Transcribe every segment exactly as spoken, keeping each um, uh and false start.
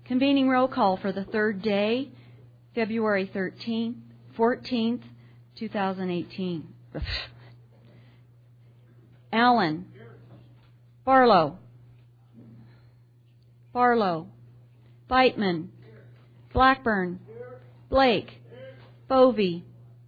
Convening roll call for the third day, February thirteenth, fourteenth, two thousand eighteen. Allen. Barlow. Barlow. Beitman. Blackburn. Blake. Bovey.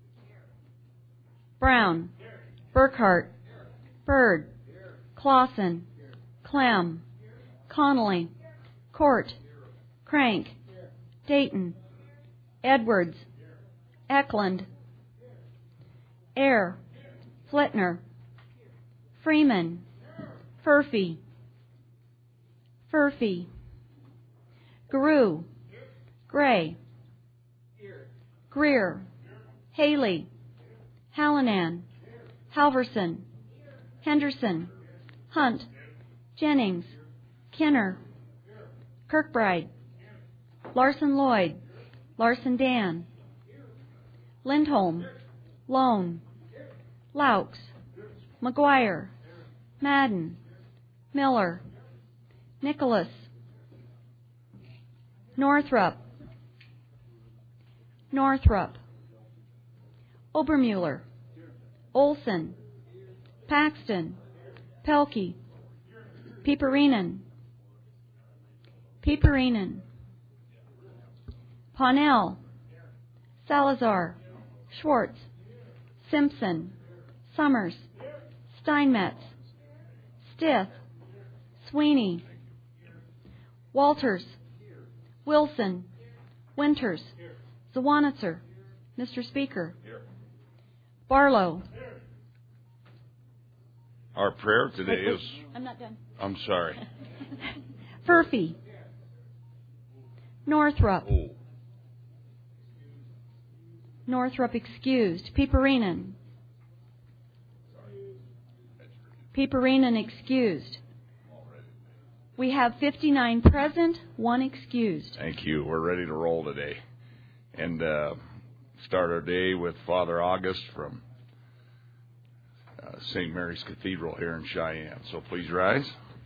Brown. Burkhart. Bird. Clausen. Clem. Connolly. Court. Crank. Dayton. Edwards. Eklund. Eyre. Flitner. Freeman. Furphy. Furphy. Guru. Gray. Greer. Haley. Hallinan. Halverson. Henderson. Hunt. Jennings. Kenner. Kirkbride. Larson Lloyd. Larson Dan. Lindholm. Lone. Laux. McGuire. Madden. Miller. Nicholas. Northrup. Northrup. Obermuller. Olson. Paxton. Pelkey. Peeperinen. Peeperinen. Ponnell. Salazar. Schwartz. Simpson. Summers. Steinmetz. Stith. Sweeney. Walters. Wilson. Winters. Zawanitzer. Mister Speaker. Barlow. Our prayer today wait, wait. is... I'm not done. I'm sorry. Furphy. Northrup. Oh. Northrup excused. Peeperinen. Peeperinen excused. We have fifty-nine present, one excused. Thank you. We're ready to roll today. And uh, start our day with Father August from uh, Saint Mary's Cathedral here in Cheyenne. So please rise.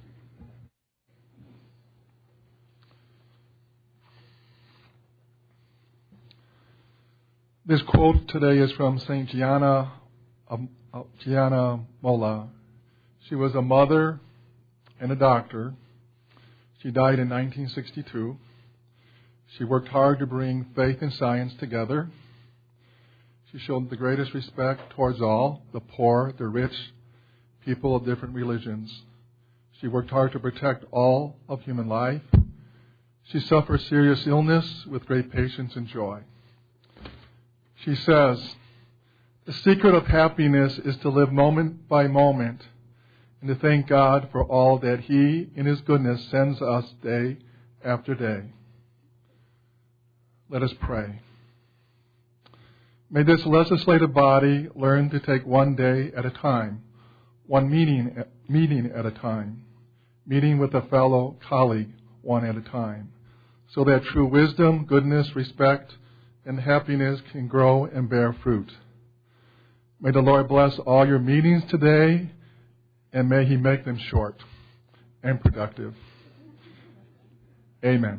This quote today is from Saint Gianna, um, uh, Gianna Molla. She was a mother and a doctor. She died in nineteen sixty-two. She worked hard to bring faith and science together. She showed the greatest respect towards all, the poor, the rich, people of different religions. She worked hard to protect all of human life. She suffered serious illness with great patience and joy. She says, "The secret of happiness is to live moment by moment and to thank God for all that He, in His goodness, sends us day after day." Let us pray. May this legislative body learn to take one day at a time, one meeting, meeting at a time, meeting with a fellow colleague one at a time, so that true wisdom, goodness, respect, and happiness can grow and bear fruit. May the Lord bless all your meetings today, and may He make them short and productive. Amen.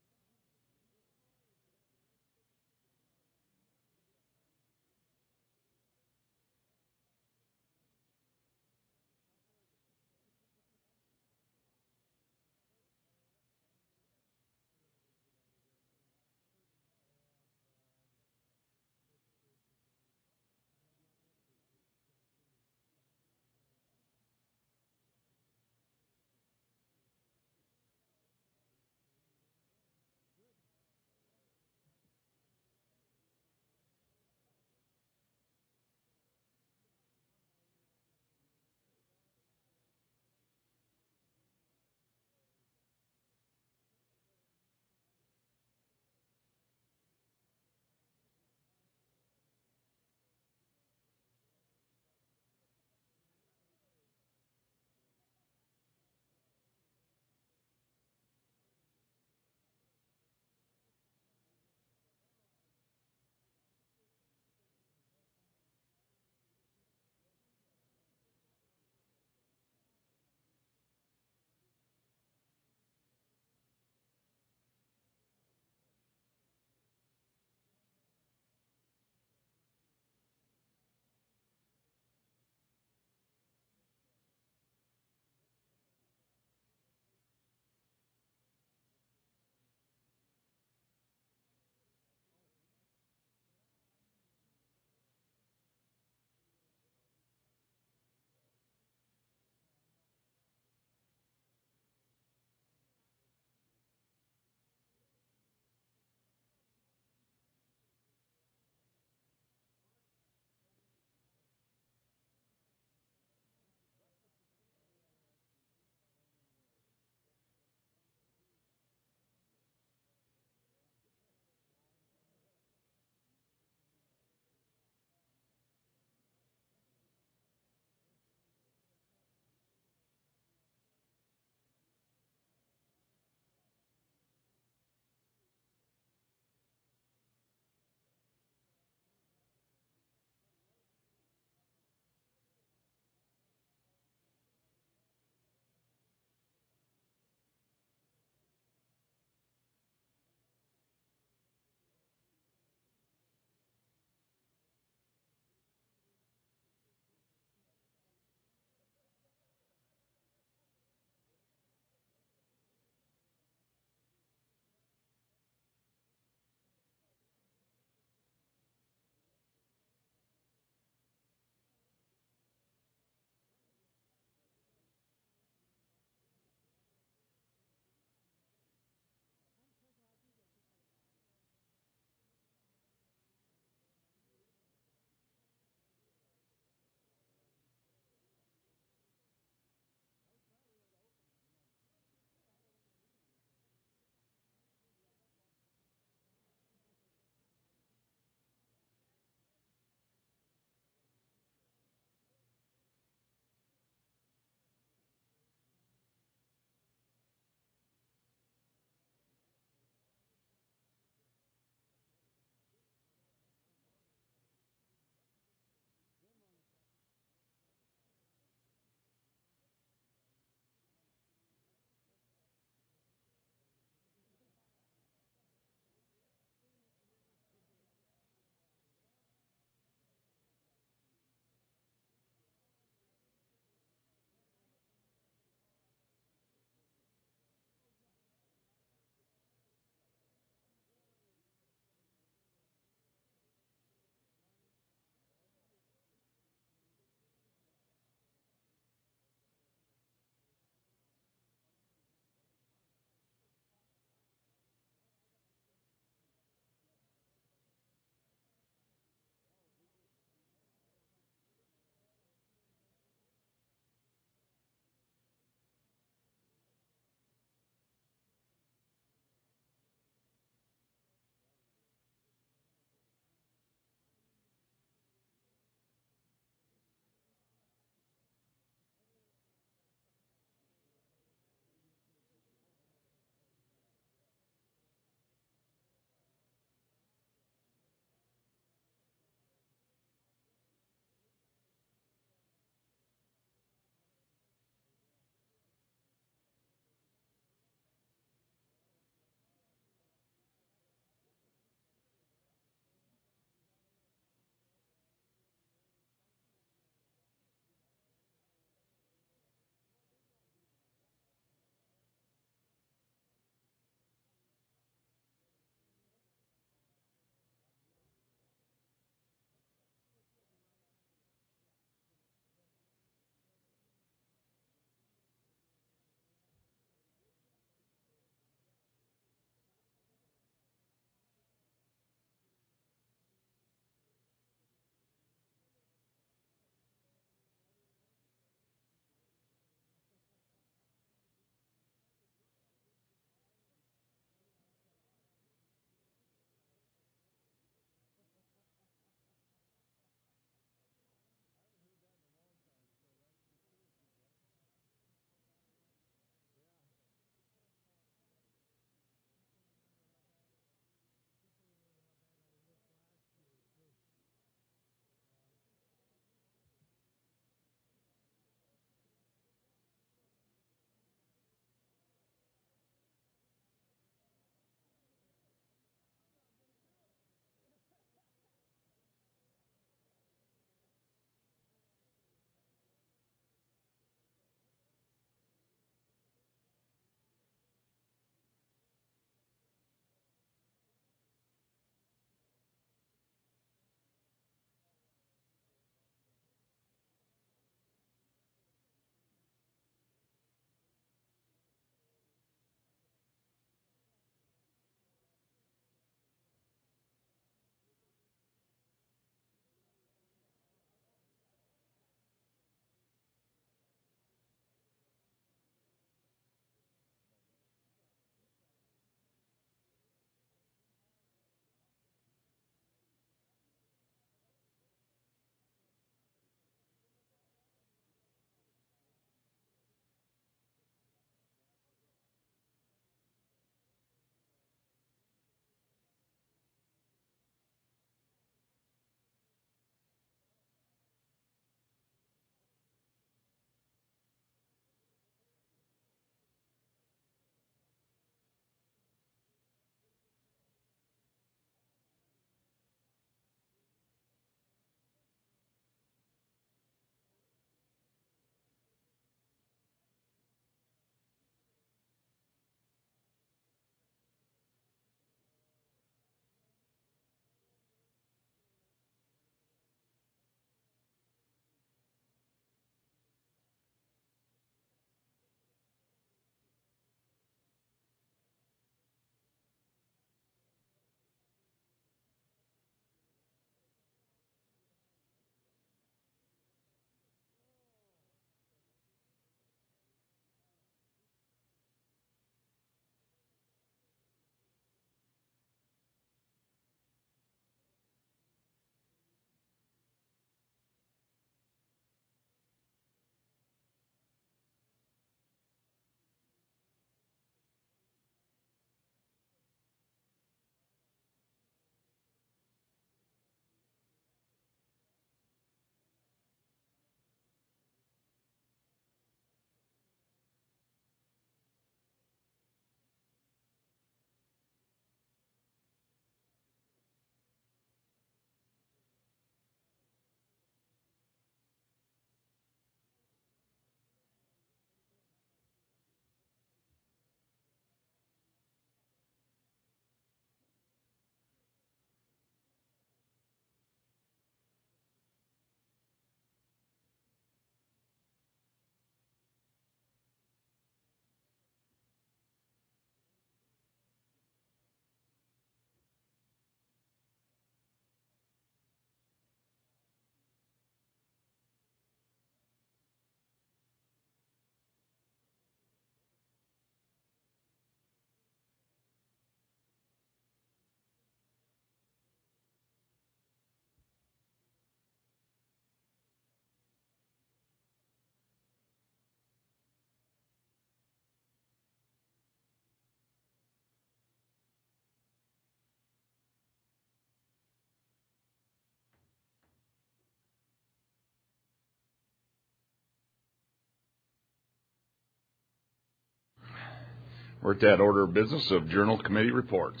We're at that order of business of Journal Committee reports.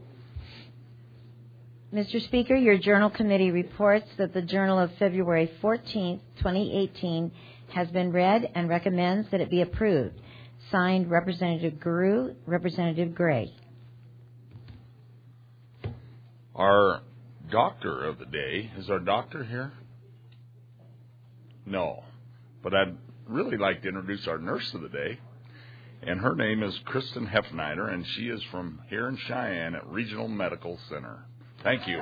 Mister Speaker, your Journal Committee reports that the Journal of February fourteenth, twenty eighteen has been read and recommends that it be approved. Signed, Representative Guru, Representative Gray. Our doctor of the day, is our doctor here? No, but I'd really like to introduce our nurse of the day, and her name is Kristen Hefniner, and she is from here in Cheyenne at Regional Medical Center. Thank you.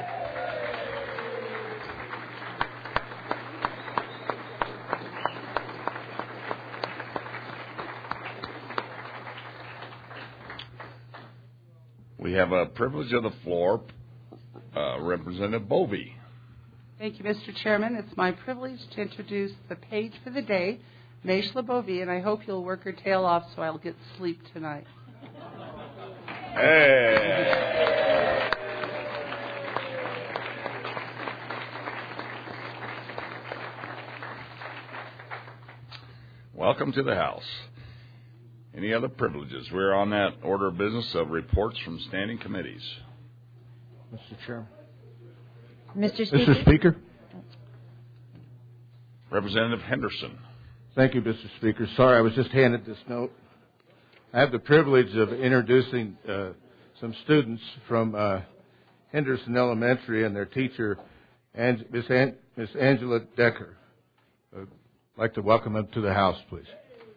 We have a privilege of the floor, uh, Representative Bovee. Thank you, Mister Chairman. It's my privilege to introduce the page for the day, Maishla Bovee, and I hope you'll work her tail off so I'll get sleep tonight. Hey. Welcome to the House. Any other privileges? We're on that order of business of reports from standing committees. Mister Chairman. Mister Speaker. Mister Speaker. Representative Henderson. Thank you, Mister Speaker. Sorry, I was just handed this note. I have the privilege of introducing uh, some students from uh, Henderson Elementary and their teacher, Ang- Miss An- Miss Angela Decker. Uh, I'd like to welcome them to the House, please.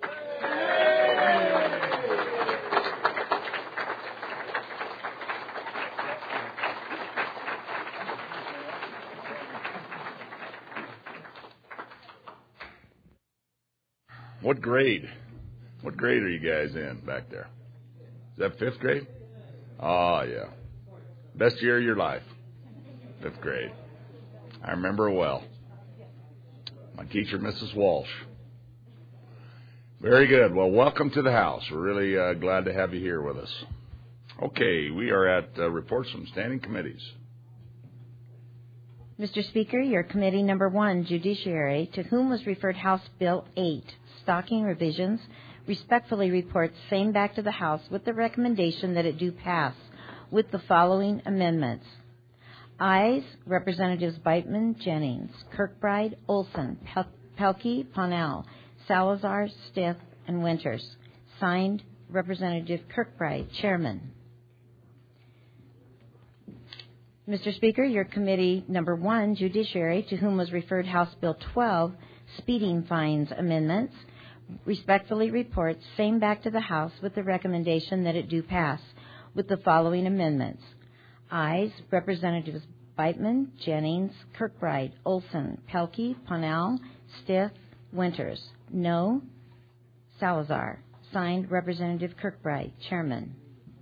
What grade? What grade are you guys in back there? Is that fifth grade? Oh, yeah. Best year of your life. Fifth grade. I remember well. My teacher, Missus Walsh. Very good. Well, welcome to the House. We're really uh, glad to have you here with us. Okay, we are at uh, reports from standing committees. Mister Speaker, your committee number one, Judiciary, to whom was referred House Bill eight, Stocking Revisions, respectfully reports same back to the House with the recommendation that it do pass with the following amendments. Ayes, Representatives Beitman, Jennings, Kirkbride, Olson, Pel- Pelkey, Ponell, Salazar, Stith, and Winters. Signed, Representative Kirkbride, Chairman. Mister Speaker, your committee number one, Judiciary, to whom was referred House Bill twelve, Speeding Fines Amendments, respectfully reports same back to the House with the recommendation that it do pass with the following amendments. Ayes, Representatives Beitman, Jennings, Kirkbride, Olson, Pelkey, Ponell, Stith, Winters. No, Salazar. Signed, Representative Kirkbride, Chairman.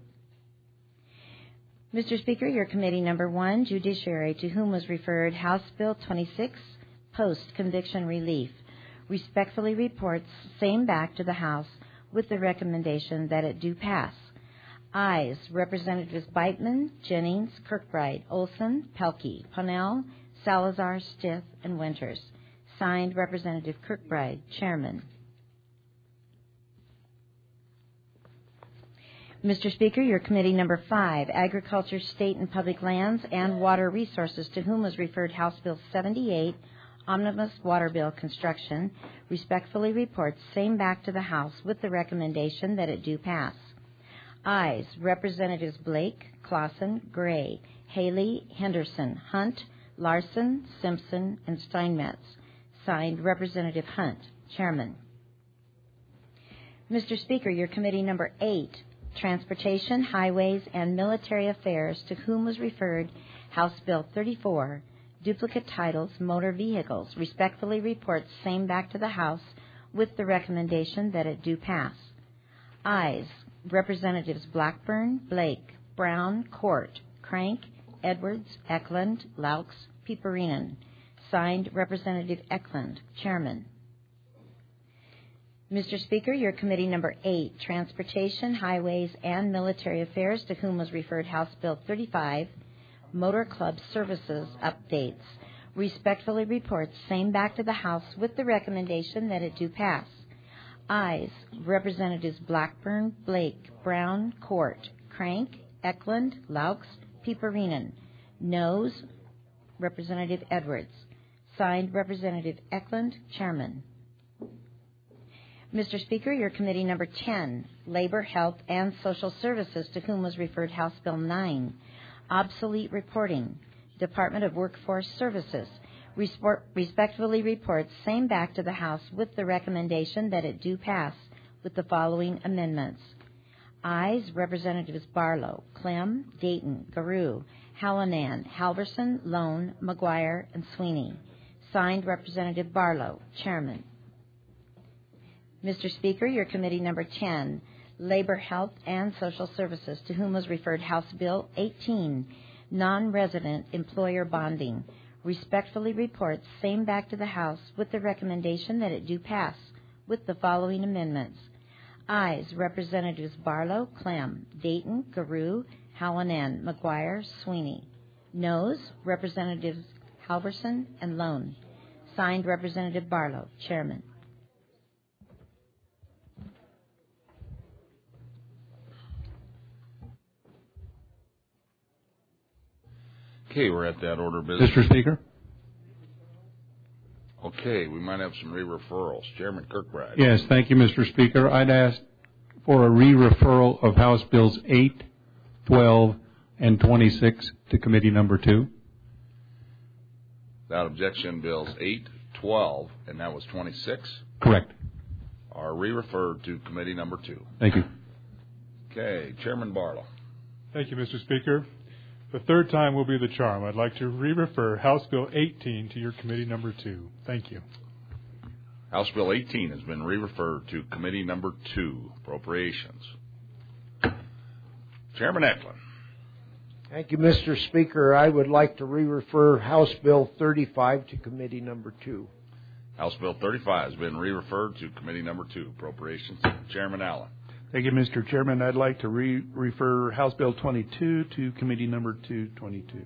Mister Speaker, your committee number one, Judiciary, to whom was referred House Bill twenty-six, Post-Conviction Relief, respectfully reports same back to the House with the recommendation that it do pass. Ayes, Representatives Beitman, Jennings, Kirkbride, Olson, Pelkey, Ponell, Salazar, Stith, and Winters. Signed, Representative Kirkbride, Chairman. Mister Speaker, your committee number five, Agriculture, State and Public Lands and Water Resources, to whom was referred House Bill seventy-eight, Omnibus Water Bill Construction, respectfully reports same back to the House with the recommendation that it do pass. Ayes, Representatives Blake, Clausen, Gray, Haley, Henderson, Hunt, Larson, Simpson, and Steinmetz. Signed, Representative Hunt, Chairman. Mister Speaker, your committee number eight, Transportation, Highways, and Military Affairs, to whom was referred House Bill thirty-four, Duplicate Titles, Motor Vehicles, respectfully reports same back to the House with the recommendation that it do pass. Ayes, Representatives Blackburn, Blake, Brown, Court, Crank, Edwards, Eklund, Laux, Piperinen. Signed, Representative Eklund, Chairman. Mister Speaker, your committee number eight, Transportation, Highways, and Military Affairs, to whom was referred House Bill thirty-five, Motor Club Services Updates, respectfully reports same back to the House with the recommendation that it do pass. Ayes, Representatives Blackburn, Blake, Brown, Court, Crank, Eklund, Laux, Peeperinen. Noes, Representative Edwards. Signed, Representative Eklund, Chairman. Mister Speaker, your committee number ten, Labor, Health, and Social Services, to whom was referred House Bill nine, Obsolete Reporting, Department of Workforce Services, Resport, respectfully reports same back to the House with the recommendation that it do pass with the following amendments. Ayes, Representatives Barlow, Clem, Dayton, Garou, Hallinan, Halverson, Lone, McGuire, and Sweeney. Signed, Representative Barlow, Chairman. Mister Speaker, your committee number ten, Labor, Health, and Social Services, to whom was referred House Bill eighteen, Non-Resident Employer Bonding, respectfully reports same back to the House with the recommendation that it do pass with the following amendments. Ayes, Representatives Barlow, Clem, Dayton, Garou, Hallinan, McGuire, Sweeney. Noes, Representatives Halverson and Lone. Signed, Representative Barlow, Chairman. Okay, we're at that order of business. Mister Speaker? Okay, we might have some re-referrals. Chairman Kirkbride. Yes, thank you, Mister Speaker. I'd ask for a re-referral of House Bills eight, twelve, and twenty-six to Committee Number two. Without objection, Bills eight, twelve, and that was twenty-six Correct. are re-referred to Committee Number two. Thank you. Okay, Chairman Barlow. Thank you, Mister Speaker. The third time will be the charm. I'd like to re-refer House Bill eighteen to your Committee Number two. Thank you. House Bill eighteen has been re-referred to Committee Number two, Appropriations. Chairman Eklund. Thank you, Mister Speaker. I would like to re-refer House Bill thirty-five to Committee Number two. House Bill thirty-five has been re-referred to Committee Number two, Appropriations. Chairman Allen. Thank you, Mister Chairman. I'd like to re- refer House Bill twenty-two to Committee Number two twenty-two.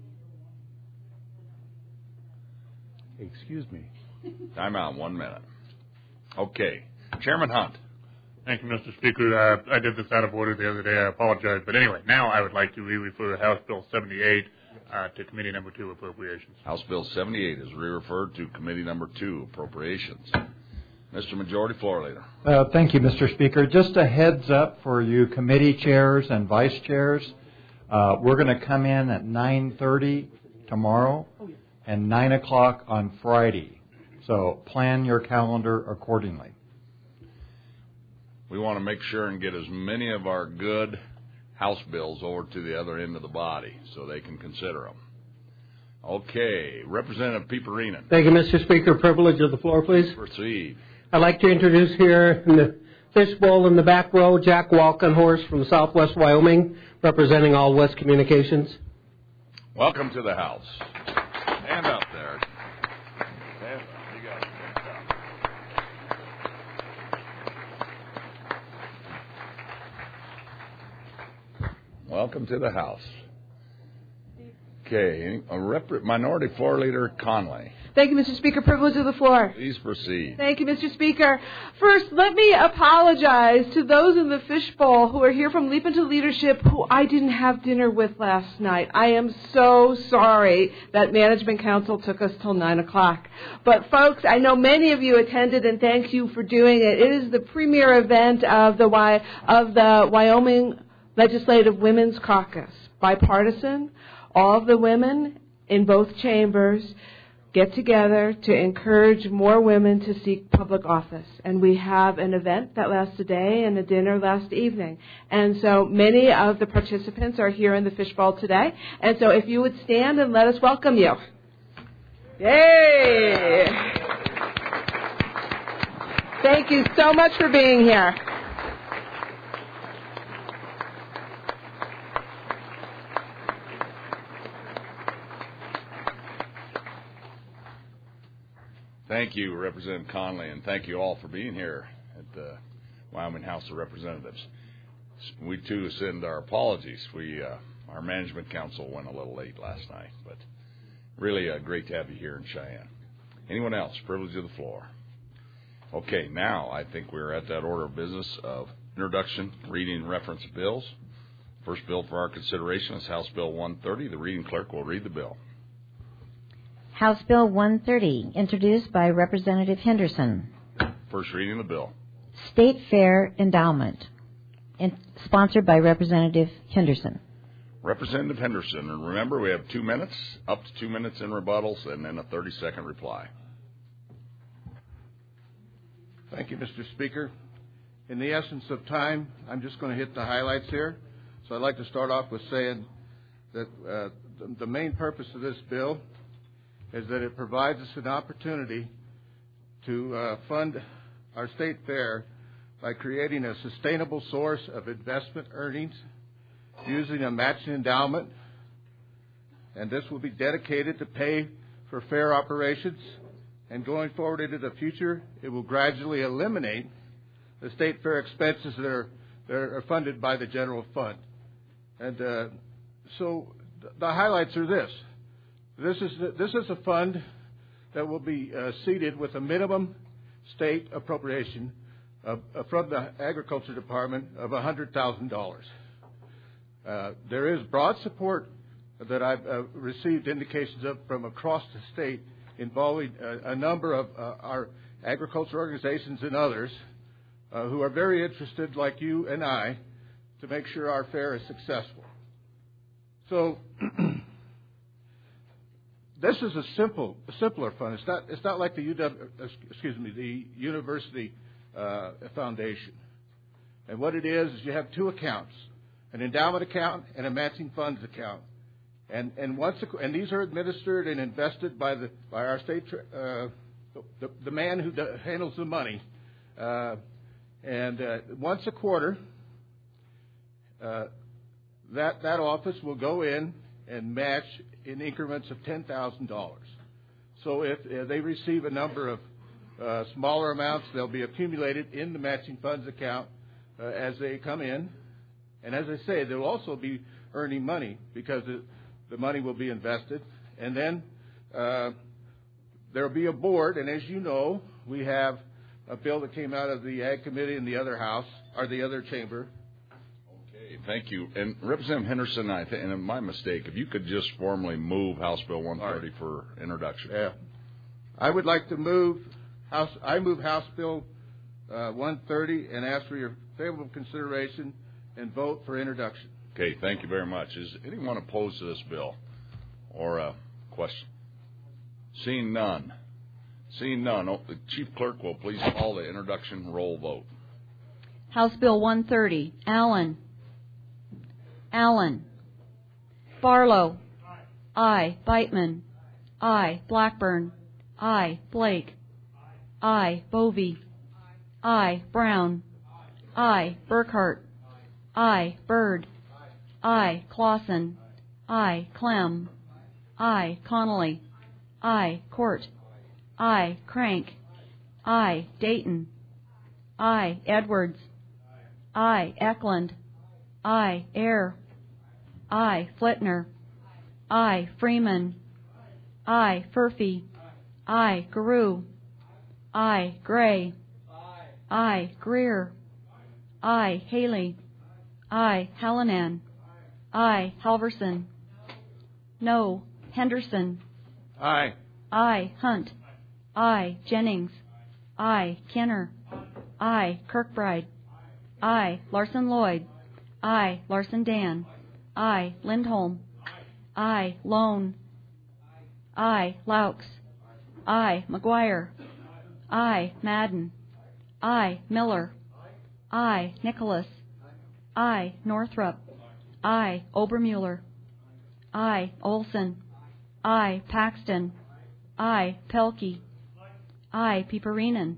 Excuse me. Time out, one minute. Okay. Chairman Hunt. Thank you, Mister Speaker. Uh, I did this out of order the other day. I apologize. But anyway, now I would like to re-refer House Bill seventy-eight uh, to Committee Number two, Appropriations. House Bill seventy-eight is re-referred to Committee Number two, Appropriations. Mister Majority Floor Leader. Uh, thank you, Mister Speaker. Just a heads up for you committee chairs and vice chairs. Uh, we're going to come in at nine thirty tomorrow and nine o'clock on Friday. So plan your calendar accordingly. We want to make sure and get as many of our good House bills over to the other end of the body so they can consider them. Okay. Representative Peeperinen. Thank you, Mister Speaker. Privilege of the floor, please. Proceed. I'd like to introduce here in the fishbowl in the back row, Jack Walkenhorst from Southwest Wyoming, representing All West Communications. Welcome to the House. Stand up there. Stand up. You got to stand up. Welcome to the House. Okay. A rep- Minority Floor Leader Conley. Thank you, Mister Speaker. Privilege of the floor. Please proceed. Thank you, Mister Speaker. First, let me apologize to those in the fishbowl who are here from Leap Into Leadership who I didn't have dinner with last night. I am so sorry that Management Council took us till nine o'clock. But, folks, I know many of you attended, and thank you for doing it. It is the premier event of the, Wy- of the Wyoming Legislative Women's Caucus. Bipartisan, all of the women in both chambers get together to encourage more women to seek public office. And we have an event that lasts a day and a dinner last evening. And so many of the participants are here in the fishbowl today. And so if you would stand and let us welcome you. Yay! Thank you so much for being here. Thank you, Representative Conley, and thank you all for being here at the Wyoming House of Representatives. We, too, send our apologies. We, uh, our Management Council went a little late last night, but really uh, great to have you here in Cheyenne. Anyone else? Privilege of the floor. Okay, now I think we're at that order of business of introduction, reading, and reference of bills. First bill for our consideration is House Bill one thirty. The reading clerk will read the bill. House Bill one thirty, introduced by Representative Henderson. First reading of the bill. State Fair Endowment, in, sponsored by Representative Henderson. Representative Henderson, and remember we have two minutes, up to two minutes in rebuttals, and then a thirty-second reply. Thank you, Mister Speaker. In the essence of time, I'm just going to hit the highlights here. So I'd like to start off with saying that uh, the, the main purpose of this bill is that it provides us an opportunity to uh, fund our state fair by creating a sustainable source of investment earnings using a matching endowment, and this will be dedicated to pay for fair operations, and going forward into the future, it will gradually eliminate the state fair expenses that are, that are funded by the general fund. And uh, so the highlights are this. This is, this is a fund that will be uh, seeded with a minimum state appropriation of, uh, from the Agriculture Department of one hundred thousand dollars. Uh, there is broad support that I've uh, received indications of from across the state involving a, a number of uh, our agriculture organizations and others uh, who are very interested, like you and I, to make sure our fair is successful. So this is a simple, a simpler fund. It's not, it's not like the U W, excuse me, the University uh, Foundation. And what it is is you have two accounts: an endowment account and a matching funds account. And and once a, and these are administered and invested by the by our state uh, the, the man who do, handles the money. Uh, and uh, once a quarter, uh, that that office will go in and match in increments of ten thousand dollars. So if uh, they receive a number of uh, smaller amounts, they'll be accumulated in the matching funds account uh, as they come in. And as I say, they'll also be earning money because the, the money will be invested. And then uh, there will be a board. And as you know, we have a bill that came out of the Ag Committee in the other house, or the other chamber. Okay, thank you. And Representative Henderson, I think, and my mistake, if you could just formally move House Bill one thirty right for introduction. Yeah. I would like to move House, I move House Bill uh, one thirty and ask for your favorable consideration and vote for introduction. Okay, thank you very much. Is anyone opposed to this bill or a question? Seeing none. Seeing none, oh, the Chief Clerk will please call the introduction roll vote. House Bill one thirty. Allen. Allen. Barlow. Aye. Beitman. Aye. Blackburn. Aye. Blake. Aye. Bovee. Aye. Brown. Aye. Burkhart. Aye. Byrd. Aye. Clausen. Aye. Clem. Aye. Connolly. Aye. Court. Aye. Crank. Aye. Dayton. Aye. Edwards. Aye. Eklund. Aye. Ayer. Aye. Flitner. Aye. Freeman. Aye. Furphy. Aye. Garou. Aye. Gray. Aye. Greer. Aye. Haley. Aye. Hallinan. Aye. Halverson. No. Henderson. Aye. Aye. Hunt. Aye. Jennings. Aye. Kenner. Aye. Kirkbride. Aye. Larson Lloyd. Aye. Larson Dan. Aye. Lindholm. Aye. Lone. Aye. Laux. Aye. McGuire. Aye. Madden. Aye. Miller. Aye. Nicholas. Aye. Northrup. Aye. Obermuller. Aye. Olson. Aye. Paxton. Aye. Pelkey. Aye. Piperinen.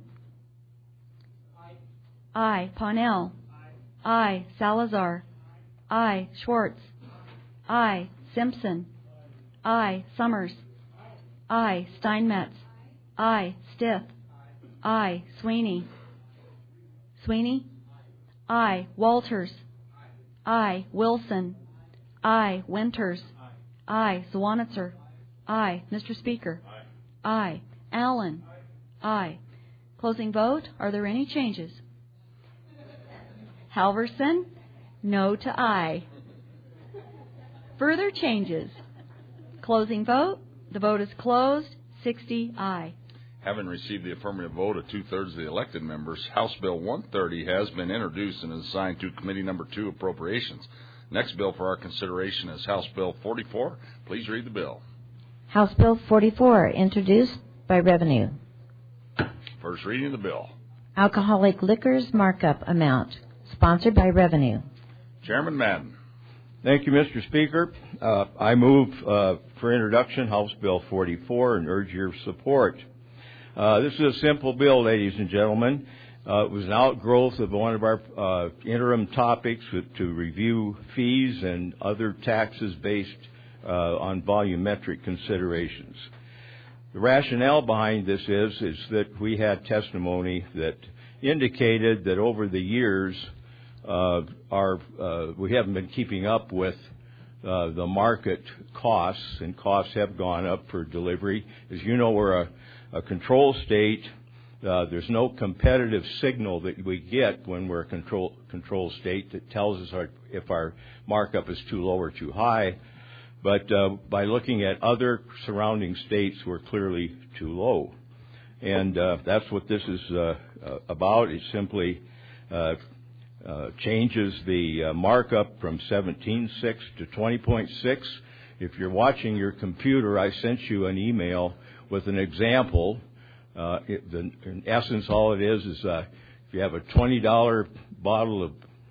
Aye. Parnell. Aye. Salazar. Aye. Schwartz. Aye. Simpson. Aye. Summers. Aye. Steinmetz. Aye. Stith. Aye. Sweeney. Sweeney. Aye. Walters. Aye. Wilson. Aye. Winters. Aye. Zwanitzer. Aye. Mister Speaker. Aye. Allen. Aye. Closing vote. Are there any changes? Halverson, no to aye. Further changes. Closing vote. The vote is closed. sixty aye. Having received the affirmative vote of two-thirds of the elected members, House Bill one thirty has been introduced and is assigned to Committee Number two, Appropriations. Next bill for our consideration is House Bill forty-four. Please read the bill. House Bill forty-four, introduced by Revenue. First reading of the bill. Alcoholic liquors markup amount, sponsored by Revenue. Chairman Madden. Thank you, Mister Speaker. Uh, I move uh, for introduction House Bill forty-four and urge your support. Uh, this is a simple bill, ladies and gentlemen. Uh, it was an outgrowth of one of our uh, interim topics to review fees and other taxes based uh, on volumetric considerations. The rationale behind this is, is that we had testimony that indicated that over the years uh, our uh, we haven't been keeping up with uh, the market costs, and costs have gone up for delivery. As you know, we're a, a control state. Uh, there's no competitive signal that we get when we're a control, control state that tells us our, if our markup is too low or too high. But uh, by looking at other surrounding states, we're clearly too low. And uh, that's what this is uh, uh, about. It simply uh, uh, changes the uh, markup from seventeen point six to twenty point six. If you're watching your computer, I sent you an email with an example. Uh, it, the, in essence, all it is is uh, if you have a twenty dollar bottle of,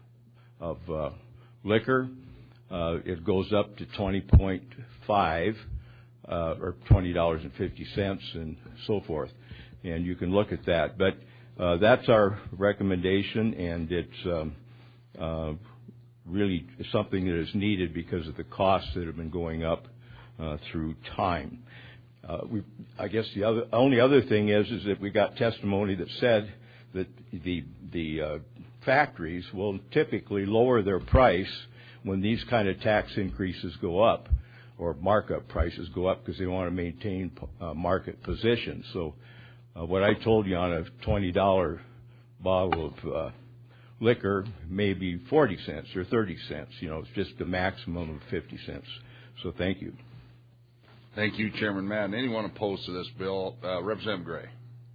of uh, liquor, uh, it goes up to twenty point five uh, or twenty dollars and fifty cents and so forth. And you can look at that. But uh, that's our recommendation, and it's um, uh, really something that is needed because of the costs that have been going up uh, through time. Uh, we, I guess the other, only other thing is, is that we got testimony that said that the the uh, factories will typically lower their price when these kind of tax increases go up, or markup prices go up, because they want to maintain uh, market position. So, uh, what I told you on a twenty dollar bottle of uh, liquor may be forty cents or thirty cents. You know, it's just a maximum of fifty cents. So, thank you. Thank you, Chairman Madden. Anyone opposed to this bill? Uh, Representative Gray.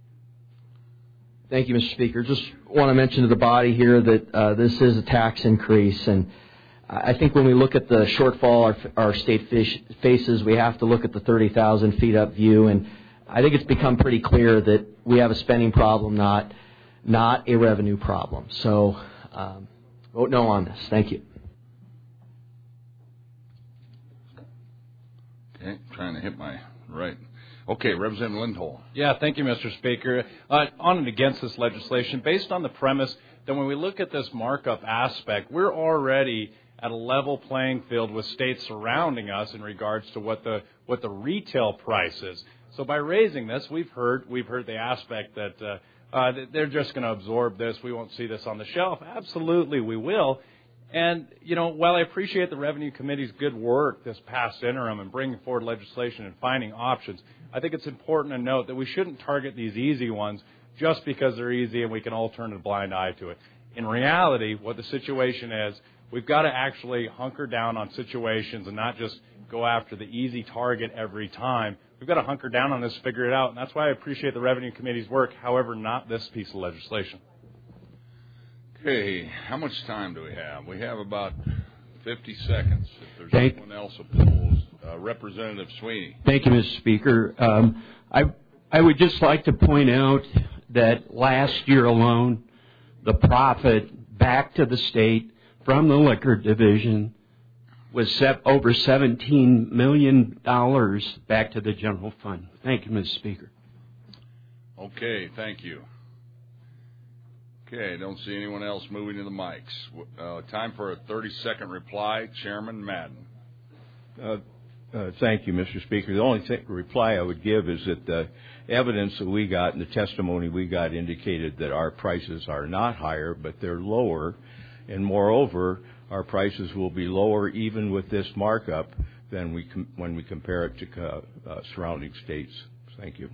Thank you, Mister Speaker. Just want to mention to the body here that uh, this is a tax increase, and I think when we look at the shortfall our, our state fish faces, we have to look at the thirty thousand feet up view, and I think it's become pretty clear that we have a spending problem, not not a revenue problem. So um, vote no on this. Thank you. Okay, trying to hit my right. Okay, Representative Lindholm. Yeah, thank you, Mister Speaker. Uh, on and against this legislation, based on the premise that when we look at this markup aspect, we're already at a level playing field with states surrounding us in regards to what the what the retail price is. So by raising this, we've heard we've heard the aspect that uh, uh, they're just going to absorb this. We won't see this on the shelf. Absolutely, we will. And, you know, while I appreciate the Revenue Committee's good work this past interim in bringing forward legislation and finding options, I think it's important to note that we shouldn't target these easy ones just because they're easy and we can all turn a blind eye to it. In reality, what the situation is, we've got to actually hunker down on situations and not just go after the easy target every time. We've got to hunker down on this, figure it out, and that's why I appreciate the Revenue Committee's work, however, not this piece of legislation. Okay, how much time do we have? We have about fifty seconds. If there's Thank, anyone else opposed, uh, Representative Sweeney. Thank you, Mister Speaker. Um, I I would just like to point out that last year alone, the profit back to the state from the liquor division was set over seventeen million dollars back to the general fund. Thank you, Mister Speaker. Okay, thank you. Okay, I don't see anyone else moving to the mics. Uh, time for a thirty-second reply. Chairman Madden. Uh, uh, thank you, Mister Speaker. The only th- reply I would give is that the evidence that we got and the testimony we got indicated that our prices are not higher, but they're lower. And moreover, our prices will be lower even with this markup than we com- when we compare it to uh, uh, surrounding states. Thank you.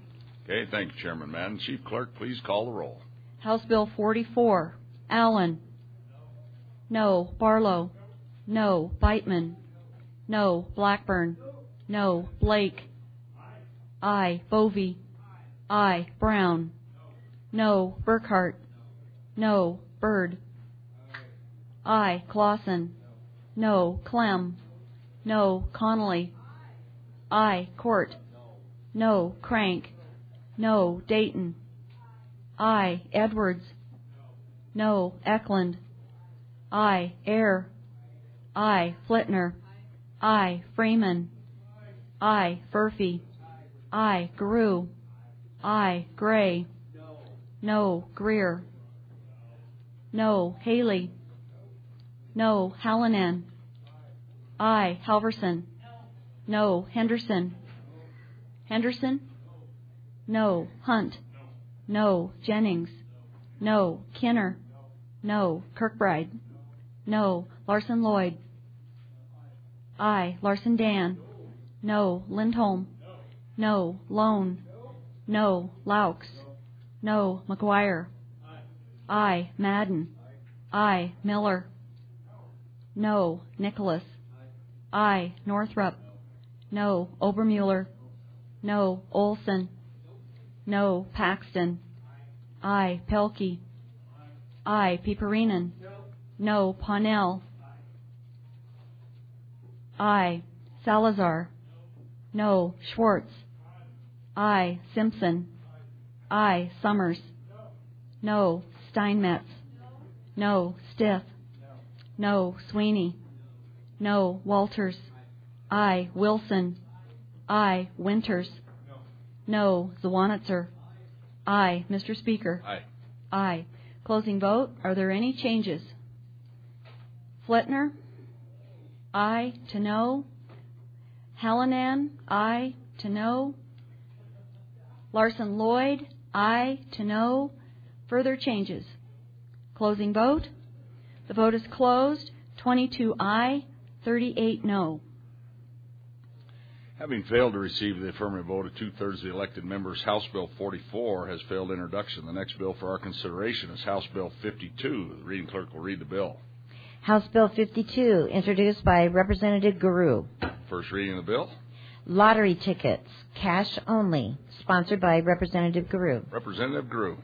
Okay, thank you, Chairman Madden. Chief Clerk, please call the roll. House Bill forty-four, Allen. No. Barlow. No. Beitman. No. Blackburn. No. Blake. Aye. Bovee. Aye. Brown. No. Burkhart. No. Byrd. Aye. Clausen. No. Clem. No. Connolly. Aye. Court. No. Crank. No. Dayton. Aye. Edwards. No. Eklund. Aye. Ayer. Aye. Flitner. Aye. Freeman. Aye. Furphy. Aye. Garou. Aye. Gray. No. Greer. No. Haley. No. Hallinan. Aye. Halverson. No. Henderson. Henderson. No. Hunt. No. Jennings. No. Kinner. No. Kirkbride. No. Larson Lloyd. Aye. Larson Dan. No. Lindholm. No. Lone. No. Laux. No. McGuire. Aye. Madden. Aye. Miller. No. Nicholas. Aye. Northrup. No. Obermuller. No. Olson. No. Paxton. Aye. Pelkey. Aye. Piperinen. No. Parnell. Aye. Salazar. No. Schwartz. Aye. Simpson. Aye. Summers. No. Steinmetz. No. Stith. No. Sweeney. No. Walters. Aye. Wilson. Aye. Winters. No. Zwanitzer. Aye. Mister Speaker. Aye. Aye. Closing vote. Are there any changes? Flitner. Aye to no. Hallinan. Aye to no. Larson Lloyd. Aye to no. Further changes. Closing vote. The vote is closed. twenty-two aye, thirty-eight no. Having failed to receive the affirmative vote of two-thirds of the elected members, House Bill forty-four has failed introduction. The next bill for our consideration is House Bill fifty-two. The reading clerk will read the bill. House Bill fifty-two, introduced by Representative Garou. First reading of the bill. Lottery tickets, cash only, sponsored by Representative Garou. Representative Garou.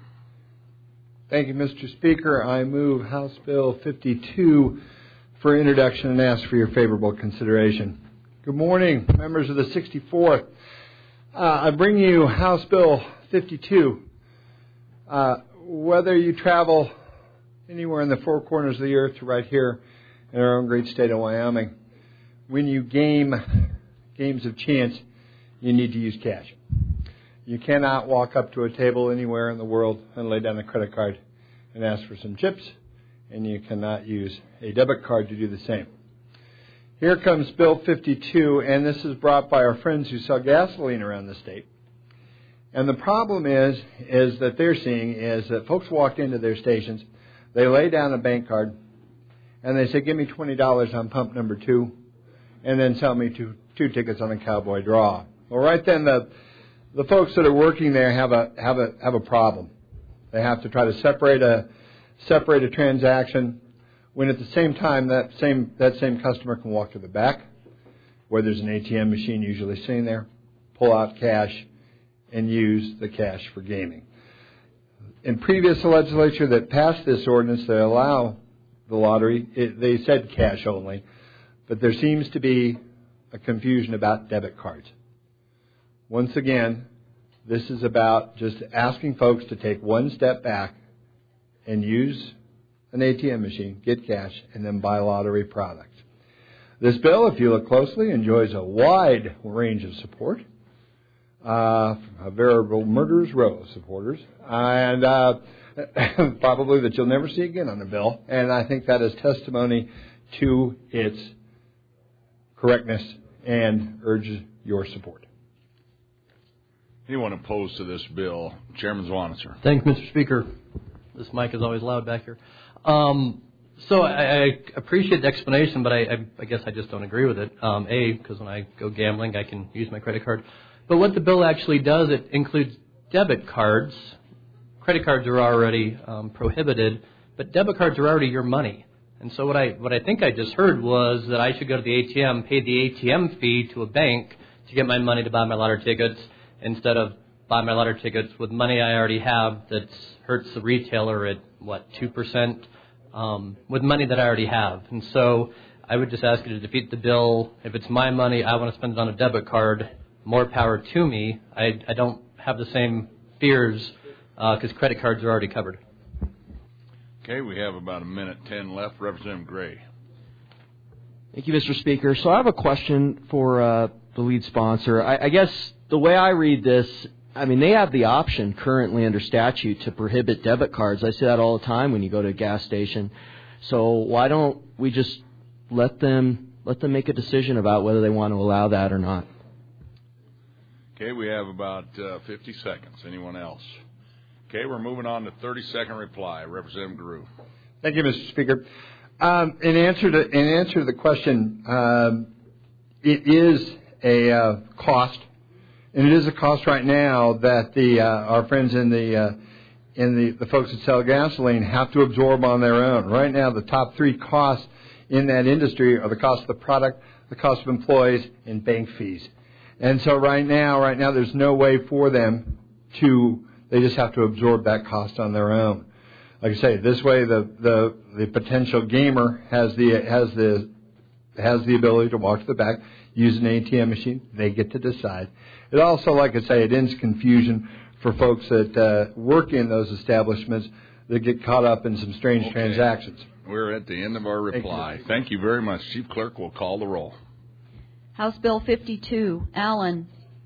Thank you, Mister Speaker. I move House Bill fifty-two for introduction and ask for your favorable consideration. Good morning, members of the sixty-fourth. Uh, I bring you House Bill fifty-two. Uh, whether you travel anywhere in the four corners of the earth to right here in our own great state of Wyoming, when you game games of chance, you need to use cash. You cannot walk up to a table anywhere in the world and lay down a credit card and ask for some chips, and you cannot use a debit card to do the same. Here comes Bill fifty-two, and this is brought by our friends who sell gasoline around the state. And the problem is, is that they're seeing is that folks walk into their stations, they lay down a bank card, and they say, give me twenty dollars on pump number two, and then sell me two, two tickets on a cowboy draw. Well, right then, the the folks that are working there have a have a have a problem. They have to try to separate a separate a transaction, when at the same time that same that same customer can walk to the back, where there's an A T M machine usually sitting there, pull out cash, and use the cash for gaming. In previous legislature that passed this ordinance that allow the lottery, it, they said cash only, but there seems to be a confusion about debit cards. Once again, this is about just asking folks to take one step back and use an A T M machine, get cash, and then buy lottery products. This bill, if you look closely, enjoys a wide range of support, uh, a veritable murderer's row of supporters, and uh, probably that you'll never see again on the bill. And I think that is testimony to its correctness and urge your support. Anyone opposed to this bill? Chairman Zwanitzer. Thank you, Mister Speaker. This mic is always loud back here. Um, so I, I appreciate the explanation, but I, I, I guess I just don't agree with it. Um, A, because when I go gambling, I can use my credit card. But what the bill actually does, it includes debit cards, credit cards are already um, prohibited, but debit cards are already your money. And so what I what I think I just heard was that I should go to the A T M, pay the A T M fee to a bank to get my money to buy my lottery tickets instead of buy my lottery tickets with money I already have that hurts the retailer at, what, two percent um, with money that I already have. And so I would just ask you to defeat the bill. If it's my money, I want to spend it on a debit card, more power to me. I, I don't have the same fears because uh, credit cards are already covered. Okay, we have about a minute ten left. Representative Gray. Thank you, Mister Speaker. So I have a question for uh, the lead sponsor. I, I guess the way I read this, I mean, they have the option currently under statute to prohibit debit cards. I see that all the time when you go to a gas station. So why don't we just let them let them make a decision about whether they want to allow that or not? Okay, we have about uh, fifty seconds. Anyone else? Okay, we're moving on to thirty-second reply. Representative Guru. Thank you, Mister Speaker. Um, in answer to in answer to the question, um, it is a uh, cost, and it is a cost right now that the uh, our friends in the uh, in the, the folks that sell gasoline have to absorb on their own. Right now, the top three costs in that industry are the cost of the product, the cost of employees, and bank fees. And so right now, right now, there's no way for them to. They just have to absorb that cost on their own. Like I say, this way the, the, the potential gamer has the has the has the ability to walk to the back, use an A T M machine. They get to decide. It also, like I say, it ends confusion for folks that uh, work in those establishments that get caught up in some strange okay. transactions. We're at the end of our reply. Thank you. Thank you very much. Chief Clerk will call the roll. House Bill fifty-two, Allen.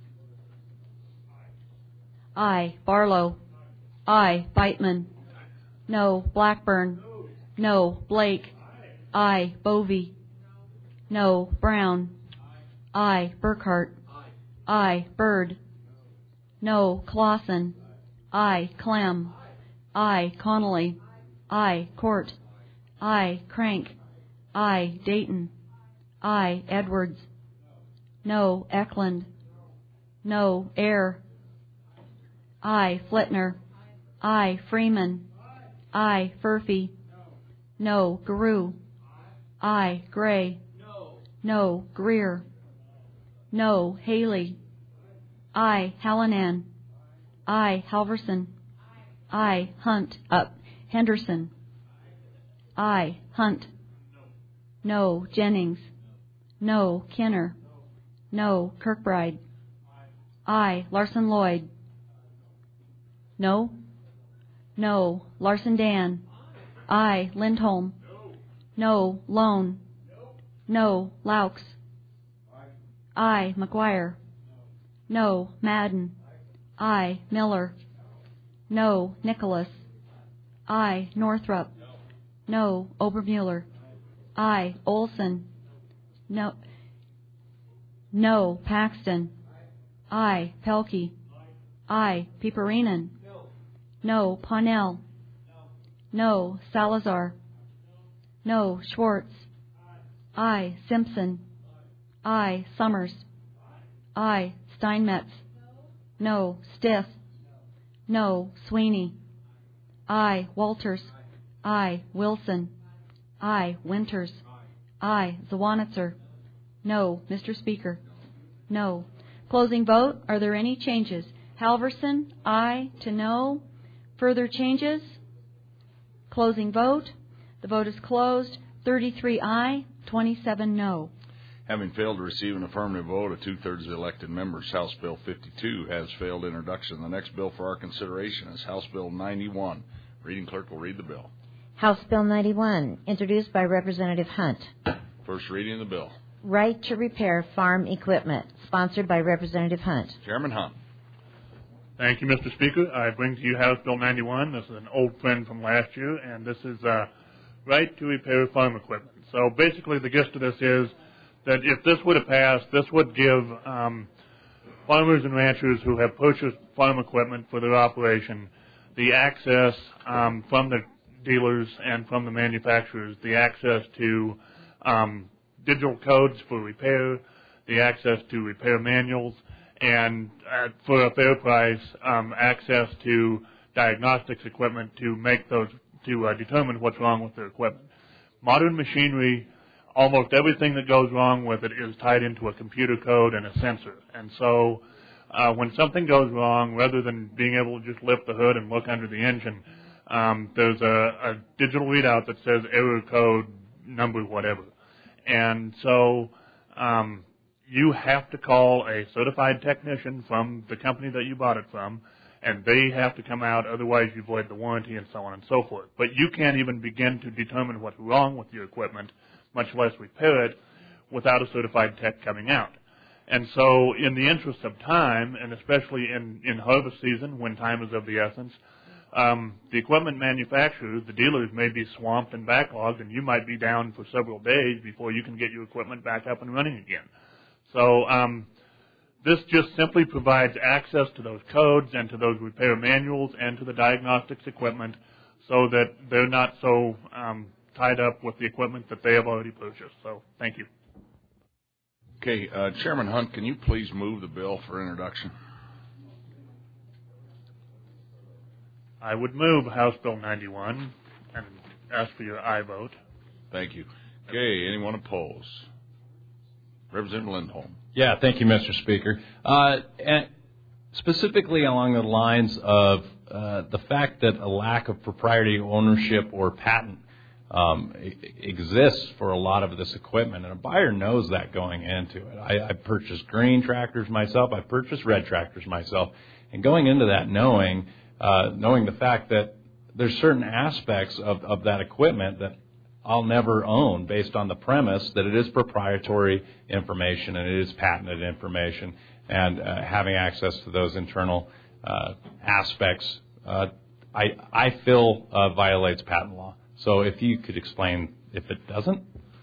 Aye. Barlow. Aye. Beitman. No. Blackburn. No. Blake. Aye. Bovee. No. Brown. Aye. Burkhart. Aye. Byrd. No. Clausen. Aye. Clem. Aye. Connolly. Aye. Court. Aye. Crank. Aye. Dayton. Aye. Edwards. No. Eklund. No. Ayer. Aye. Flitner. Aye. Freeman. Aye. Furphy. No. Guru. Aye. Gray. No. Greer. No. Haley. Aye. Hallinan. Aye. Halverson. Aye. Hunt. Up. Henderson. Aye. Hunt. No. Jennings. No. Kenner. No. Kirkbride. Aye. Larson Lloyd. No. No. Larson Dan. Aye. Lindholm. No. Lone. No. Laux. Aye. McGuire. No. Madden. Aye. Miller. No. Nicholas. Aye. Northrup. No. Obermuller. Aye. Olson. No. No. Paxton. Aye. Pelkey. Aye. Piperinen. No. Parnell. No. Salazar. No. Schwartz. Aye. Simpson. Aye. Summers. Aye. Steinmetz. No. Stith. No. Sweeney. Aye. Walters. Aye. Wilson. Aye. Winters. Aye. Zawanitzer. No. Mister Speaker. No. Closing vote. Are there any changes? Halverson. Aye to no. Further changes? Closing vote. The vote is closed. thirty-three aye, twenty-seven no. Having failed to receive an affirmative vote of two-thirds of the elected members, House Bill fifty-two has failed introduction. The next bill for our consideration is House Bill ninety-one. Reading clerk will read the bill. House Bill ninety-one, introduced by Representative Hunt. First reading of the bill. Right to repair farm equipment, sponsored by Representative Hunt. Chairman Hunt. Thank you, Mister Speaker. I bring to you House Bill ninety-one. This is an old friend from last year, and this is uh, right to repair farm equipment. So basically the gist of this is that if this would have passed, this would give um, farmers and ranchers who have purchased farm equipment for their operation the access um, from the dealers and from the manufacturers, the access to um, digital codes for repair, the access to repair manuals, and uh, for a fair price, um, access to diagnostics equipment to make those, to uh, determine what's wrong with their equipment. Modern machinery, almost everything that goes wrong with it is tied into a computer code and a sensor. And so uh, when something goes wrong, rather than being able to just lift the hood and look under the engine, um, there's a, a digital readout that says error code number whatever. And so um, you have to call a certified technician from the company that you bought it from, and they have to come out, otherwise you void the warranty and so on and so forth. But you can't even begin to determine what's wrong with your equipment, much less repair it, without a certified tech coming out. And so in the interest of time, and especially in, in harvest season when time is of the essence, um, the equipment manufacturers, the dealers, may be swamped and backlogged, and you might be down for several days before you can get your equipment back up and running again. So um, this just simply provides access to those codes and to those repair manuals and to the diagnostics equipment so that they're not so um, tied up with the equipment that they have already purchased. So thank you. Okay, uh, Chairman Hunt, can you please move the bill for introduction? I would move House Bill ninety-one and ask for your aye vote. Thank you. Okay, anyone opposed? Representative Lindholm. Yeah, thank you, Mister Speaker. Uh, and specifically along the lines of uh, the fact that a lack of proprietary ownership or patent um, exists for a lot of this equipment, and a buyer knows that going into it. I, I purchased green tractors myself. I purchased red tractors myself. And going into that knowing, uh, knowing the fact that there's certain aspects of, of that equipment that I'll never own based on the premise that it is proprietary information and it is patented information, and uh, having access to those internal uh, aspects, uh, I, I feel uh, violates patent law. So if you could explain if it doesn't.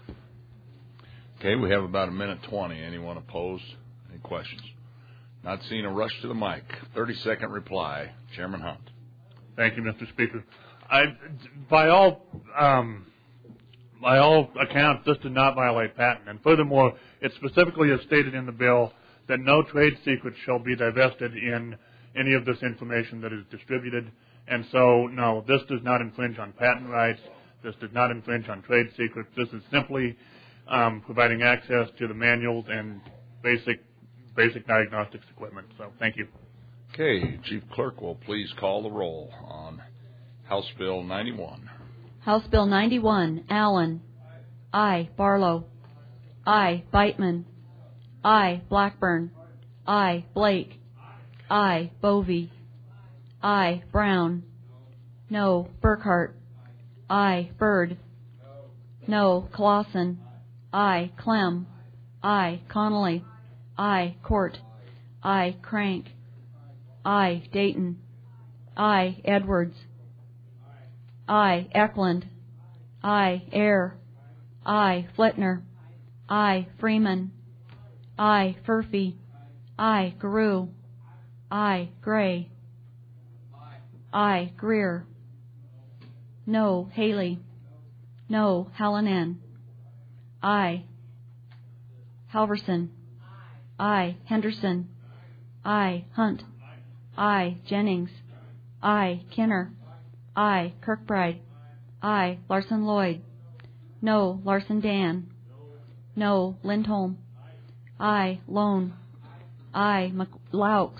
Okay, we have about a minute twenty. Anyone opposed? Any questions? Not seeing a rush to the mic. thirty-second reply. Chairman Hunt. Thank you, Mister Speaker. I, by all um, by all accounts, this did not violate patent. And furthermore, it specifically is stated in the bill that no trade secrets shall be divested in any of this information that is distributed. And so, no, this does not infringe on patent rights. This does not infringe on trade secrets. This is simply um, providing access to the manuals and basic basic diagnostics equipment. So, thank you. Okay, Chief Clerk will please call the roll on House Bill ninety-one. House Bill ninety-one, Allen. Aye. Barlow. Aye. Beitman. Aye. Blackburn. Aye. Blake. Aye. Bovee. Aye. Brown. No. Burkhart. Aye. Byrd. No. Clausen. Aye. Clem. Aye. Connolly. Aye. Court. Aye. Crank. Aye. Dayton. Aye. Edwards. Aye. Eklund. Aye. Ayer. Aye. Flitner. Aye. Freeman. Aye. Furphy. Aye. Garou. Aye. Gray. Aye. Greer. No. Haley. No. Hallinan. Aye. Halverson. Aye. Henderson. Aye. Hunt. Aye. Jennings. Aye. Kinner. Aye. Kirkbride. Aye. Larson Lloyd. No. Larson Dan. No. Lindholm. Aye. Lone. Aye. Laux.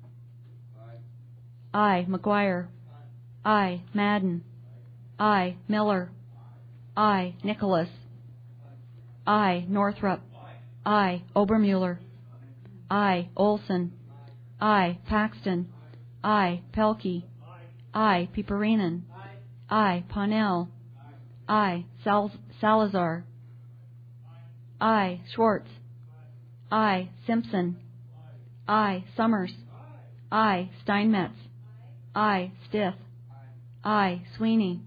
Aye. McGuire. Aye. Madden. Aye. Miller. Aye. Nicholas. Aye. Northrup. Aye. Obermuller. Aye. Olson. Aye. Paxton. Aye. Pelkey. Aye. Piperinen. Aye. Parnell. Aye. Sal- Salazar. Aye. Schwartz. Aye. Simpson. Aye. Summers. Aye. Steinmetz. Aye. Stith. Aye. Sweeney.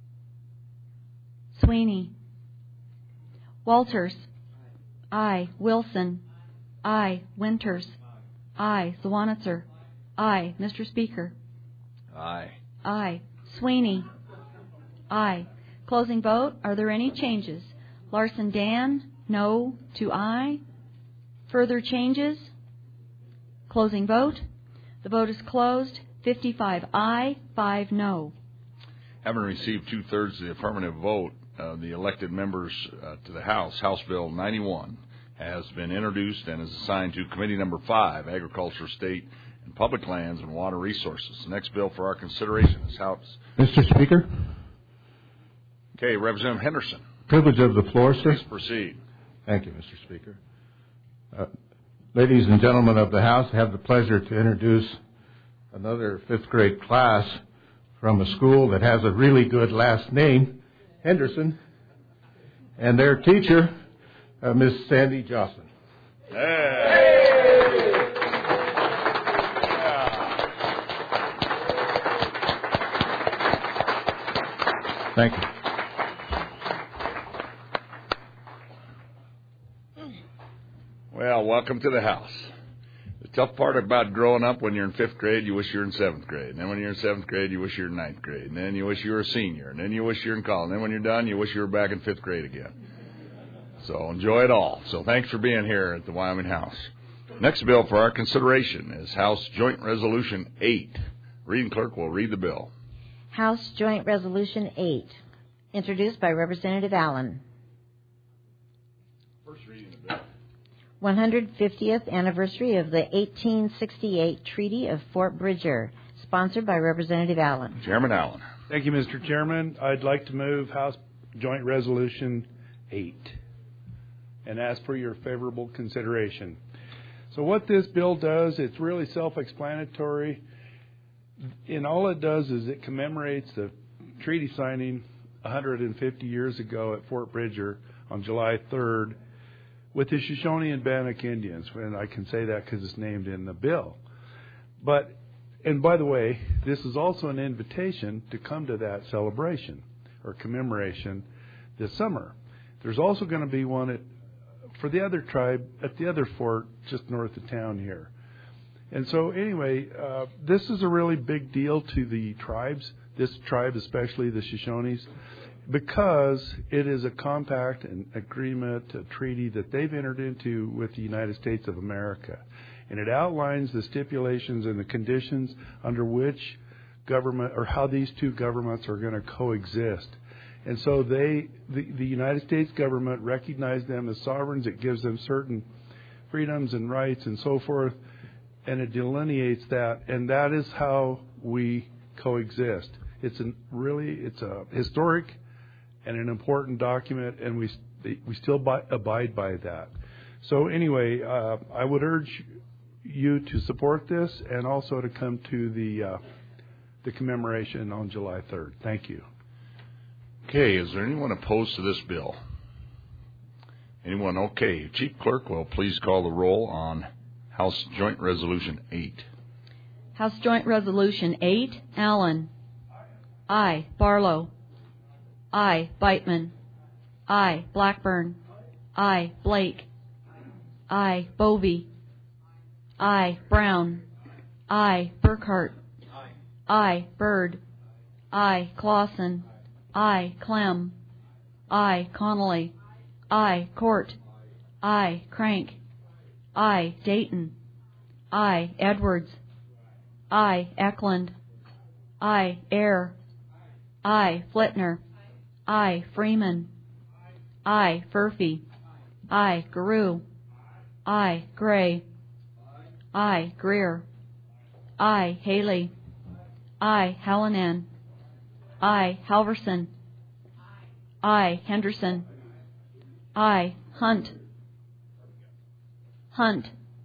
Sweeney. Walters. Aye. Wilson. Aye. Winters. Aye. Zwanitzer. Aye. Mister Speaker. Aye. Aye. Sweeney. Aye. Closing vote. Are there any changes? Larson Dan, no to aye. Further changes? Closing vote. The vote is closed. fifty-five aye, five no. Having received two-thirds of the affirmative vote of the elected members uh, to the House, House Bill ninety-one has been introduced and is assigned to Committee Number five, Agriculture, State, and Public Lands and Water Resources. The next bill for our consideration is House. Mister Speaker. Okay, Representative Henderson. Privilege of the floor, sir. Please proceed. Thank you, Mister Speaker. Uh, ladies and gentlemen of the House, I have the pleasure to introduce another fifth grade class from a school that has a really good last name, Henderson, and their teacher, uh, Miss Sandy Jocelyn. Hey. Thank you. Well, welcome to the House. The tough part about growing up, when you're in fifth grade, you wish you were in seventh grade. And then when you're in seventh grade, you wish you were in ninth grade. And then you wish you were a senior. And then you wish you were in college. And then when you're done, you wish you were back in fifth grade again. So enjoy it all. So thanks for being here at the Wyoming House. Next bill for our consideration is House Joint Resolution eight. Reading clerk will read the bill. House Joint Resolution eight, introduced by Representative Allen. First reading the bill. one hundred fiftieth anniversary of the eighteen sixty-eight Treaty of Fort Bridger, sponsored by Representative Allen. Chairman Allen. Thank you, Mister Chairman. I'd like to move House Joint Resolution eight and ask for your favorable consideration. So what this bill does, it's really self-explanatory. And all it does is it commemorates the treaty signing one hundred fifty years ago at Fort Bridger on July third with the Shoshone and Bannock Indians. And I can say that because it's named in the bill. But, and by the way, this is also an invitation to come to that celebration or commemoration this summer. There's also going to be one at, for the other tribe at the other fort just north of town here. And so anyway, uh, this is a really big deal to the tribes, this tribe especially, the Shoshones, because it is a compact, an agreement, a treaty that they've entered into with the United States of America. And it outlines the stipulations and the conditions under which government, or how these two governments are going to coexist. And so they, the, the United States government recognized them as sovereigns. It gives them certain freedoms and rights and so forth. And it delineates that, and that is how we coexist. It's a really, it's a historic and an important document, and we we still by, abide by that. So anyway, uh, I would urge you to support this, and also to come to the uh, the commemoration on July third. Thank you. Okay, is there anyone opposed to this bill? Anyone? Okay, Chief Clerk will please call the roll on House Joint Resolution eight. House Joint Resolution eight, Allen. Aye. Barlow. Aye. Beitman. Aye. Blackburn. Aye. Blake. Aye. Bovee. Aye. Brown. Aye. Burkhart. Aye. Byrd. Aye. Clausen. Aye. Clem. Aye. Connolly. Aye. Court. Aye. Crank. Aye. Dayton. Aye. Edwards. Aye. Eklund. Aye. Ayer. Aye. Flitner. Aye. Freeman. Aye. Furphy. Aye. Garou. Aye. Gray. Aye. Greer. Aye. Haley. Aye. Hallinan. Aye. Halverson. Aye. Henderson. Aye. Hunt. Hunt.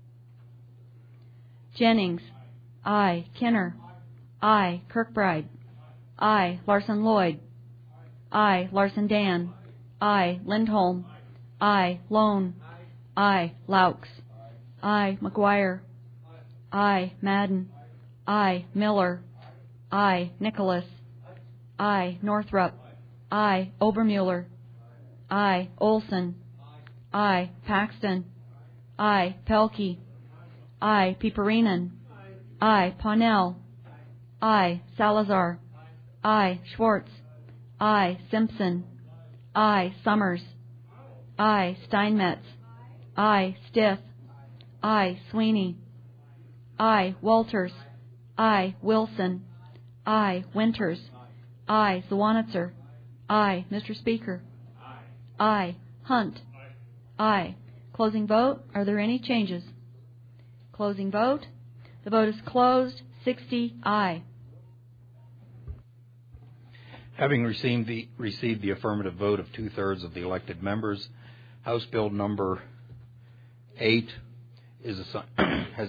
Jennings. Aye. Kinner. Aye. Kirkbride. Aye. Larson Lloyd. Aye. Larson Dan. Aye. Lindholm. Aye. Lone. Aye. Laux. Aye. McGuire. Aye. Madden. Aye. Miller. Aye. Nicholas. Aye. Northrup. Aye. Obermuller. Aye. Olson. Aye. Paxton. Aye. Pelkey. Aye. Piperinen. Aye. Parnell. Aye. Salazar. Aye. Schwartz. Aye. Simpson. Aye. Summers. Aye. Steinmetz. Aye. Stiff. Aye. Sweeney. I. Walters. I. Wilson. I. Winters. I. Zwanitzer. I. Mister Speaker. I. Hunt. I. Closing vote. Are there any changes? Closing vote. The vote is closed. sixty aye. Having received the, received the affirmative vote of two-thirds of the elected members, House Bill number eight is assi- has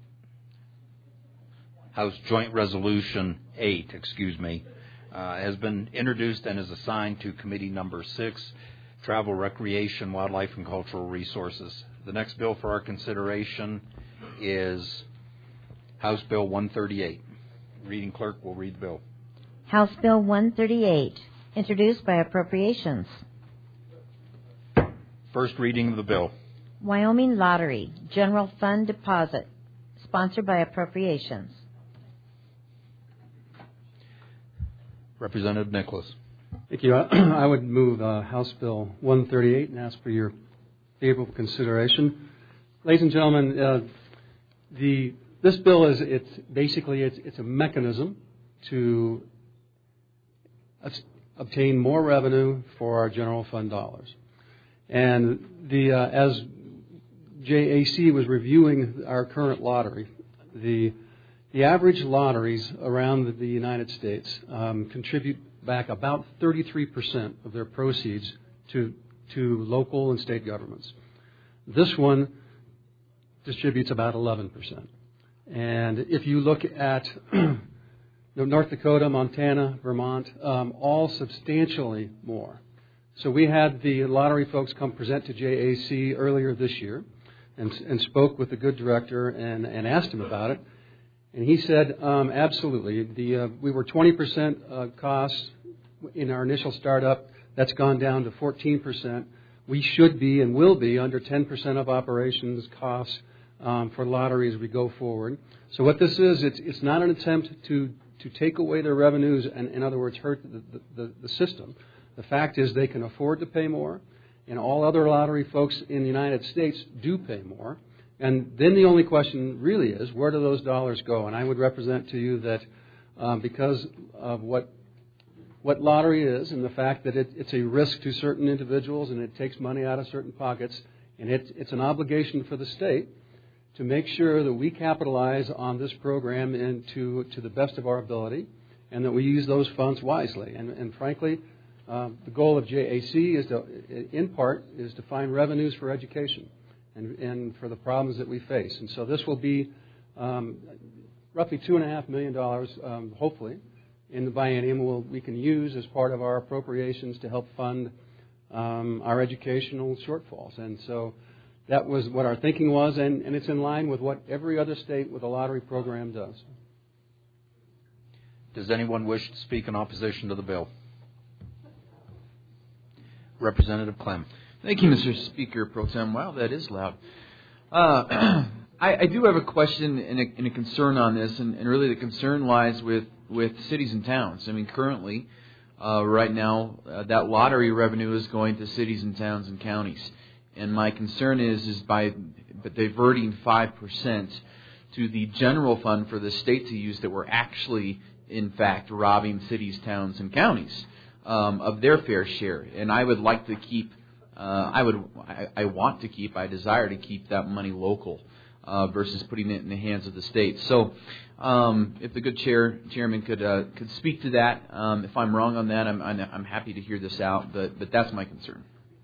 House Joint Resolution eight, excuse me, uh, has been introduced and is assigned to Committee number six, Travel, Recreation, Wildlife, and Cultural Resources. The next bill for our consideration is House Bill one thirty-eight. Reading clerk will read the bill. House Bill one thirty-eight, introduced by Appropriations. First reading of the bill. Wyoming Lottery, General Fund Deposit, sponsored by Appropriations. Representative Nicholas. Thank you. I would move uh, House Bill one thirty-eight and ask for your favorable consideration. Ladies and gentlemen, uh, the this bill is it's basically it's, it's a mechanism to obtain more revenue for our general fund dollars. And the uh, as J A C was reviewing our current lottery, the the average lotteries around the, the United States um, contribute back about thirty-three percent of their proceeds to to local and state governments. This one distributes about eleven percent. And if you look at North Dakota, Montana, Vermont, um, all substantially more. So we had the lottery folks come present to J A C earlier this year and, and spoke with the good director and, and asked him about it. And he said, um, absolutely. The, uh, we were twenty percent uh, costs in our initial startup. That's gone down to fourteen percent. We should be and will be under ten percent of operations costs um, for lottery as we go forward. So what this is, it's, it's not an attempt to to take away their revenues and, in other words, hurt the, the, the system. The fact is they can afford to pay more, and all other lottery folks in the United States do pay more. And then the only question really is, where do those dollars go? And I would represent to you that um, because of what what lottery is and the fact that it, it's a risk to certain individuals and it takes money out of certain pockets, and it, it's an obligation for the state to make sure that we capitalize on this program into to the best of our ability and that we use those funds wisely. And, and frankly, um, the goal of J A C is to, in part, is to find revenues for education and, and for the problems that we face. And so this will be um, roughly two and a half million dollars, um, hopefully, in the biennium we'll, we can use as part of our appropriations to help fund um, our educational shortfalls. And so that was what our thinking was, and, and it's in line with what every other state with a lottery program does. Does anyone wish to speak in opposition to the bill? Representative Clem. Thank you, Mister Speaker Pro Tem. Wow, that is loud. Uh, I, I do have a question and a, and a concern on this, and, and really the concern lies with, with cities and towns. I mean, currently, uh, right now, uh, that lottery revenue is going to cities and towns and counties. And my concern is, is by diverting five percent to the general fund for the state to use, that we're actually, in fact, robbing cities, towns, and counties um, of their fair share. And I would like to keep, uh, I would, I, I want to keep, I desire to keep that money local uh, versus putting it in the hands of the state. So, um, if the good chair, chairman could uh, could speak to that. Um, if I'm wrong on that, I'm, I'm I'm happy to hear this out. But but that's my concern.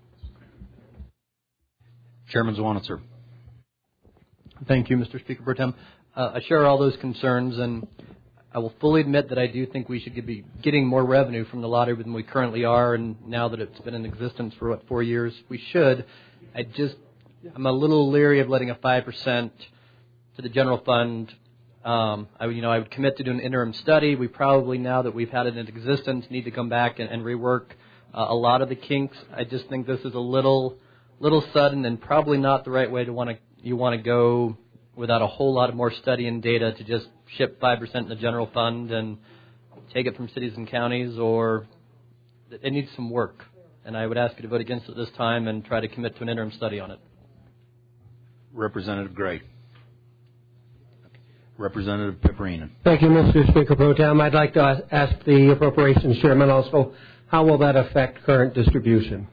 Chairman Zwanitzer. Thank you, Mister Speaker Pro Tem. Uh, I share all those concerns, and I will fully admit that I do think we should be getting more revenue from the lottery than we currently are, and now that it's been in existence for, what, four years, we should. I just, I'm a little leery of letting a five percent to the general fund. Um, I, you know, I would commit to do an interim study. We probably, now that we've had it in existence, need to come back and, and rework uh, a lot of the kinks. I just think this is a little... little sudden and probably not the right way to want to you want to go without a whole lot of more study and data to just ship five percent in the general fund and take it from cities and counties, or it needs some work. And I would ask you to vote against it this time and try to commit to an interim study on it. Representative Gray. Representative Piperinen. Thank you, Mister Speaker Pro Tem. I'd like to ask the Appropriations Chairman also, how will that affect current distribution?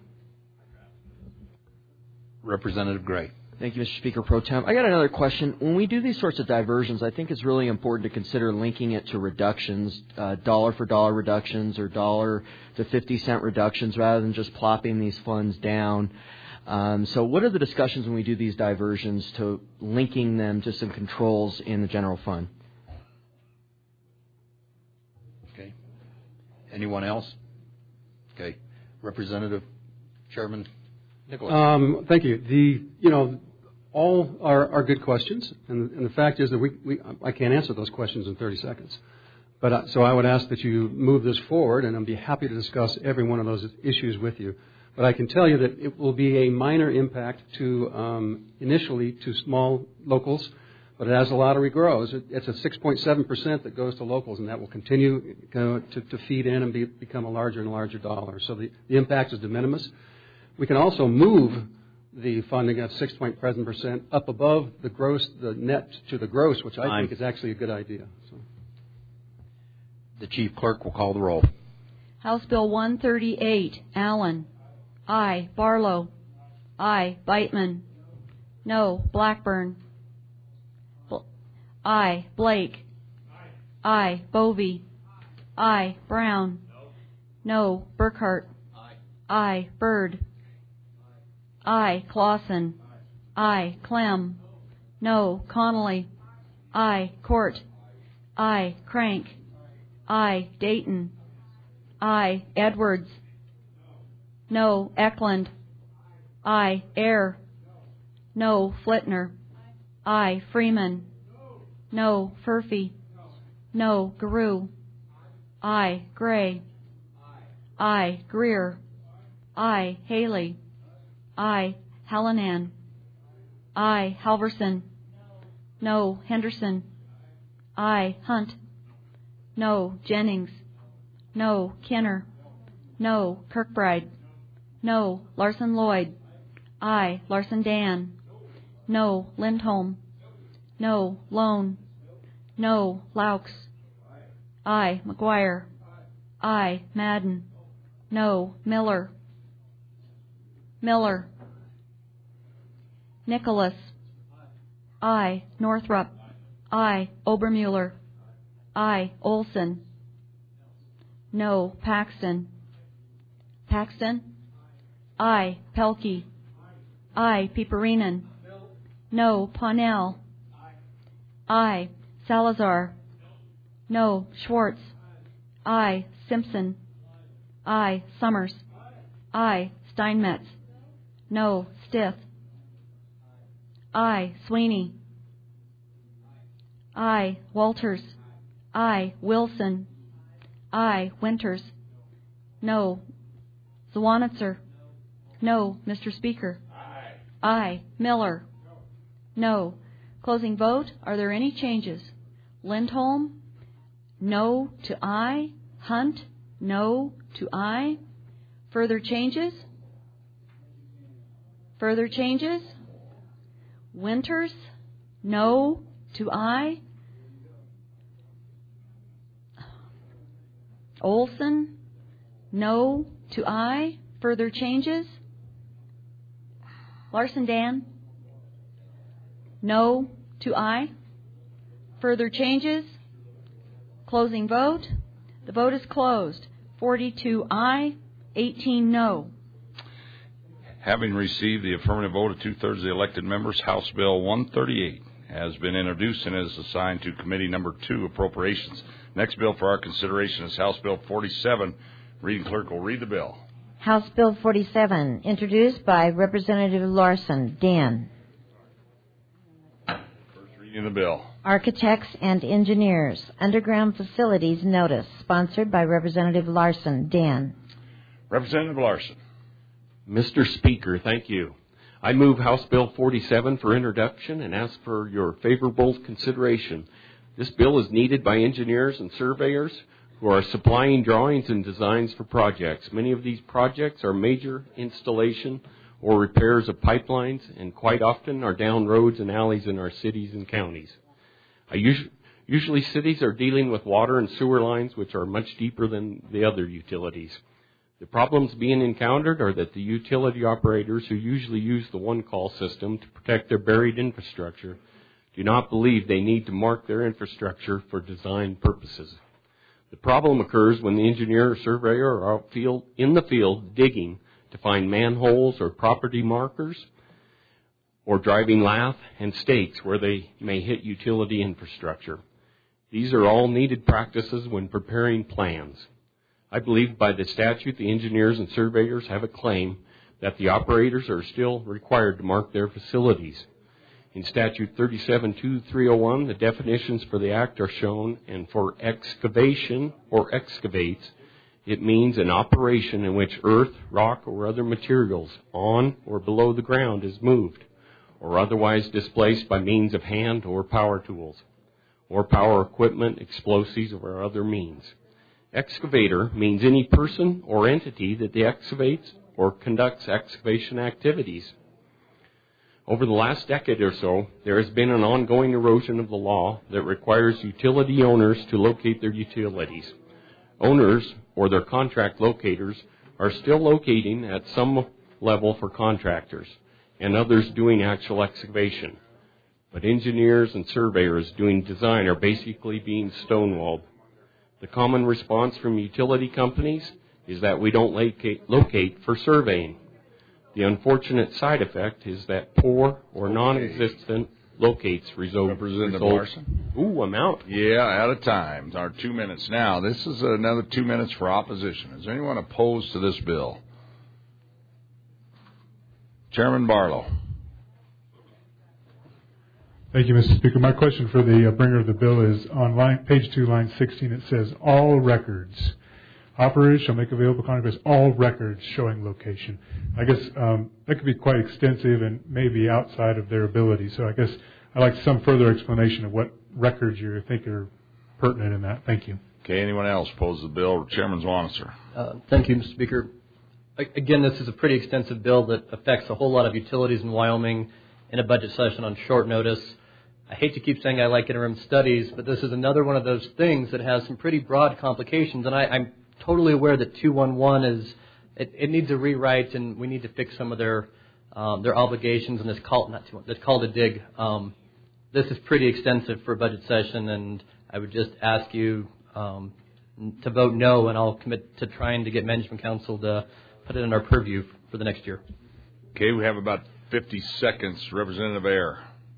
Representative Gray. Thank you, Mister Speaker Pro Tem. I got another question. When we do these sorts of diversions, I think it's really important to consider linking it to reductions, uh, dollar for dollar reductions or dollar to fifty cent reductions rather than just plopping these funds down. Um, so what are the discussions when we do these diversions to linking them to some controls in the general fund? Okay. Anyone else? Okay. Representative Chairman Nicholas. Um, thank you. The, you know, all are, are good questions, and, and the fact is that we, we I can't answer those questions in thirty seconds. But uh, so I would ask that you move this forward, and I'd be happy to discuss every one of those issues with you. But I can tell you that it will be a minor impact to um, initially to small locals, but as the lottery grows, it, it's a six point seven percent that goes to locals, and that will continue uh, to, to feed in and be, become a larger and larger dollar. So the, the impact is de minimis. We can also move the funding at six point seven percent up above the gross, the net to the gross, which I Time. think is actually a good idea. So. The Chief Clerk will call the roll. House Bill one thirty-eight, Allen. Aye. Barlow. Aye. Beitman. No. Blackburn. Bl- Aye. Blake. Aye. Bovee. Aye. Brown. No. Burkhart. Aye. Byrd. Aye. Clausen. Aye. Clem. No. Connolly. Aye. Court. Aye. Crank. Aye. Dayton. Aye. Edwards. No. Eklund. Aye. Ayer. No. Flitner. Aye. Freeman. No. Furphy. No. Garou. Aye. Gray. Aye. Greer. Aye. Haley. Aye. Hallinan. Aye. Halverson. No. Henderson. Aye. Hunt. No. Jennings. No. Kinner. No. Kirkbride. No. Larson Lloyd. Aye. Larson Dan. No. Lindholm. No. Lone. No. Laux. Aye. McGuire. Aye. Madden. No. Miller. Miller. Nicholas. Aye. Northrup. Aye. Obermuller. Aye. Olson. No. Paxton. Paxton. Aye. Pelkey. Aye. Piperinen. No. Parnell. Aye. Salazar. No. Schwartz. Aye. Simpson. Aye. Summers. Aye. Steinmetz. No. Stith. Aye. Sweeney. Aye. Walters. Aye. Wilson. Aye. Winters. No. Zwanitzer. No. Mister Speaker. Aye. Aye. Miller. No. Closing vote. Are there any changes? Lindholm. No to aye. Hunt. No to aye. Further changes? Further changes? Winters. No to aye. Olson. No to aye. Further changes? Larson Dan. No to aye. Further changes? Closing vote. The vote is closed. forty-two aye, eighteen no. Having received the affirmative vote of two-thirds of the elected members, House Bill one thirty-eight has been introduced and is assigned to Committee Number two, Appropriations. Next bill for our consideration is House Bill forty-seven. Reading clerk will read the bill. House Bill forty-seven, introduced by Representative Larson. Dan. First reading of the bill. Architects and Engineers, Underground Facilities Notice, sponsored by Representative Larson. Dan. Representative Larson. Mister Speaker, thank you. I move House Bill forty-seven for introduction and ask for your favorable consideration. This bill is needed by engineers and surveyors who are supplying drawings and designs for projects. Many of these projects are major installation or repairs of pipelines and quite often are down roads and alleys in our cities and counties. I usually, usually cities are dealing with water and sewer lines which are much deeper than the other utilities. The problems being encountered are that the utility operators who usually use the one-call system to protect their buried infrastructure do not believe they need to mark their infrastructure for design purposes. The problem occurs when the engineer or surveyor are out field, in the field digging to find manholes or property markers, or driving lath and stakes where they may hit utility infrastructure. These are all needed practices when preparing plans. I believe by the statute the engineers and surveyors have a claim that the operators are still required to mark their facilities. In Statute thirty-seven two three oh one, the definitions for the Act are shown, and for excavation or excavates, it means an operation in which earth, rock, or other materials on or below the ground is moved, or otherwise displaced by means of hand or power tools, or power equipment, explosives, or other means. Excavator means any person or entity that excavates or conducts excavation activities. Over the last decade or so, there has been an ongoing erosion of the law that requires utility owners to locate their utilities. Owners, or their contract locators, are still locating at some level for contractors, and others doing actual excavation. But engineers and surveyors doing design are basically being stonewalled. The common response from utility companies is that we don't locate, locate for surveying. The unfortunate side effect is that poor or non-existent locates result. Representative result. Larson. Ooh, I'm out. Yeah, out of time. Our two minutes now. This is another two minutes for opposition. Is anyone opposed to this bill? Chairman Barlow. Thank you, Mister Speaker. My question for the uh, bringer of the bill is on line, page two, line sixteen. It says all records. Operators shall make available contractors all records showing location. I guess um, that could be quite extensive and maybe outside of their ability. So I guess I'd like some further explanation of what records you think are pertinent in that. Thank you. Okay, anyone else oppose the bill? Chairman Zwanitzer. Uh, thank you, Mister Speaker. Again, this is a pretty extensive bill that affects a whole lot of utilities in Wyoming in a budget session on short notice. I hate to keep saying I like interim studies, but this is another one of those things that has some pretty broad complications, and I, I'm totally aware that two eleven is, it, it needs a rewrite, and we need to fix some of their um, their obligations, and it's called, not two, it's called a dig. Um, this is pretty extensive for a budget session, and I would just ask you um, to vote no, and I'll commit to trying to get Management Council to put it in our purview for the next year. Okay, we have about fifty seconds. Representative Ayer.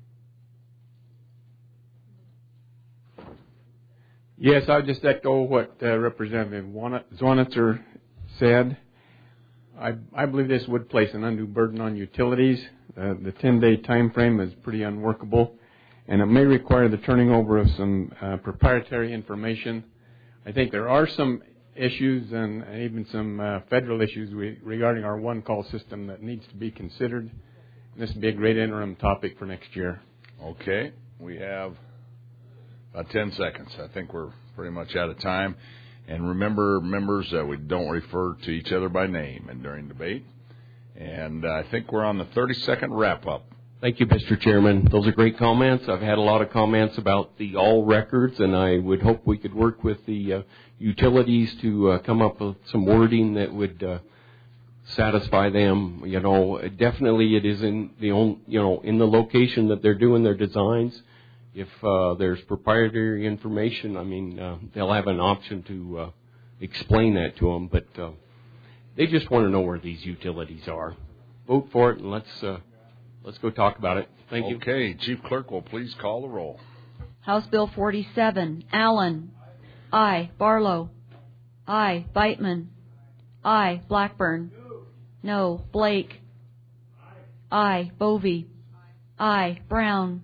Yes, I'll just echo what uh, Representative Zwanitzer said. I, I believe this would place an undue burden on utilities. Uh, the ten-day time frame is pretty unworkable, and it may require the turning over of some uh, proprietary information. I think there are some issues and even some uh, federal issues we, regarding our one-call system that needs to be considered. And this would be a great interim topic for next year. Okay, we have about ten seconds. I think we're pretty much out of time. And remember, members, that we don't refer to each other by name and during debate. And I think we're on the thirty-second wrap-up. Thank you, Mister Chairman. Those are great comments. I've had a lot of comments about the all records, and I would hope we could work with the uh, utilities to uh, come up with some wording that would uh, satisfy them. You know, definitely it is in the own, you know, in the location that they're doing their designs. If uh, there's proprietary information, I mean, uh, they'll have an option to uh, explain that to them. But uh, they just want to know where these utilities are. Vote for it, and let's uh, let's go talk about it. Thank you. Okay, Chief Clerk will please call the roll. House Bill forty-seven, Allen. Aye. Barlow. Aye. Beitman. Aye. Blackburn. No. Blake. Aye. Bovee. Aye. Brown.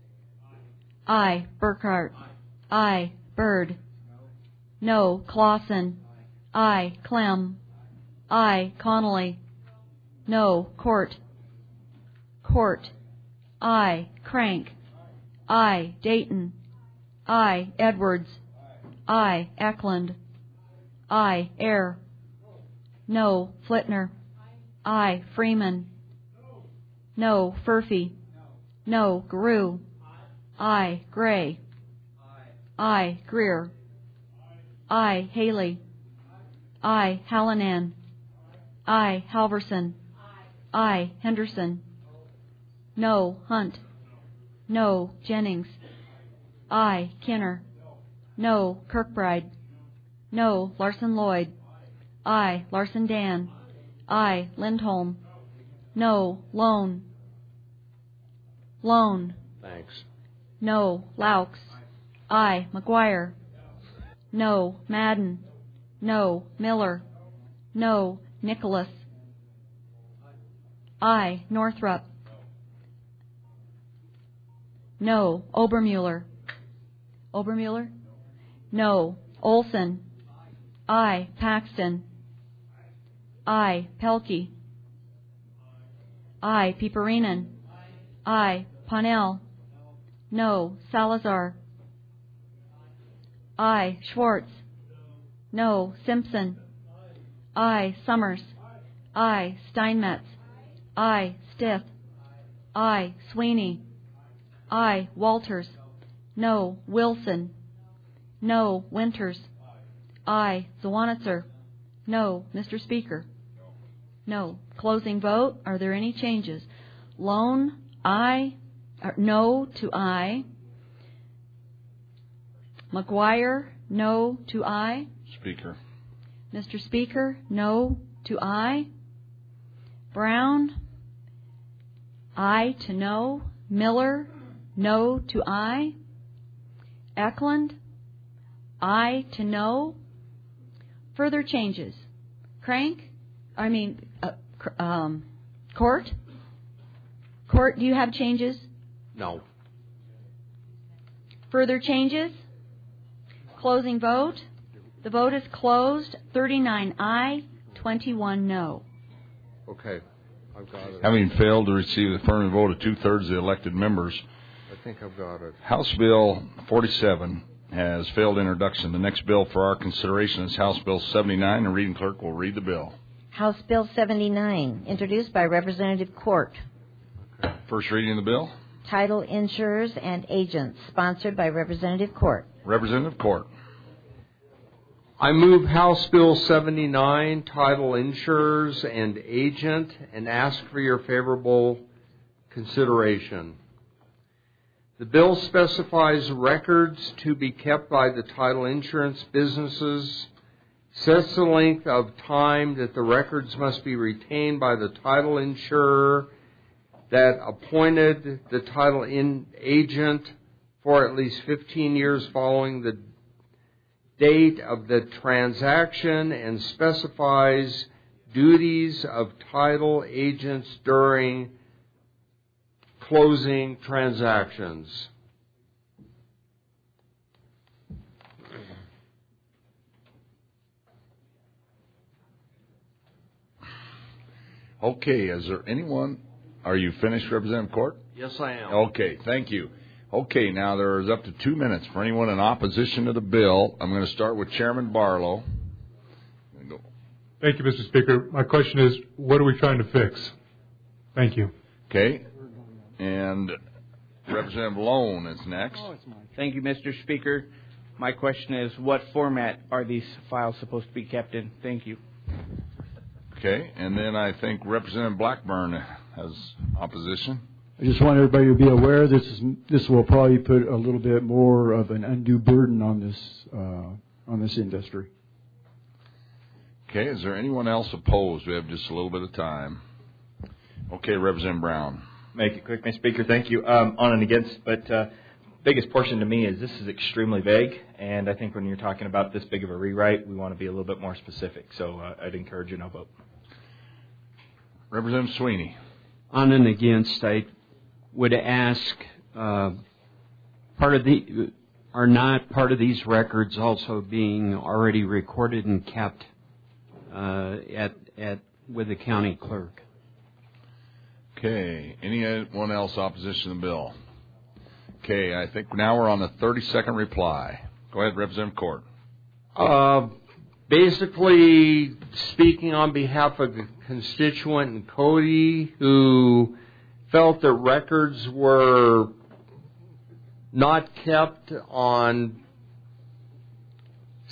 Aye. Burkhart. Aye. Byrd. No. Clausen. Aye. Clem. Aye. Connolly. No. Court. Court. Aye. Crank. Aye. Dayton. Aye. Edwards. Aye. Eklund. Aye. Ayer. No. Flitner. Aye. Freeman. No. Furphy. No. Guru. Aye. Gray. I. Greer. I. Haley. I. Hallinan. I. Halverson. I. Henderson. No. Hunt. No. Jennings. I. Kinner. No. Kirkbride. No. Larson Lloyd. I. Larson Dan. I. Lindholm. No. Lone. Lone. Thanks. No. Laux. I. McGuire. No. Madden. No. Miller. No. Nicholas. I. Northrup. No. Obermuller. Obermuller? No. Olson. I. Paxton. I. Pelkey. I. Piperinen. I. Ponnell. No. Salazar. I. Schwartz. No. Simpson. I. Summers. I. Steinmetz. I. Stith. I. Sweeney. I. Walters. No. Wilson. No. Winters. I. Zwanitzer. No. Mister Speaker. No. Closing vote. Are there any changes? Lone. I. Or no to I. McGuire. No to I. Speaker. Mister Speaker. No to I. Brown. I to no. Miller. No to I. Eklund. I to no. Further changes. Crank. I mean, uh, um, Court. Court, do you have changes? No. Further changes? Closing vote. The vote is closed. thirty-nine aye, twenty-one no. Okay. I've got it. Having failed to receive the affirmative vote of two-thirds of the elected members, I think I've got it. House Bill forty-seven has failed introduction. The next bill for our consideration is House Bill seventy-nine. The reading clerk will read the bill. House Bill seventy-nine, introduced by Representative Court. First reading of the bill. Title Insurers and Agents, sponsored by Representative Court. Representative Court. I move House Bill seventy-nine, Title Insurers and Agent, and ask for your favorable consideration. The bill specifies records to be kept by the title insurance businesses, sets the length of time that the records must be retained by the title insurer that appointed the title in agent for at least fifteen years following the date of the transaction, and specifies duties of title agents during closing transactions. Okay, is there anyone? Are you finished, Representative Court? Yes, I am. Okay, thank you. Okay, now there is up to two minutes for anyone in opposition to the bill. I'm going to start with Chairman Barlow. Thank you, Mister Speaker. My question is, what are we trying to fix? Thank you. Okay, and Representative Lone is next. Thank you, Mister Speaker. My question is, what format are these files supposed to be kept in? Thank you. Okay, and then I think Representative Blackburn has opposition. I just want everybody to be aware this is this will probably put a little bit more of an undue burden on this uh, on this industry. Okay, is there anyone else opposed? We have just a little bit of time. Okay, Representative Brown. Make it quick, Mister Speaker. Thank you. Um, on and against, but uh, biggest portion to me is this is extremely vague, and I think when you're talking about this big of a rewrite, we want to be a little bit more specific. So uh, I'd encourage a no vote. Representative Sweeney. On and against, I would ask, uh, part of the are not part of these records also being already recorded and kept uh, at at with the county clerk? Okay. Anyone else opposition to the bill? Okay. I think now we're on the thirty-second reply. Go ahead, Representative Court. Uh, basically, speaking on behalf of the constituent and Cody, who felt that records were not kept on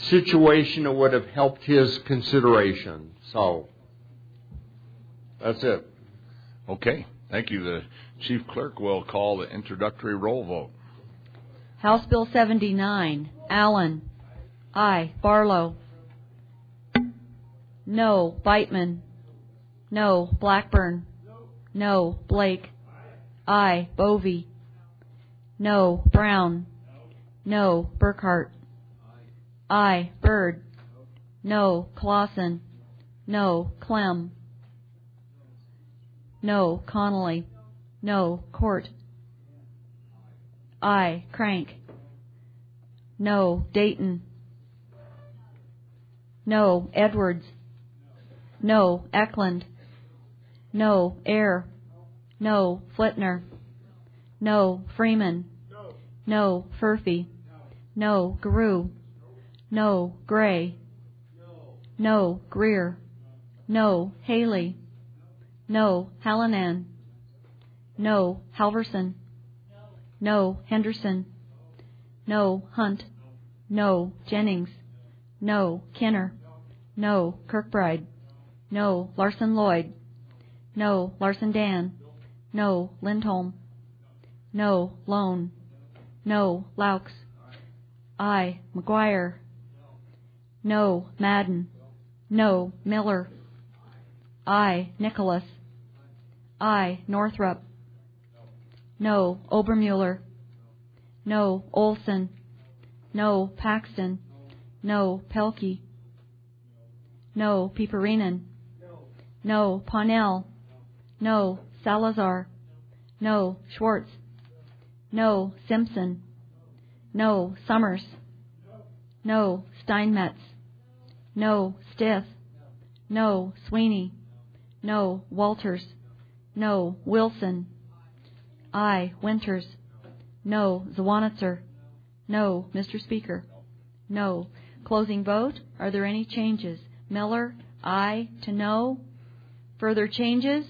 situation that would have helped his consideration. So that's it. Okay. Thank you. The Chief Clerk will call the introductory roll vote. House Bill seventy-nine, Allen. Aye. Barlow. No. Beitman. No. Blackburn. No. Blake. Aye. Bovee. No. Brown. No. Burkhart. Aye. Byrd. No. Clausen. No. Clem. No. Connolly. No. Court. Aye. Crank. No. Dayton. No. Edwards. No. Eklund. No. Ayer. No. Flitner. No. Freeman. No. Furphy. No. Garou. No. Gray. No. Greer. No. Haley. No. Hallinan. No. Halverson. No. Henderson. No. Hunt. No. Jennings. No. Kenner. No. Kirkbride. No. Larson Lloyd. No. Larson Dan. No. Lindholm. No. Lone. No. Laux. Aye. McGuire. No. Madden. No. Miller. Aye. Nicholas. Aye. Northrup. No. Obermuller. No. Olson. No. Paxton. No. Pelkey. No. Piperinen. No. Parnell. No. Salazar. No. Schwartz. No. Simpson. No. Summers. No. Steinmetz. No. Stith. No. Sweeney. No. Walters. No. Wilson. Aye. Winters. No. Zwanitzer. No. Mister Speaker. No. Closing vote. Are there any changes? Miller. Aye to no. Further changes?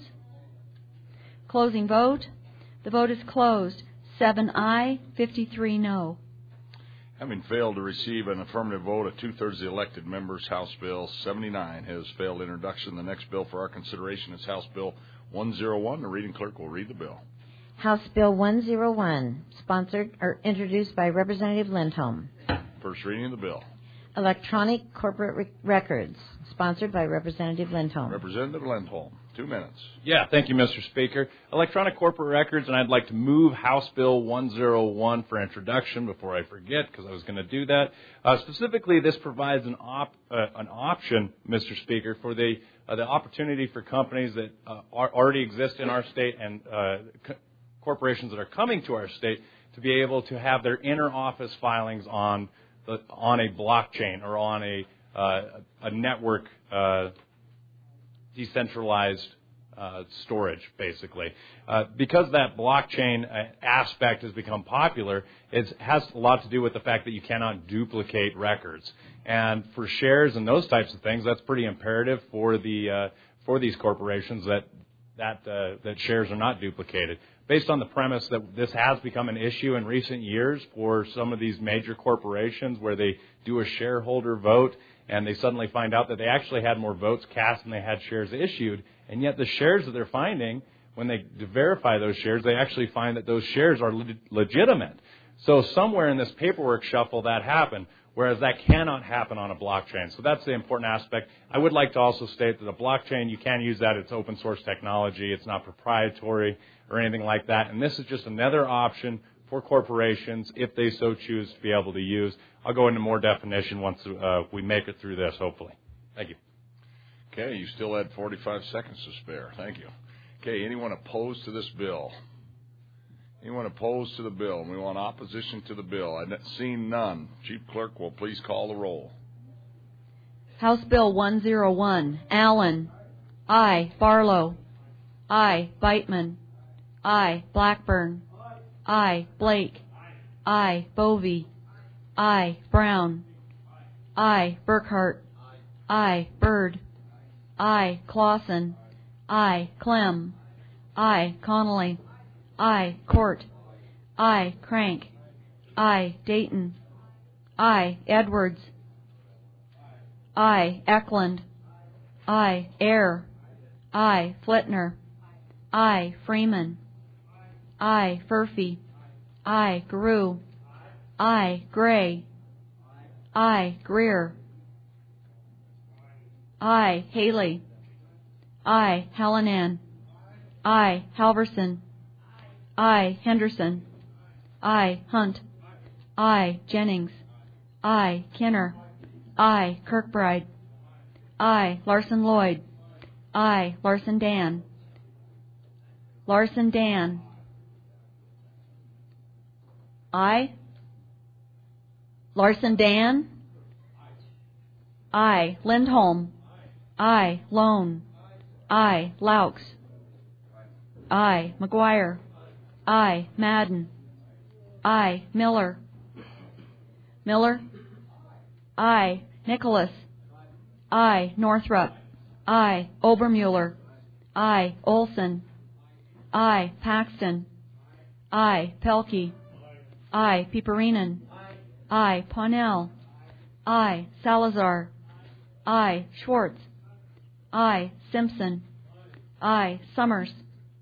Closing vote. The vote is closed. Seven aye, fifty-three no. Having failed to receive an affirmative vote of two-thirds of the elected members, House Bill seventy-nine has failed introduction. The next bill for our consideration is House Bill one oh one. The reading clerk will read the bill. House Bill one oh one, sponsored or introduced by Representative Lindholm. First reading of the bill. Electronic Corporate Re- Records, sponsored by Representative Lindholm. Representative Lindholm, two minutes. Yeah, thank you, Mister Speaker. Electronic Corporate Records, and I'd like to move House Bill one oh one for introduction before I forget, because I was going to do that. Uh, specifically, this provides an op, uh, an option, Mister Speaker, for the uh, the opportunity for companies that uh, are, already exist in our state and uh, co- corporations that are coming to our state to be able to have their inter-office filings on the, on a blockchain or on a uh, a network uh, decentralized uh, storage, basically. Uh, because that blockchain aspect has become popular, it has a lot to do with the fact that you cannot duplicate records. And for shares and those types of things, that's pretty imperative for the uh, for these corporations that that uh, that shares are not duplicated. Based on the premise that this has become an issue in recent years for some of these major corporations where they do a shareholder vote and they suddenly find out that they actually had more votes cast than they had shares issued, and yet the shares that they're finding, when they verify those shares, they actually find that those shares are le- legitimate. So somewhere in this paperwork shuffle that happened, whereas that cannot happen on a blockchain. So that's the important aspect. I would like to also state that a blockchain, you can use that. It's open source technology. It's not proprietary or anything like that. And this is just another option for corporations, if they so choose, to be able to use. I'll go into more definition once uh, we make it through this, hopefully. Thank you. Okay, you still had forty-five seconds to spare. Thank you. Okay, anyone opposed to this bill? Anyone opposed to the bill? And we want opposition to the bill. I've seen none. Chief Clerk will please call the roll. House Bill one oh one, Allen. Aye. Barlow. Aye. Beitman. Aye. Blackburn. Aye. Blake. Aye. Bovee. Aye. Brown. Aye. Burkhart. Aye. Byrd. Aye. Clausen. Aye. Clem. Aye. Connolly. Aye. Court. Aye. Crank. Aye. Dayton. Aye. Edwards. I. Eklund. I. Ayer. I. Flitner. I. Freeman. I. Furphy. I. Guru. I. Gray. I. Greer. I. Haley. I. Hallinan. I. Halverson. I. Henderson. I. Hunt. I. Jennings. I. Kinner. I. Kirkbride. I. Larson Lloyd. I. Larson Dan. Larson Dan. I. Larson Dan. I. Lindholm. I. Lone. I. Laux. I. McGuire. I. Madden. I. Miller. Miller. I. Nicholas. I. Northrup. I. Obermuller. I. Olson. I. Paxton. I. Pelkey. I. Piperinen. I. Ponnell. I. Salazar. I. Schwartz. I. Simpson. I. Summers.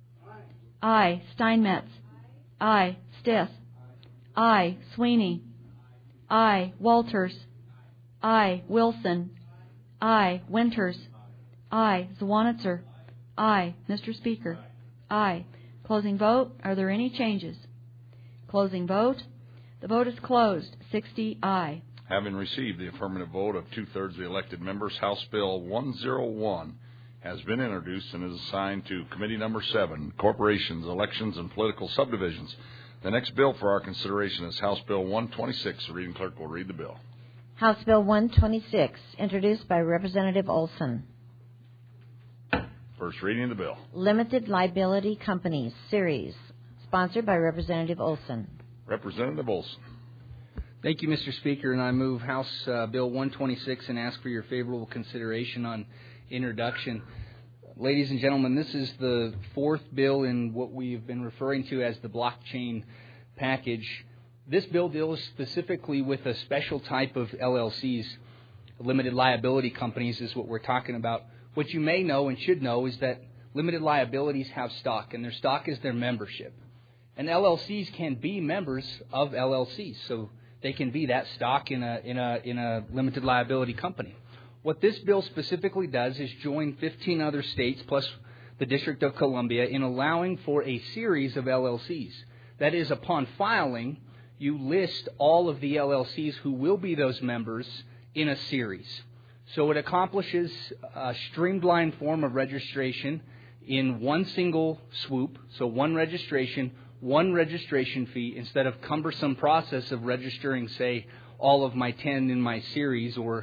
I. Steinmetz. I. Stith. I. Sweeney. I. Walters. I. Wilson. I. Winters. I. Zwanitzer. I. Mister Speaker. I. Closing vote. Are there any changes? Closing vote. The vote is closed. sixty aye. Having received the affirmative vote of two-thirds of the elected members, House Bill one oh one has been introduced and is assigned to Committee Number seven, Corporations, Elections, and Political Subdivisions. The next bill for our consideration is House Bill one twenty-six. The reading clerk will read the bill. House Bill one twenty-six, introduced by Representative Olson. First reading of the bill. Limited Liability Companies, Series, sponsored by Representative Olson. Representative Olson. Thank you, Mister Speaker, and I move House uh, Bill one twenty-six and ask for your favorable consideration on introduction. Ladies and gentlemen, this is the fourth bill in what we've been referring to as the blockchain package. This bill deals specifically with a special type of L L Cs. Limited liability companies is what we're talking about. What you may know and should know is that limited liabilities have stock, and their stock is their membership. And L L Cs can be members of L L Cs, so they can be that stock in a in a in a limited liability company. What this bill specifically does is join fifteen other states plus the District of Columbia in allowing for a series of L L Cs. That is, upon filing, you list all of the L L Cs who will be those members in a series. So it accomplishes a streamlined form of registration in one single swoop, so one registration, one registration fee, instead of cumbersome process of registering, say, all of my ten in my series, or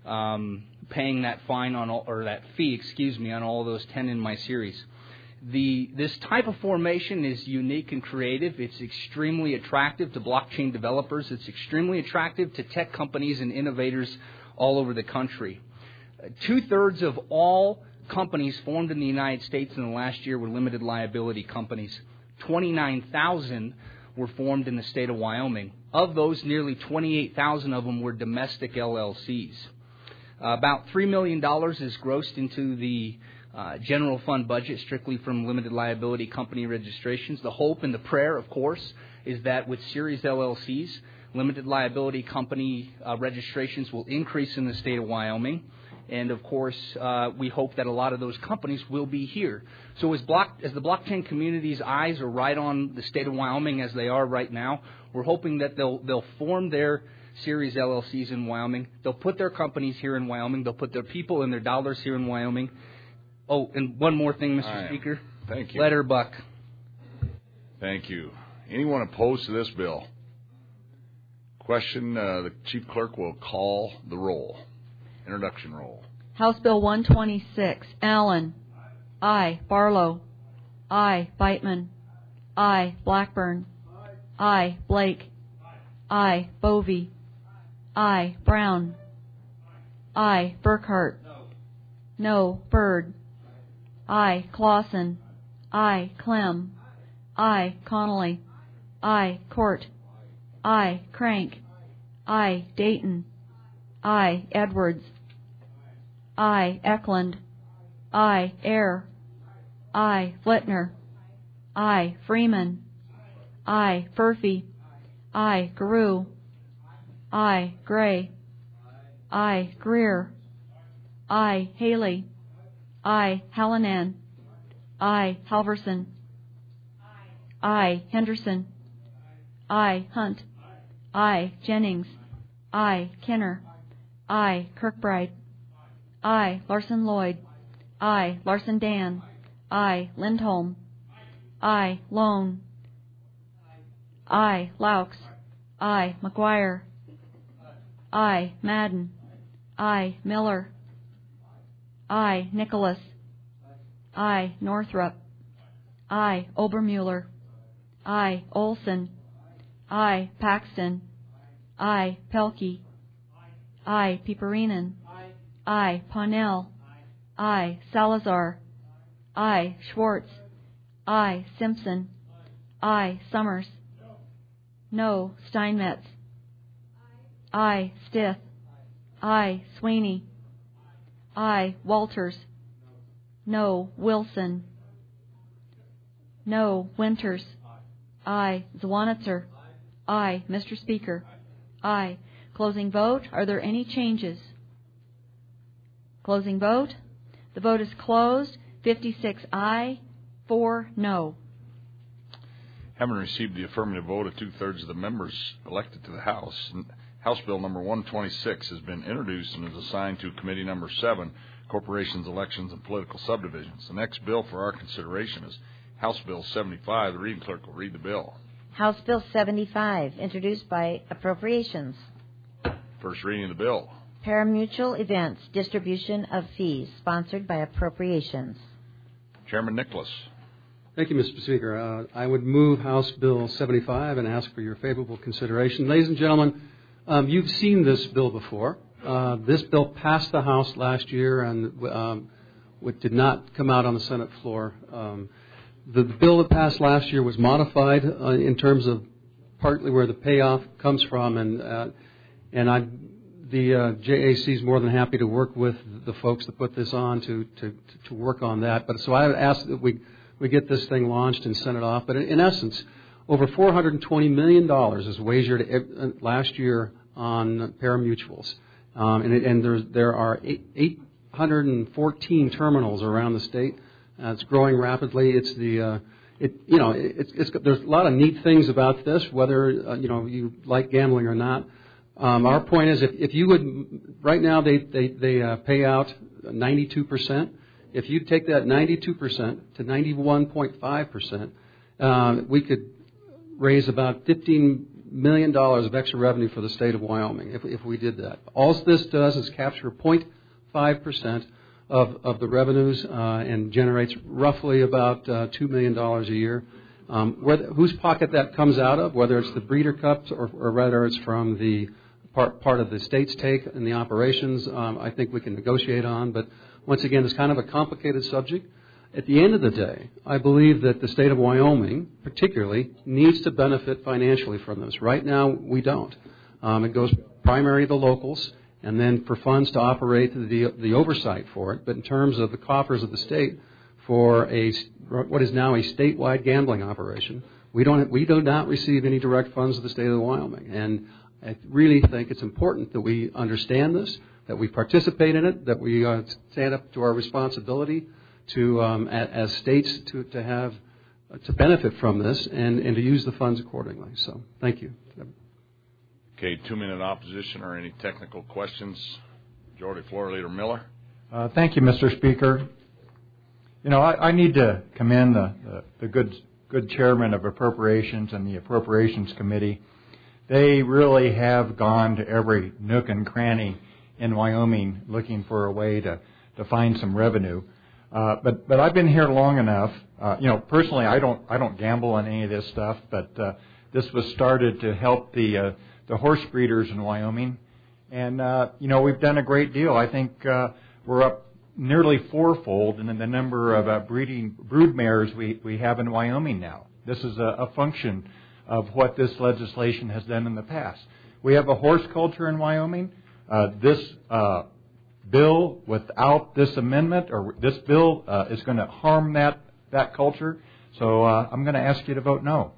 um, paying that fine on all, or that fee, excuse me, on all of those ten in my series. The this type of formation is unique and creative. It's extremely attractive to blockchain developers. It's extremely attractive to tech companies and innovators all over the country. Uh, two-thirds of all companies formed in the United States in the last year were limited liability companies. twenty-nine thousand were formed in the state of Wyoming. Of those, nearly twenty-eight thousand of them were domestic L L Cs. Uh, about three million dollars is grossed into the uh, general fund budget strictly from limited liability company registrations. The hope and the prayer, of course, is that with series L L Cs, limited liability company uh, registrations will increase in the state of Wyoming. And, of course, uh, we hope that a lot of those companies will be here. So as, block, as the blockchain community's eyes are right on the state of Wyoming as they are right now, we're hoping that they'll, they'll form their series L L Cs in Wyoming. They'll put their companies here in Wyoming. They'll put their people and their dollars here in Wyoming. Oh, and one more thing, Mister Right. Speaker. Thank you. Letter Buck. Thank you. Anyone opposed to this bill? Question, uh, the chief clerk will call the roll. Introduction roll. House Bill one twenty-six. Allen. Aye. Barlow. Aye. Beitman. Aye. Blackburn. Aye. Blake. Aye. Bovee. Aye. Brown. Aye. Burkhart. No. Bird. Aye. Clausen. Aye. Clem. Aye. Connolly. Aye. Court. Aye. Crank. Aye. Dayton. Aye. Edwards. I. Eklund, I. Ayer, I. Flitner, I. Freeman, I. Furphy, I. Garou, I. Gray, I. Greer, I. Haley, I. Hallinan, I. Halverson, I. Henderson, I. Hunt, I. Jennings, I. Kenner, I. Kirkbride, I. Larson Lloyd, I. Larson Dan, I. Lindholm, I. Lone, I. Laux, I. McGuire, I. Madden, I. Miller, I. Nicholas, I. Northrup, I. Obermuller, I. Olson, I. Paxton, I. Pelkey, I. Piperinen, I. Parnell, I. Salazar, I. Schwartz, I. Simpson, I. Summers, no. Steinmetz, I. Stith, I. Sweeney, I. Walters, no. Wilson, no. Winters, I. Zwanitzer, I. Mister Speaker, I. Closing vote. Are there any changes? Closing vote. The vote is closed. fifty-six aye, four no. Having received the affirmative vote of two-thirds of the members elected to the House, House Bill number one twenty-six has been introduced and is assigned to Committee number seven, Corporations, Elections, and Political Subdivisions. The next bill for our consideration is House Bill seventy-five. The reading clerk will read the bill. House Bill seventy-five, introduced by Appropriations. First reading of the bill. Parimutuel Events, Distribution of Fees, sponsored by Appropriations. Chairman Nicholas. Thank you, Mister Speaker. Uh, I would move House Bill seventy-five and ask for your favorable consideration. Ladies and gentlemen, um, you've seen this bill before. Uh, this bill passed the House last year and um, it did not come out on the Senate floor. Um, the, the bill that passed last year was modified uh, in terms of partly where the payoff comes from, and uh, and I, the uh, J A C is more than happy to work with the folks that put this on to to, to work on that. But so I would ask that we we get this thing launched and send it off. But in, in essence, over four hundred twenty million dollars is wagered uh, last year on parimutuels. Um, and, it, and there, there are eight hundred fourteen terminals around the state. Uh, it's growing rapidly. It's the, uh, it, you know, it, it's, there's a lot of neat things about this, whether, uh, you know, you like gambling or not. Um, our point is, if, if you would, right now they, they, they uh, pay out ninety-two percent. If you take that ninety-two percent to ninety-one point five percent, uh, we could raise about fifteen million dollars of extra revenue for the state of Wyoming if, if we did that. All this does is capture zero point five percent of, of the revenues uh, and generates roughly about uh, two million dollars a year. Um, whether, whose pocket that comes out of, whether it's the breeder cups or, or whether it's from the part, part of the state's take in the operations, um, I think we can negotiate on. But once again, it's kind of a complicated subject. At the end of the day, I believe that the state of Wyoming, particularly, needs to benefit financially from this. Right now, we don't. Um, it goes primarily to the locals, and then for funds to operate the the oversight for it. But in terms of the coffers of the state for a what is now a statewide gambling operation, we don't we do not receive any direct funds of the state of Wyoming. And I really think it's important that we understand this, that we participate in it, that we uh, stand up to our responsibility to um, as states to to have uh, to benefit from this and, and to use the funds accordingly. So thank you. Okay, two-minute opposition or any technical questions? Majority Floor Leader Miller. Uh, thank you, Mister Speaker. You know, I, I need to commend the, the, the good good chairman of Appropriations and the Appropriations Committee. They really have gone to every nook and cranny in Wyoming looking for a way to, to find some revenue. Uh, but but I've been here long enough. Uh, you know, personally, I don't I don't gamble on any of this stuff. But uh, this was started to help the uh, the horse breeders in Wyoming, and uh, you know we've done a great deal. I think uh, we're up nearly fourfold in the number of uh, breeding brood mares we we have in Wyoming now. This is a, a function of what this legislation has done in the past. We have a horse culture in Wyoming. Uh, this uh, bill without this amendment, or this bill uh, is going to harm that, that culture. So uh, I'm going to ask you to vote no.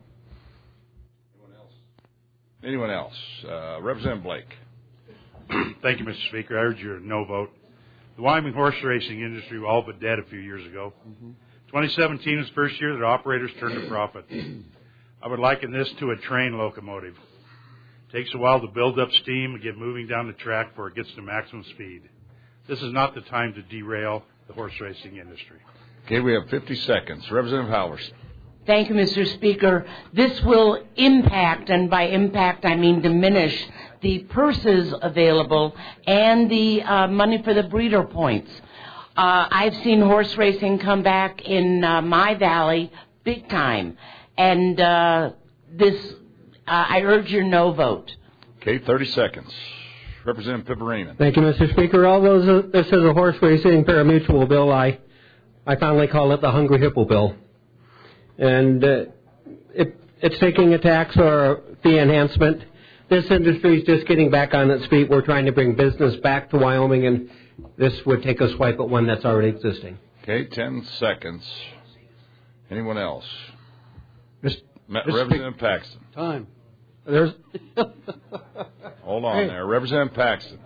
Anyone else? Uh, Representative Blake. Thank you, Mister Speaker. I urge your no vote. The Wyoming horse racing industry was all but dead a few years ago. Mm-hmm. twenty seventeen was the first year that operators turned a profit. I would liken this to a train locomotive. It takes a while to build up steam and get moving down the track before it gets to maximum speed. This is not the time to derail the horse racing industry. Okay, we have fifty seconds. Representative Halverson. Thank you, Mister Speaker. This will impact, and by impact I mean diminish, the purses available and the uh, money for the breeder points. Uh, I've seen horse racing come back in uh, my valley big time, and uh, this, uh, I urge your no vote. Okay, thirty seconds. Representative Piperino. Thank you, Mister Speaker. Although this is a horse racing parimutuel bill, I, I finally call it the Hungry Hippo bill. And uh, it, it's taking a tax or a fee enhancement. This industry is just getting back on its feet. We're trying to bring business back to Wyoming, and this would take a swipe at one that's already existing. Okay, ten seconds. Anyone else? Mister Ma- Representative Paxton. Time. There's. Hold on Hey. there. Representative Paxton.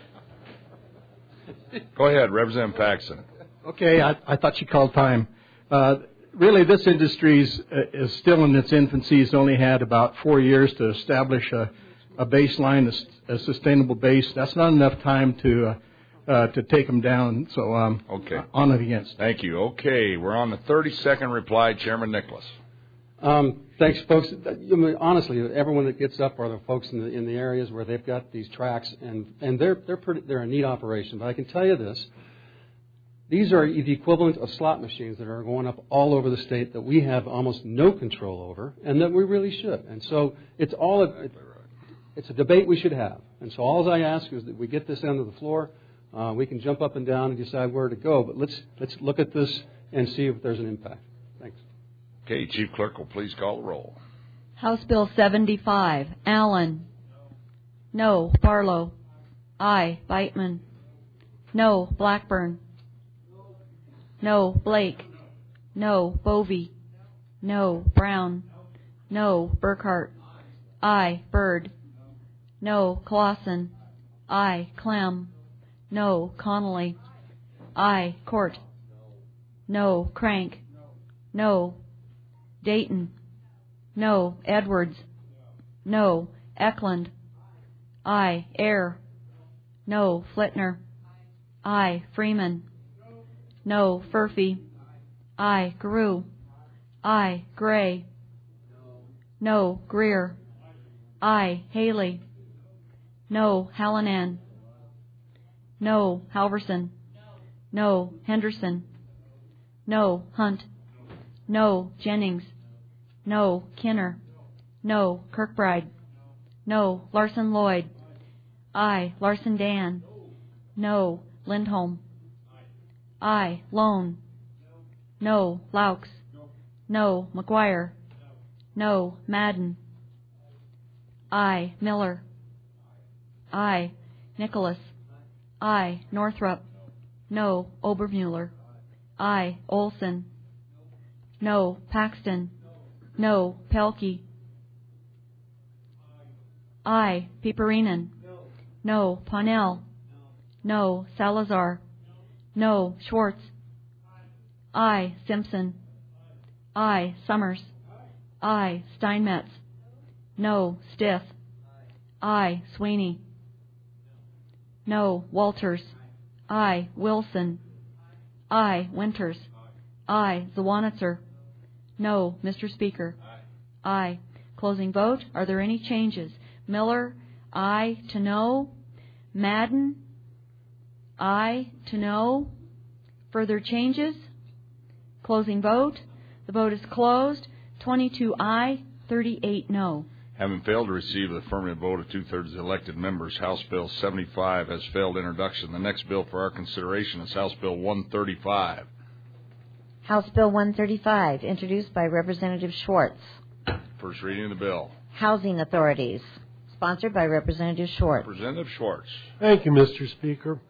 Go ahead, Representative Paxton. Okay, I, I thought you called time. Uh, really, this industry is, uh, is still in its infancy. It's only had about four years to establish a, a baseline, a, a sustainable base. That's not enough time to uh, uh, to take them down. So, um, okay. on and against. Thank you. Okay, we're on the thirty-second reply. Chairman Nicholas. Um, thanks, folks. I mean, honestly, everyone that gets up are the folks in the in the areas where they've got these tracks, and, and they're they're pretty they're a neat operation. But I can tell you this: these are the equivalent of slot machines that are going up all over the state that we have almost no control over, and that we really should. And so it's all a, it's a debate we should have. And so all I ask is that we get this onto the floor. Uh, we can jump up and down and decide where to go, but let's let's look at this and see if there's an impact. Thanks. Okay, Chief Clerk will please call the roll. House Bill seventy-five, Allen. No. Barlow. Aye. Beitman. No. Blackburn. No. Blake. No. Bovee. No. Brown. No. Burkhart. Aye. Byrd. No. Clausen. Aye. Clem. No. Connolly. Aye. Court. No. Crank. No. Dayton. No. Edwards. No. Eklund. Aye. Ayer. No. Flitner. Aye. Freeman. No. Furphy. Aye. Carew. Aye. Gray. No. Greer. Aye. Haley. No. Hallinan. No. Halverson. No. Henderson. No. Hunt. No. Jennings. No. Kinner. No. Kirkbride. No. Larson Lloyd. Aye. Larson Dan. No. Lindholm. Aye. Lone. No. Laux. No. McGuire. No. Madden. Aye. Miller. Aye. Nicholas. Aye. Northrup. No. Obermuller. Aye. Olson. No. Paxton. No. Pelkey. Aye. Piperinen. No. Ponell. No. Salazar. No. Schwartz. Aye. Simpson. Aye. Summers. Aye. Steinmetz. No. Stith. Aye. Sweeney. No. Walters. Aye. Wilson. Aye. Winters. Aye. Zawanitzer. No. Mister Speaker. Aye. Closing vote. Are there any changes? Miller. Aye to no. Madden. Aye to no. Further changes? Closing vote. The vote is closed. twenty-two aye, thirty-eight no. Having failed to receive the affirmative vote of two-thirds of the elected members, House Bill seventy-five has failed introduction. The next bill for our consideration is House Bill one thirty-five. House Bill one thirty-five, introduced by Representative Schwartz. First reading of the bill. Housing authorities, sponsored by Representative Schwartz. Representative Schwartz. Thank you, Mister Speaker.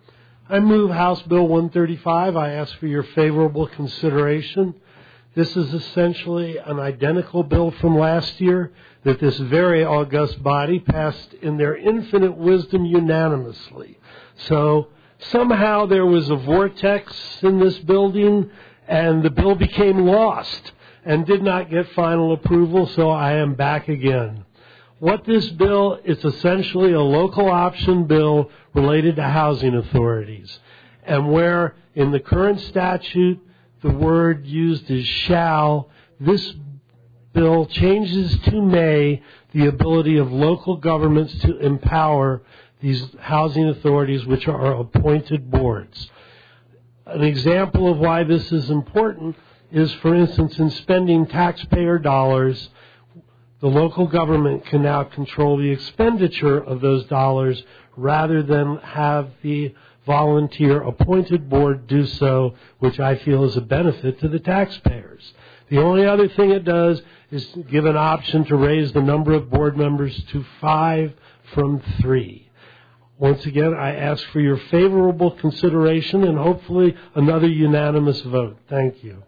I move House Bill one thirty-five. I ask for your favorable consideration. This is essentially an identical bill from last year that this very august body passed in their infinite wisdom unanimously. So somehow there was a vortex in this building and the bill became lost and did not get final approval, so I am back again. What this bill is essentially a local option bill related to housing authorities. And where in the current statute the word used is shall, this bill changes to may the ability of local governments to empower these housing authorities, which are appointed boards. An example of why this is important is, for instance, in spending taxpayer dollars, the local government can now control the expenditure of those dollars rather than have the volunteer appointed board do so, which I feel is a benefit to the taxpayers. The only other thing it does is give an option to raise the number of board members to five from three. Once again, I ask for your favorable consideration and hopefully another unanimous vote. Thank you.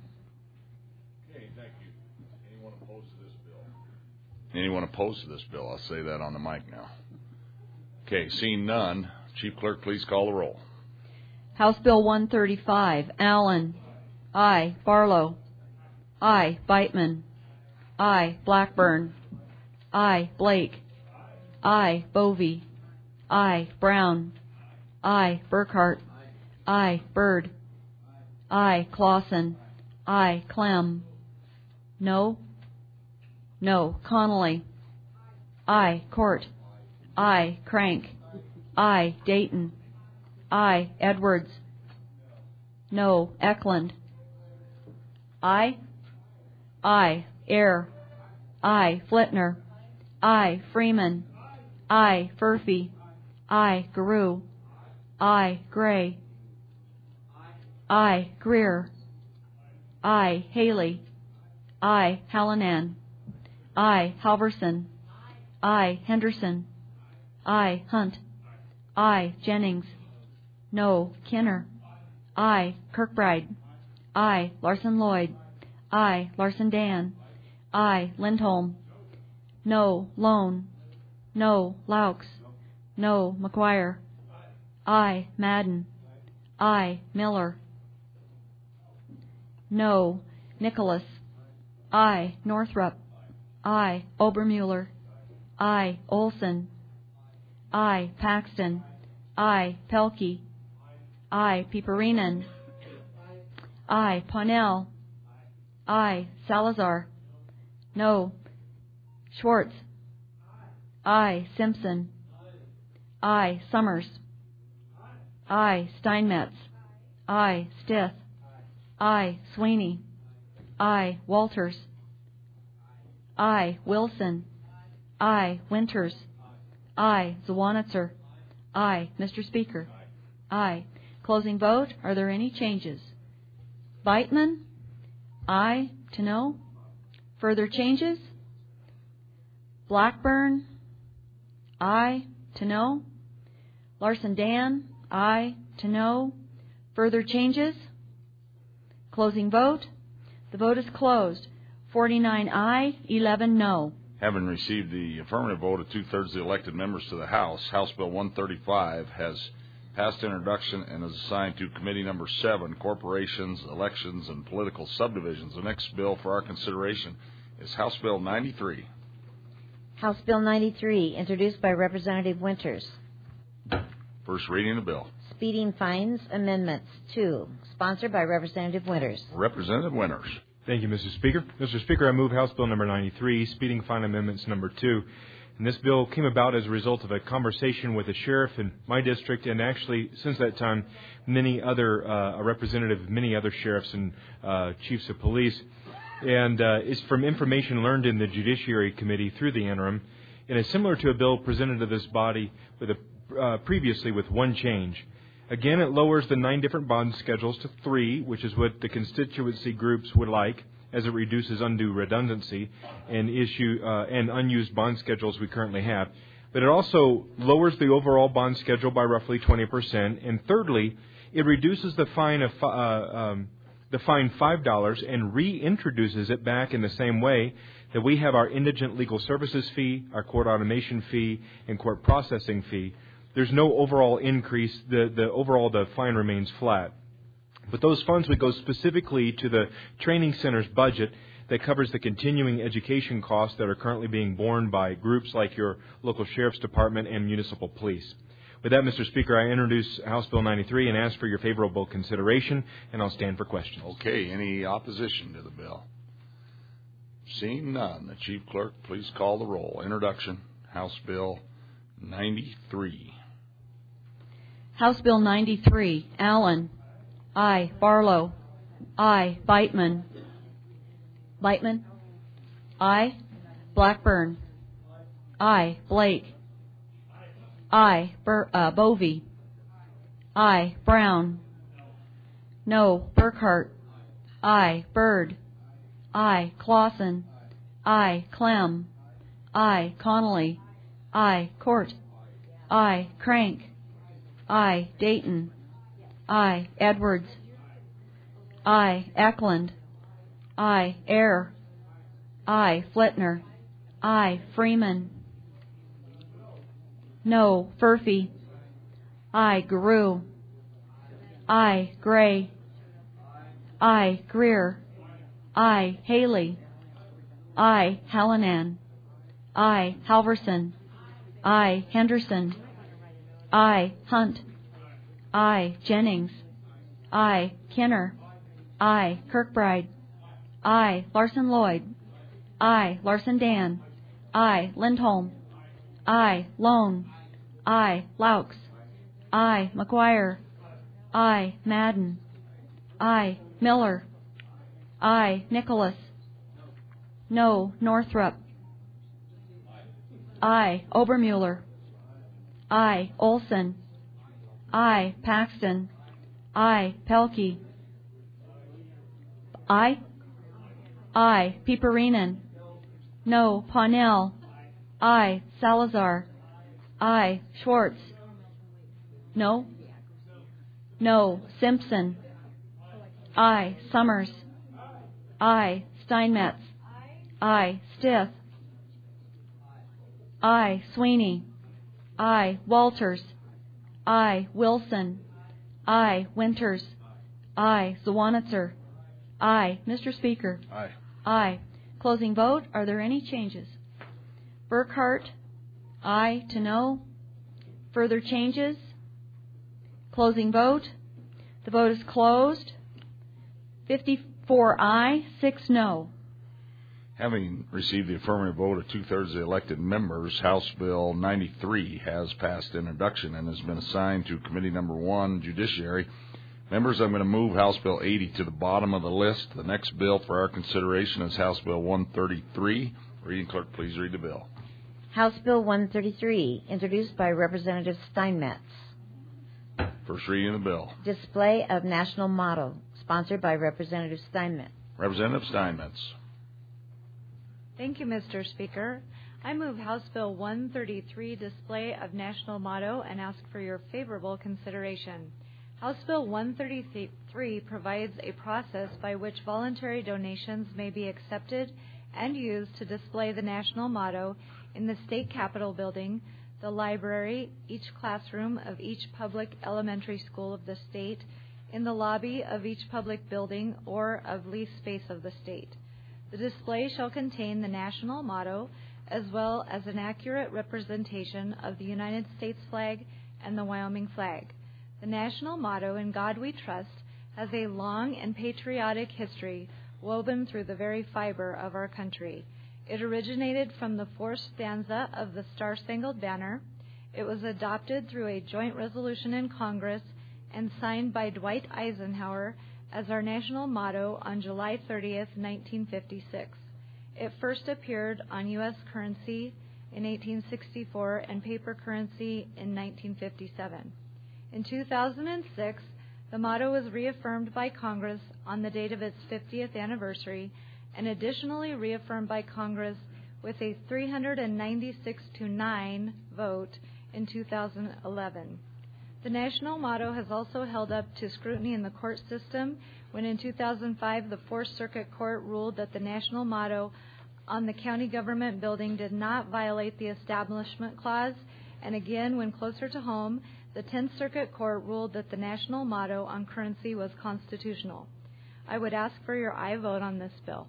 Okay, thank you. Anyone opposed to this bill? Anyone opposed to this bill? I'll say that on the mic now. Okay, seeing none, Chief Clerk, please call the roll. House Bill one thirty-five, Allen. Aye. Barlow. Aye. Beitman. Aye. Blackburn. Aye. Blake. Aye. Bovee. Aye. Brown. Aye. Burkhart. Aye. Byrd. Aye. Clausen. Aye. Clem. No. No. Connolly. Aye. Court. Aye. Crank. Aye. Dayton. Aye. Edwards. No. Eklund. Aye. Aye. Air. Aye. Flitner. Aye. Freeman. Aye. Furphy. Aye. Garou. Aye. Gray. Aye. Greer. Aye. Haley. Aye. Hallinan. Aye. Halverson. Aye. Henderson. Aye. Hunt. Aye. Jennings. No. Kinner. Aye. Kirkbride. Aye. Larson Lloyd. Aye. Larson Dan. Aye. Lindholm. No. Lone. No. Laux. No. McGuire. Aye. Madden. Aye. Miller. No. Nicholas. Aye. Northrup. Aye. Obermuller. Aye. Olson. Aye. Paxton. Aye. Pelkey. Aye. Piperinen. Aye. Parnell. Aye. Salazar. No. Schwartz. Aye. Simpson. Aye. Summers. Aye. Steinmetz. Aye. Stith. Aye. Sweeney. Aye. Walters. Aye. Wilson. Aye. Winters. Aye. Zwanitzer. Aye. Mister Speaker. Aye. Closing vote. Are there any changes? Beitman. Aye to no. Further changes? Blackburn. Aye to no. Larson Dan. Aye to no. Further changes? Closing vote. The vote is closed. forty-nine aye, eleven no. Having received the affirmative vote of two-thirds of the elected members to the House, House Bill one thirty-five has passed introduction and is assigned to Committee Number seven, Corporations, Elections, and Political Subdivisions. The next bill for our consideration is House Bill ninety-three. House Bill ninety-three, introduced by Representative Winters. First reading of the bill. Speeding fines amendments, two, sponsored by Representative Winters. Representative Winters. Thank you, Mister Speaker. Mister Speaker, I move House Bill number ninety-three, Speeding Fine Amendments number two. And this bill came about as a result of a conversation with a sheriff in my district, and actually, since that time, many other, uh, a representative of many other sheriffs and uh, chiefs of police. And uh, it's from information learned in the Judiciary Committee through the interim, and is similar to a bill presented to this body with a, uh, previously with one change. Again, it lowers the nine different bond schedules to three, which is what the constituency groups would like, as it reduces undue redundancy and issue uh, and unused bond schedules we currently have. But it also lowers the overall bond schedule by roughly twenty percent. And thirdly, it reduces the fine of uh, um, the fine five dollars and reintroduces it back in the same way that we have our indigent legal services fee, our court automation fee, and court processing fee. There's no overall increase. The, the overall the fine remains flat. But those funds would go specifically to the training center's budget that covers the continuing education costs that are currently being borne by groups like your local sheriff's department and municipal police. With that, Mister Speaker, I introduce House Bill ninety-three and ask for your favorable consideration, and I'll stand for questions. Okay, any opposition to the bill? Seeing none, the Chief Clerk, please call the roll. Introduction, House Bill ninety-three. House Bill ninety-three, Allen. Aye. Barlow. Aye. Beitman. Beitman. Aye. Blackburn. Aye. Blake. Aye. Bur- uh, Bovee. Aye. Brown. No. Burkhart. Aye. Byrd. Aye. Clausen. Aye. Clem. Aye. Connolly. Aye. Court. Aye. Crank. Aye. Dayton. Aye. Edwards. Aye. Eklund. Aye. Ayer. Aye. Flitner. Aye. Freeman. No. Furphy. Aye. Guru. Aye. Gray. Aye. Greer. Aye. Haley. Aye. Hallinan. Aye. Halverson. Aye. Henderson. Aye. Hunt. Aye. Jennings. Aye. Kinner. Aye. Kirkbride. Aye. Larson Lloyd. Aye. Larson Dan. Aye. Lindholm. Aye. Lone. Aye. Laux. Aye. McGuire. Aye. Madden. Aye. Miller. Aye. Nicholas. No. Northrup. Aye. Obermuller. Aye. Olson. Aye. Paxton. Aye. Pelkey. Aye. Aye. Piperinen. No. Paunell. Aye. Salazar. Aye. Schwartz. No. No. Simpson. Aye. Summers. Aye. Steinmetz. Aye. Stith. Aye. Sweeney. Aye. Walters. Aye. Wilson. Aye. Winters. Aye. Zawanitzer. Aye. Mister Speaker. Aye. Aye. Closing vote. Are there any changes? Burkhart. Aye to no. Further changes? Closing vote. The vote is closed. fifty-four aye, six no. Having received the affirmative vote of two-thirds of the elected members, House Bill ninety-three has passed introduction and has been assigned to Committee Number one, Judiciary. Members, I'm going to move House Bill eighty to the bottom of the list. The next bill for our consideration is House Bill one thirty-three. Reading clerk, please read the bill. House Bill one thirty-three, introduced by Representative Steinmetz. First reading of the bill. Display of national motto, sponsored by Representative Steinmetz. Representative Steinmetz. Thank you, Mister Speaker. I move House Bill one thirty-three, display of national motto, and ask for your favorable consideration. House Bill one thirty-three provides a process by which voluntary donations may be accepted and used to display the national motto in the State Capitol building, the library, each classroom of each public elementary school of the state, in the lobby of each public building or of leased space of the state. The display shall contain the national motto as well as an accurate representation of the United States flag and the Wyoming flag. The national motto, "In God We Trust," has a long and patriotic history woven through the very fiber of our country. It originated from the fourth stanza of the Star-Spangled Banner. It was adopted through a joint resolution in Congress and signed by Dwight Eisenhower as our national motto on July thirtieth, nineteen fifty-six. It first appeared on U S currency in eighteen sixty-four and paper currency in nineteen fifty-seven. In two thousand six, the motto was reaffirmed by Congress on the date of its fiftieth anniversary and additionally reaffirmed by Congress with a three hundred ninety-six to nine vote in two thousand eleven. The national motto has also held up to scrutiny in the court system when in two thousand five the Fourth Circuit Court ruled that the national motto on the county government building did not violate the Establishment Clause, and again when closer to home, the Tenth Circuit Court ruled that the national motto on currency was constitutional. I would ask for your aye vote on this bill.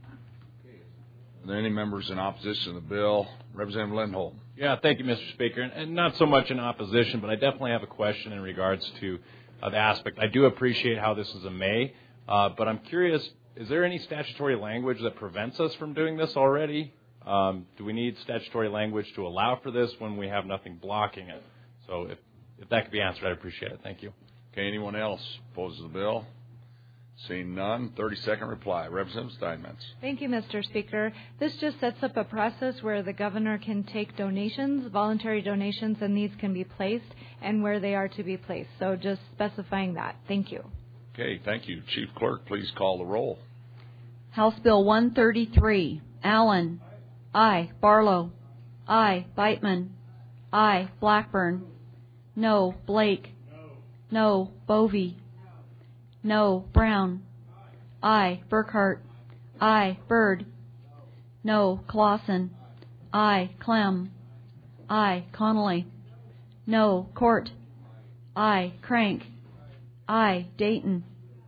Are there any members in opposition to the bill? Representative Lindholm. Yeah, thank you, Mister Speaker. And not so much in opposition, but I definitely have a question in regards to uh, the aspect. I do appreciate how this is a may, uh, but I'm curious, is there any statutory language that prevents us from doing this already? Um, do we need statutory language to allow for this when we have nothing blocking it? So if, if that could be answered, I'd appreciate it. Thank you. Okay, anyone else opposes the bill? Seeing none, thirty-second reply. Representative Steinmetz. Thank you, Mister Speaker. This just sets up a process where the governor can take donations, voluntary donations, and these can be placed, and where they are to be placed. So just specifying that. Thank you. Okay, thank you. Chief Clerk, please call the roll. House Bill one thirty-three. Allen. Aye. Barlow. Aye. Beitman. Aye. Blackburn. No. Blake. No. Bovee. No. Brown. Aye. Burkhart. Aye. Byrd. No. Clausen. Aye. Clem. Aye. Connolly. No. Court. Aye. Crank. Aye. Dayton.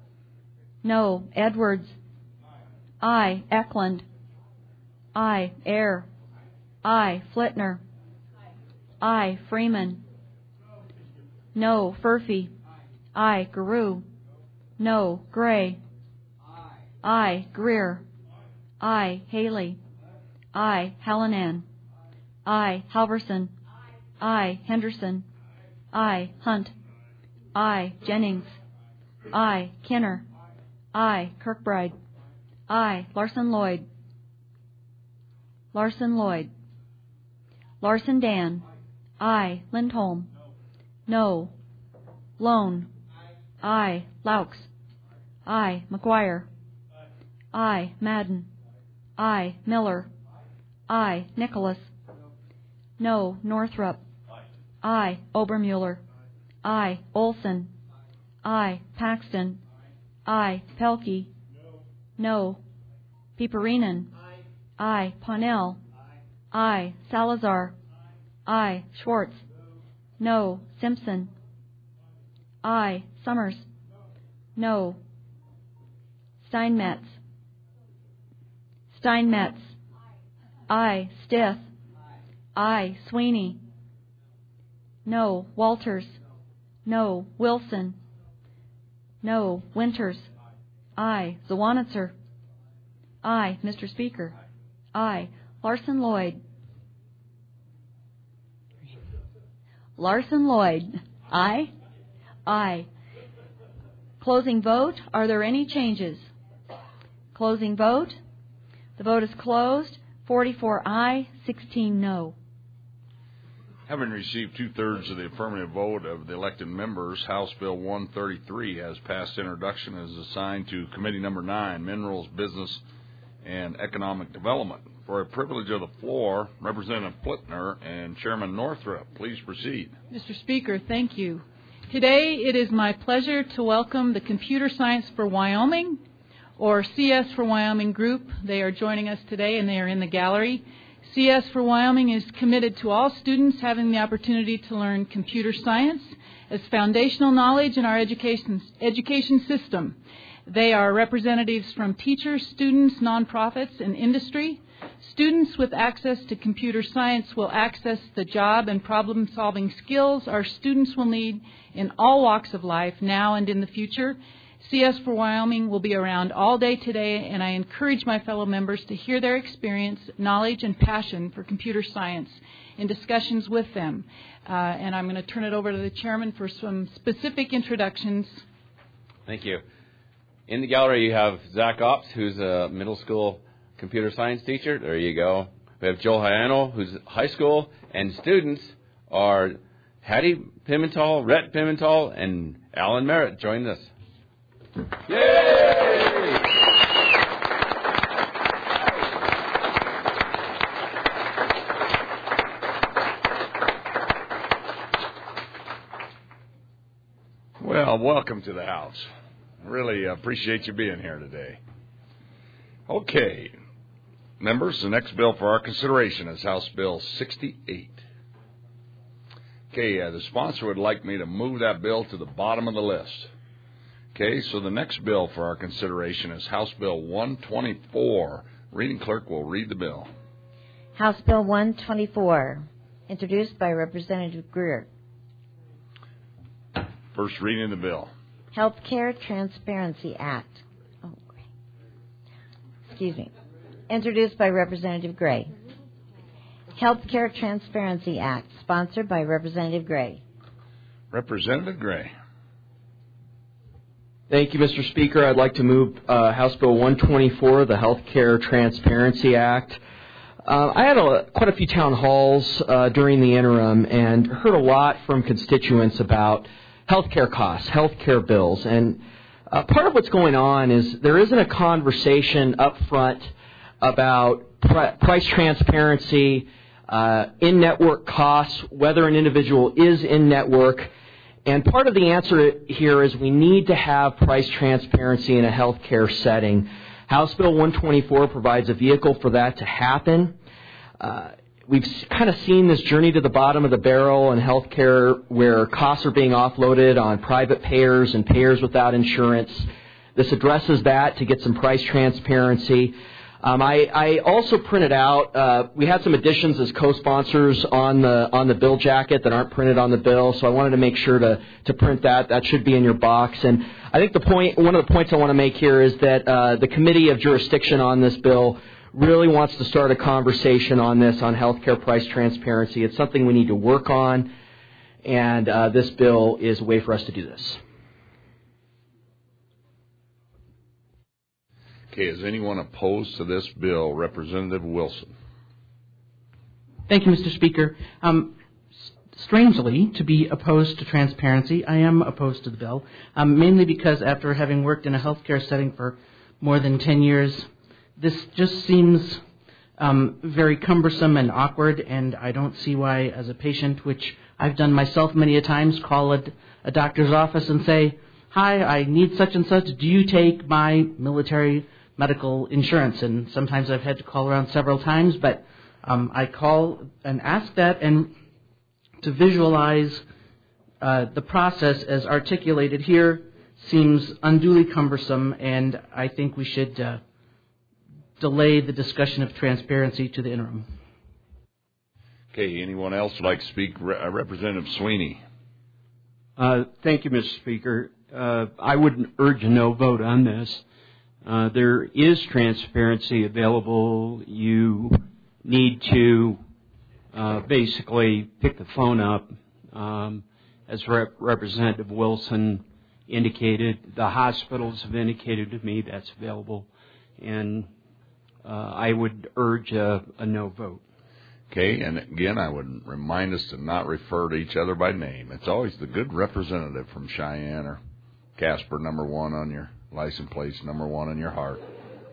No. Edwards. Aye. Eklund. Aye. Ayer. Aye. Flitner. Aye. Freeman. No. Furphy. Aye. Garou. No. Gray. Aye. Greer. Aye. Haley. Aye. Hallinan. Aye. Halverson. Aye. Henderson. Aye. Hunt. Aye. Jennings. Aye. Kinner. Aye. Kirkbride. Aye. Larson Lloyd. Larson Lloyd. Larson Dan. Aye. Lindholm. No. Lone. Aye. Laux. Aye. McGuire. Aye. Madden. Aye. Miller. Aye. Nicholas. No. Northrup. Aye. Obermuller. Aye. Olson. Aye. Paxton. Aye. Pelkey. No. Piperinen. Aye. Parnell. Aye. Salazar. Aye. Schwartz. No. Simpson. Aye. Summers. No. Steinmetz. Steinmetz. Aye. Stith. Aye. Sweeney. No. Walters. No. Wilson. No. Winters. Aye. Zawanitzer. Aye. Mister Speaker. Aye. Larson Lloyd. Larson Lloyd. Aye. Aye. Closing vote. Are there any changes? Closing vote. The vote is closed. forty-four aye, sixteen no. Having received two-thirds of the affirmative vote of the elected members, House Bill one thirty-three has passed introduction and is assigned to Committee Number nine, Minerals, Business, and Economic Development. For a privilege of the floor, Representative Flitner and Chairman Northrup, please proceed. Mister Speaker, thank you. Today it is my pleasure to welcome the Computer Science for Wyoming, or C S for Wyoming group. They are joining us today and they are in the gallery. C S for Wyoming is committed to all students having the opportunity to learn computer science as foundational knowledge in our education, education system. They are representatives from teachers, students, nonprofits, and industry. Students with access to computer science will access the job and problem-solving skills our students will need in all walks of life now and in the future. C S for Wyoming will be around all day today, and I encourage my fellow members to hear their experience, knowledge, and passion for computer science in discussions with them. Uh, and I'm going to turn it over to the chairman for some specific introductions. Thank you. In the gallery, you have Zach Ops, who's a middle school computer science teacher. There you go. We have Joel Hyano, who's high school, and students are Hattie Pimental, Rhett Pimental, and Alan Merritt joined us. Yay! welcome to the House. Really appreciate you being here today. Okay, members, the next bill for our consideration is House Bill sixty-eight. Okay, uh, the sponsor would like me to move that bill to the bottom of the list. Okay, so the next bill for our consideration is House Bill one twenty-four. Reading clerk will read the bill. House Bill one twenty-four, introduced by Representative Greer. First reading of the bill. Healthcare Transparency Act. Oh, great. Excuse me. Introduced by Representative Gray. Healthcare Transparency Act, sponsored by Representative Gray. Representative Gray. Thank you, Mister Speaker. I'd like to move uh, House Bill one twenty-four, the Healthcare Transparency Act. Uh, I had a, quite a few town halls uh, during the interim and heard a lot from constituents about healthcare costs, healthcare bills, and uh, part of what's going on is there isn't a conversation up front about pr- price transparency, uh, in-network costs, whether an individual is in-network. And part of the answer here is we need to have price transparency in a healthcare setting. House Bill one twenty-four provides a vehicle for that to happen. Uh, we've kind of seen this journey to the bottom of the barrel in healthcare where costs are being offloaded on private payers and payers without insurance. This addresses that to get some price transparency. Um, I, I also printed out, uh, we had some additions as co-sponsors on the on the bill jacket that aren't printed on the bill, so I wanted to make sure to, to print that. That should be in your box. And I think the point, one of the points I want to make here is that uh, the Committee of Jurisdiction on this bill really wants to start a conversation on this, on healthcare price transparency. It's something we need to work on, and uh, this bill is a way for us to do this. Okay, is anyone opposed to this bill? Representative Wilson. Thank you, Mister Speaker. Um, strangely, to be opposed to transparency, I am opposed to the bill, um, mainly because after having worked in a healthcare setting for more than ten years, this just seems um, very cumbersome and awkward, and I don't see why, as a patient, which I've done myself many a times, call a, a doctor's office and say, hi, I need such and such. Do you take my military medical insurance? And sometimes I've had to call around several times, but um, I call and ask that, and to visualize uh, the process as articulated here seems unduly cumbersome, and I think we should uh, delay the discussion of transparency to the interim. Okay, anyone else would like to speak? Re- Representative Sweeney. Uh, thank you, Mister Speaker. Uh, I would urge a no vote on this. Uh, there is transparency available. You need to uh, basically pick the phone up. Um, as Rep- Representative Wilson indicated, the hospitals have indicated to me that's available. And uh, I would urge a, a no vote. Okay, and again, I would remind us to not refer to each other by name. It's always the good representative from Cheyenne or Casper, number one on your license plates, number one on your heart.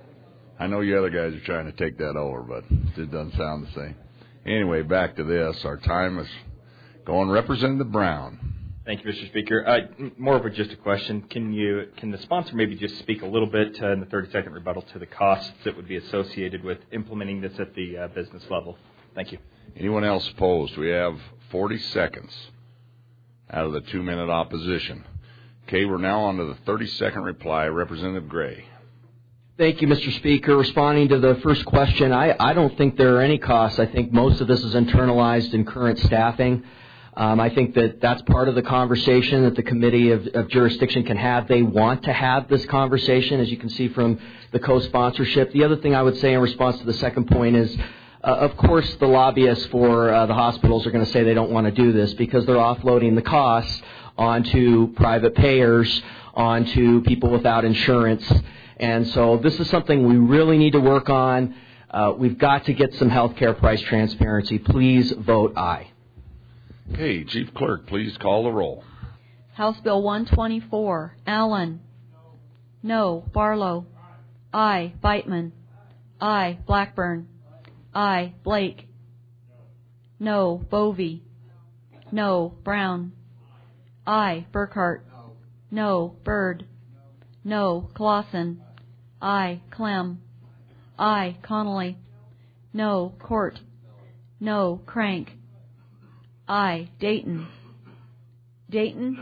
I know you other guys are trying to take that over, but it doesn't sound the same. Anyway, back to this. Our time is going. Representative Brown. Thank you, Mister Speaker. Uh, more of a, just a question. Can you, can the sponsor maybe just speak a little bit uh, in the thirty-second rebuttal to the costs that would be associated with implementing this at the uh, business level? Thank you. Anyone else opposed? We have forty seconds out of the two-minute opposition. Okay, we're now on to the thirty-second reply. Representative Gray. Thank you, Mister Speaker. Responding to the first question, I, I don't think there are any costs. I think most of this is internalized in current staffing. Um, I think that that's part of the conversation that the Committee of, of Jurisdiction can have. They want to have this conversation, as you can see from the co-sponsorship. The other thing I would say in response to the second point is, uh, of course, the lobbyists for uh, the hospitals are going to say they don't want to do this because they're offloading the costs onto private payers, onto people without insurance. And so this is something we really need to work on. Uh, we've got to get some health care price transparency. Please vote aye. Okay, Chief Clerk, please call the roll. House Bill one twenty-four, Allen. No. Barlow. Aye. Beitman. Aye. Blackburn. Aye. Blake. No. Bovee. No. Brown. Aye. Burkhart. No, Bird. No, Clausen. I, Clem. I, Connolly. No, Court. No, Crank. I, Dayton. Dayton.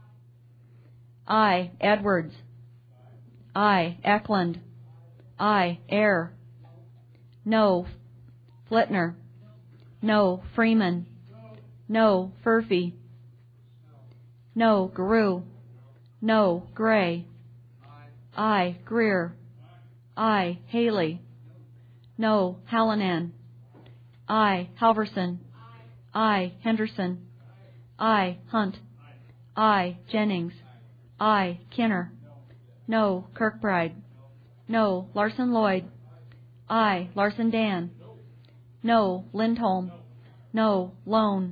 I, Edwards. I, Eklund. I, Air. No, Flitner. No, Freeman. No, Furphy. No, Guru. No, Gray. I, Greer. I, Haley. No, Hallinan. I, Halverson. I, Henderson. I, Hunt. I, Jennings. I, Kinner. No, Kirkbride. No, Larson Lloyd. I, Larson Dan. No, Lindholm. No, Lone.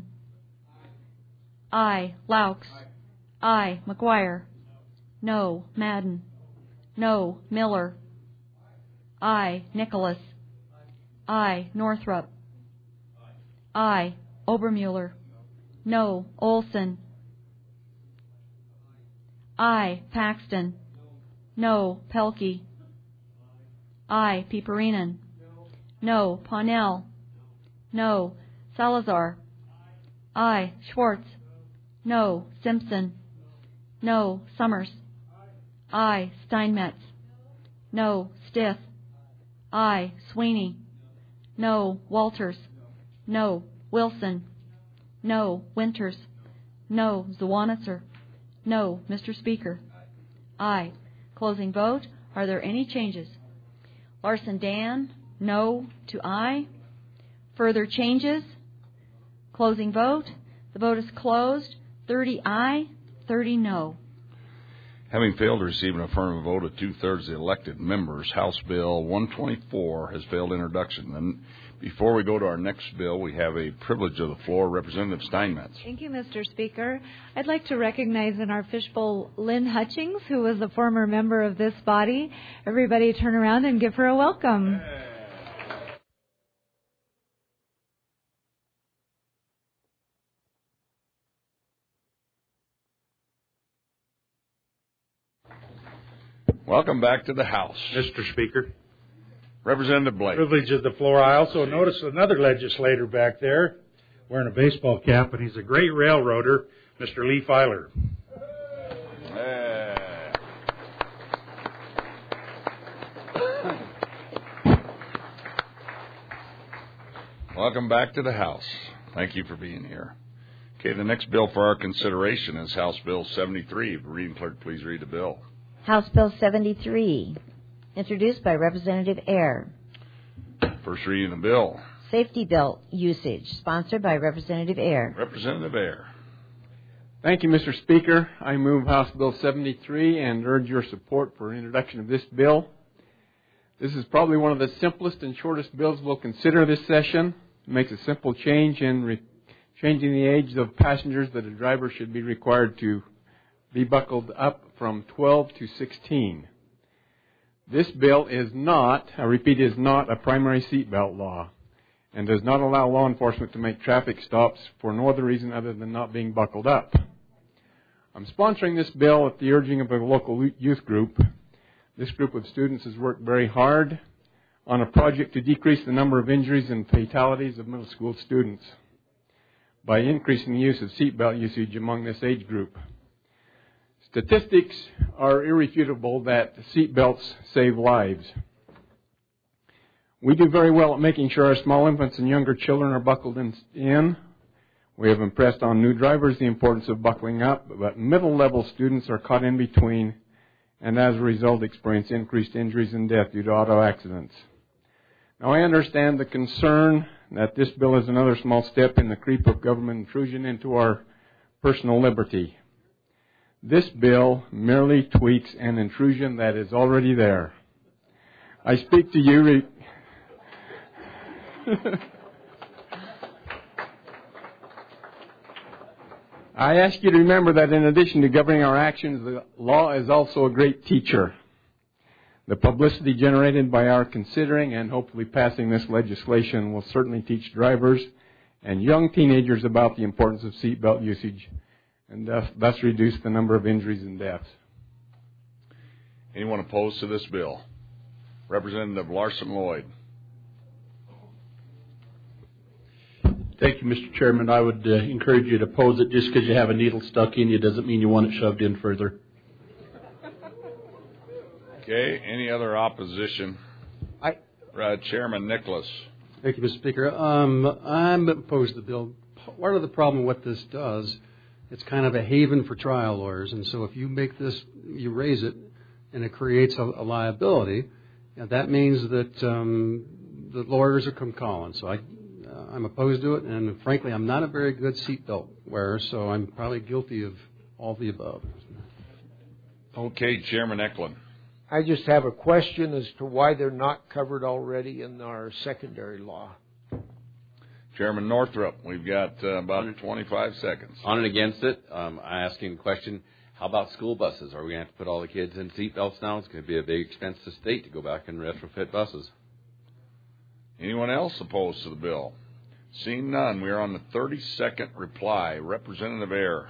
I, Laux. I, McGuire. No, Madden. No, Miller. I, Nicholas. I, Northrup. I, Obermuller. No, Olson. I, Paxton. No, Pelkey. I, Piperinen. No, Parnell. No, Salazar. I, Schwartz. No, Simpson. No, Summers. I, Steinmetz. No, Stith. I, Sweeney. No, Walters. No, Wilson. No, Winters. No, Zawanitzer. No, Mister Speaker. Aye. Closing vote. Are there any changes? Larson Dan, no to aye. Further changes? Closing vote. The vote is closed. thirty aye, thirty no. Having failed to receive an affirmative vote of two-thirds of the elected members, House Bill one twenty-four has failed introduction. And before we go to our next bill, we have a privilege of the floor. Representative Steinmetz. Thank you, Mister Speaker. I'd like to recognize in our fishbowl Lynn Hutchings, who was a former member of this body. Everybody turn around and give her a welcome. Welcome back to the House. Mister Speaker. Representative Blake. Privilege of the floor. I also noticed another legislator back there wearing a baseball cap, and he's a great railroader, Mister Lee Filer. Yeah. Welcome back to the House. Thank you for being here. Okay, the next bill for our consideration is House Bill seventy-three. Reading clerk, please read the bill. House Bill seventy-three, introduced by Representative Ayer. First reading of the bill. Safety belt usage, sponsored by Representative Ayer. Representative Ayer. Thank you, Mister Speaker. I move House Bill seventy-three and urge your support for introduction of this bill. This is probably one of the simplest and shortest bills we'll consider this session. It makes a simple change in re- changing the age of passengers that a driver should be required to be buckled up from twelve to sixteen. This bill is not, I repeat, is not a primary seatbelt law and does not allow law enforcement to make traffic stops for no other reason other than not being buckled up. I'm sponsoring this bill at the urging of a local youth group. This group of students has worked very hard on a project to decrease the number of injuries and fatalities of middle school students by increasing the use of seatbelt usage among this age group. Statistics are irrefutable that seatbelts save lives. We do very well at making sure our small infants and younger children are buckled in. We have impressed on new drivers the importance of buckling up, but middle-level students are caught in between and as a result experience increased injuries and death due to auto accidents. Now, I understand the concern that this bill is another small step in the creep of government intrusion into our personal liberty. This bill merely tweaks an intrusion that is already there. I speak to you. Re- I ask you to remember that in addition to governing our actions, the law is also a great teacher. The publicity generated by our considering and hopefully passing this legislation will certainly teach drivers and young teenagers about the importance of seatbelt usage and thus, thus reduce the number of injuries and deaths. Anyone opposed to this bill? Representative Larson Lloyd. Thank you, Mister Chairman. I would uh, encourage you to oppose it. Just because you have a needle stuck in you doesn't mean you want it shoved in further. Okay. Any other opposition? I, uh, Chairman Nicholas. Thank you, Mister Speaker. Um, I'm opposed to the bill. Part of the problem what this does, it's kind of a haven for trial lawyers. And so if you make this, you raise it, and it creates a, a liability, and that means that um, the lawyers are come calling. So I, uh, I'm opposed to it, and frankly, I'm not a very good seatbelt wearer, so I'm probably guilty of all the above. Okay, Chairman Eklund. I just have a question as to why they're not covered already in our secondary law. Chairman Northrup, we've got uh, about twenty-five seconds. On and against it, um, I'm asking a question. How about school buses? Are we going to have to put all the kids in seatbelts now? It's going to be a big expense to the state to go back and retrofit buses. Anyone else opposed to the bill? Seeing none, we are on the thirty-second reply. Representative Ayer.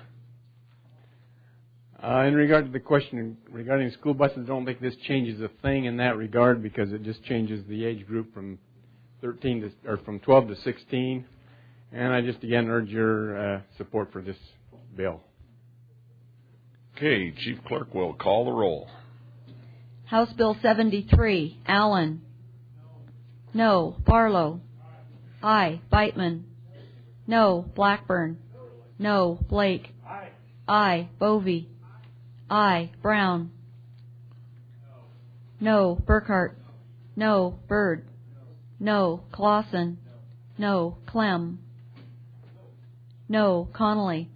Uh, in regard to the question regarding school buses, I don't think this changes a thing in that regard because it just changes the age group from thirteen to, or from twelve to sixteen. And I just again urge your uh, support for this bill. Okay, Chief Clerk will call the roll. House Bill seventy-three, Allen. No. Barlow. Aye. Beitman. No. Blackburn. No. Blake. Aye. Bovee. Aye. Brown. No. Burkhart. No. Byrd. No. Clausen. No. Clem. No. Connolly.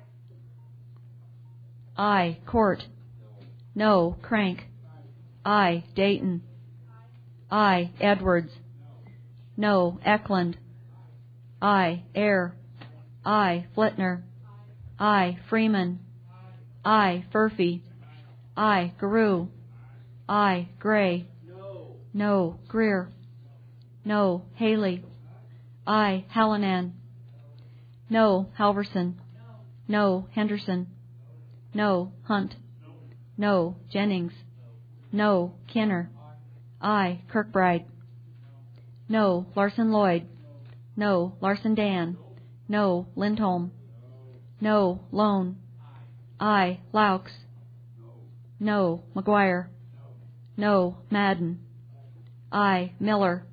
Aye. Court. No. Crank. Aye. Dayton. Aye. Edwards. No. Eklund. Aye. Ayer. Aye. Flitner. Aye. Freeman. Aye. Furphy. Aye. Garou. Aye. Gray. No. Greer. No. Haley. Aye. Hallinan. No. Halverson. No. Henderson. No. Hunt. No. Jennings. No. Kinner. Aye. Kirkbride. No. Larson Lloyd. No. Larson Dan. No. Lindholm. No. Lone. Aye. Laux. No. McGuire. No. Madden. Aye. Miller.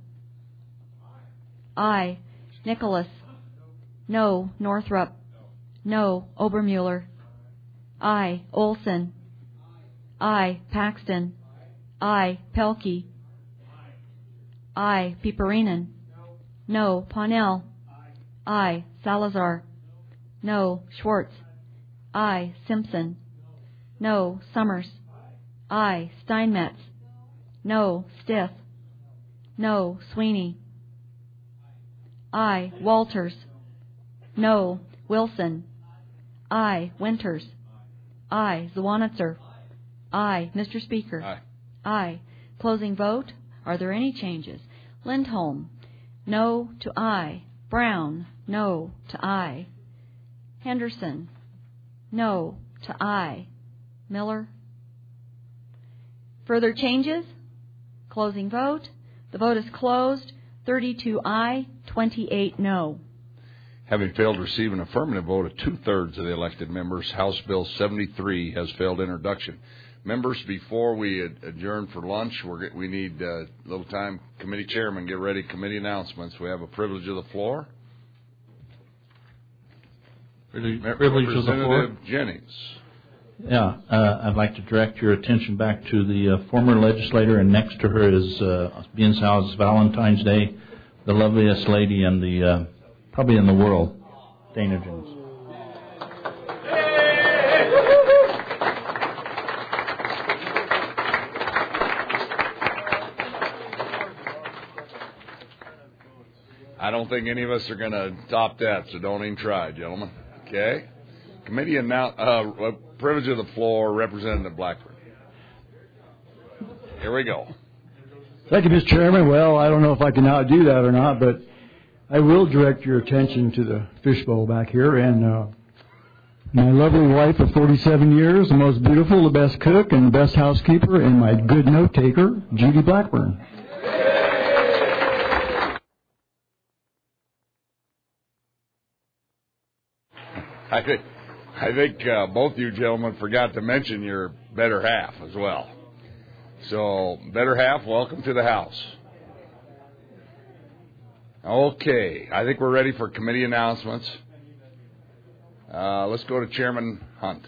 Aye. Nicholas. No. Northrup. No. Obermuller. Aye. Olson. Aye. Paxton. Aye. Pelkey. Aye. Piperinen. No. Parnell. Aye. Salazar. No. Schwartz. Aye. Simpson. No. Summers. Aye. Steinmetz. No. Stith. No. Sweeney. Aye. Walters. No. Wilson. Aye. Winters. Aye. Zwanitzer. Aye. Mister Speaker. Aye. Aye. Closing vote. Are there any changes? Lindholm. No to aye. Brown. No to aye. Henderson. No to aye. Miller. Further changes? Closing vote. The vote is closed. thirty-two aye, twenty-eight no. Having failed to receive an affirmative vote of two-thirds of the elected members, House Bill seventy-three has failed introduction. Members, before we adjourn for lunch, we're, we need a little time. Committee chairman, get ready. Committee announcements. We have a privilege of the floor. Privilege, privilege of the floor. Representative Jennings. Yeah, uh, I'd like to direct your attention back to the uh, former legislator, and next to her is uh, being House Valentine's Day, the loveliest lady in the uh, probably in the world, Dana Jones. I don't think any of us are going to top that, so don't even try, gentlemen. Okay? Committee announce, uh, privilege of the floor, Representative Blackford. Here we go. Thank you, Mister Chairman. Well, I don't know if I can outdo that or not, but I will direct your attention to the fishbowl back here. And uh, My lovely wife of forty-seven years, the most beautiful, the best cook, and the best housekeeper, and my good note taker, Judy Blackburn. I think, I think uh, both you gentlemen forgot to mention your better half as well. So, better half, welcome to the house. Okay, I think we're ready for committee announcements. Uh, let's go to Chairman Hunt.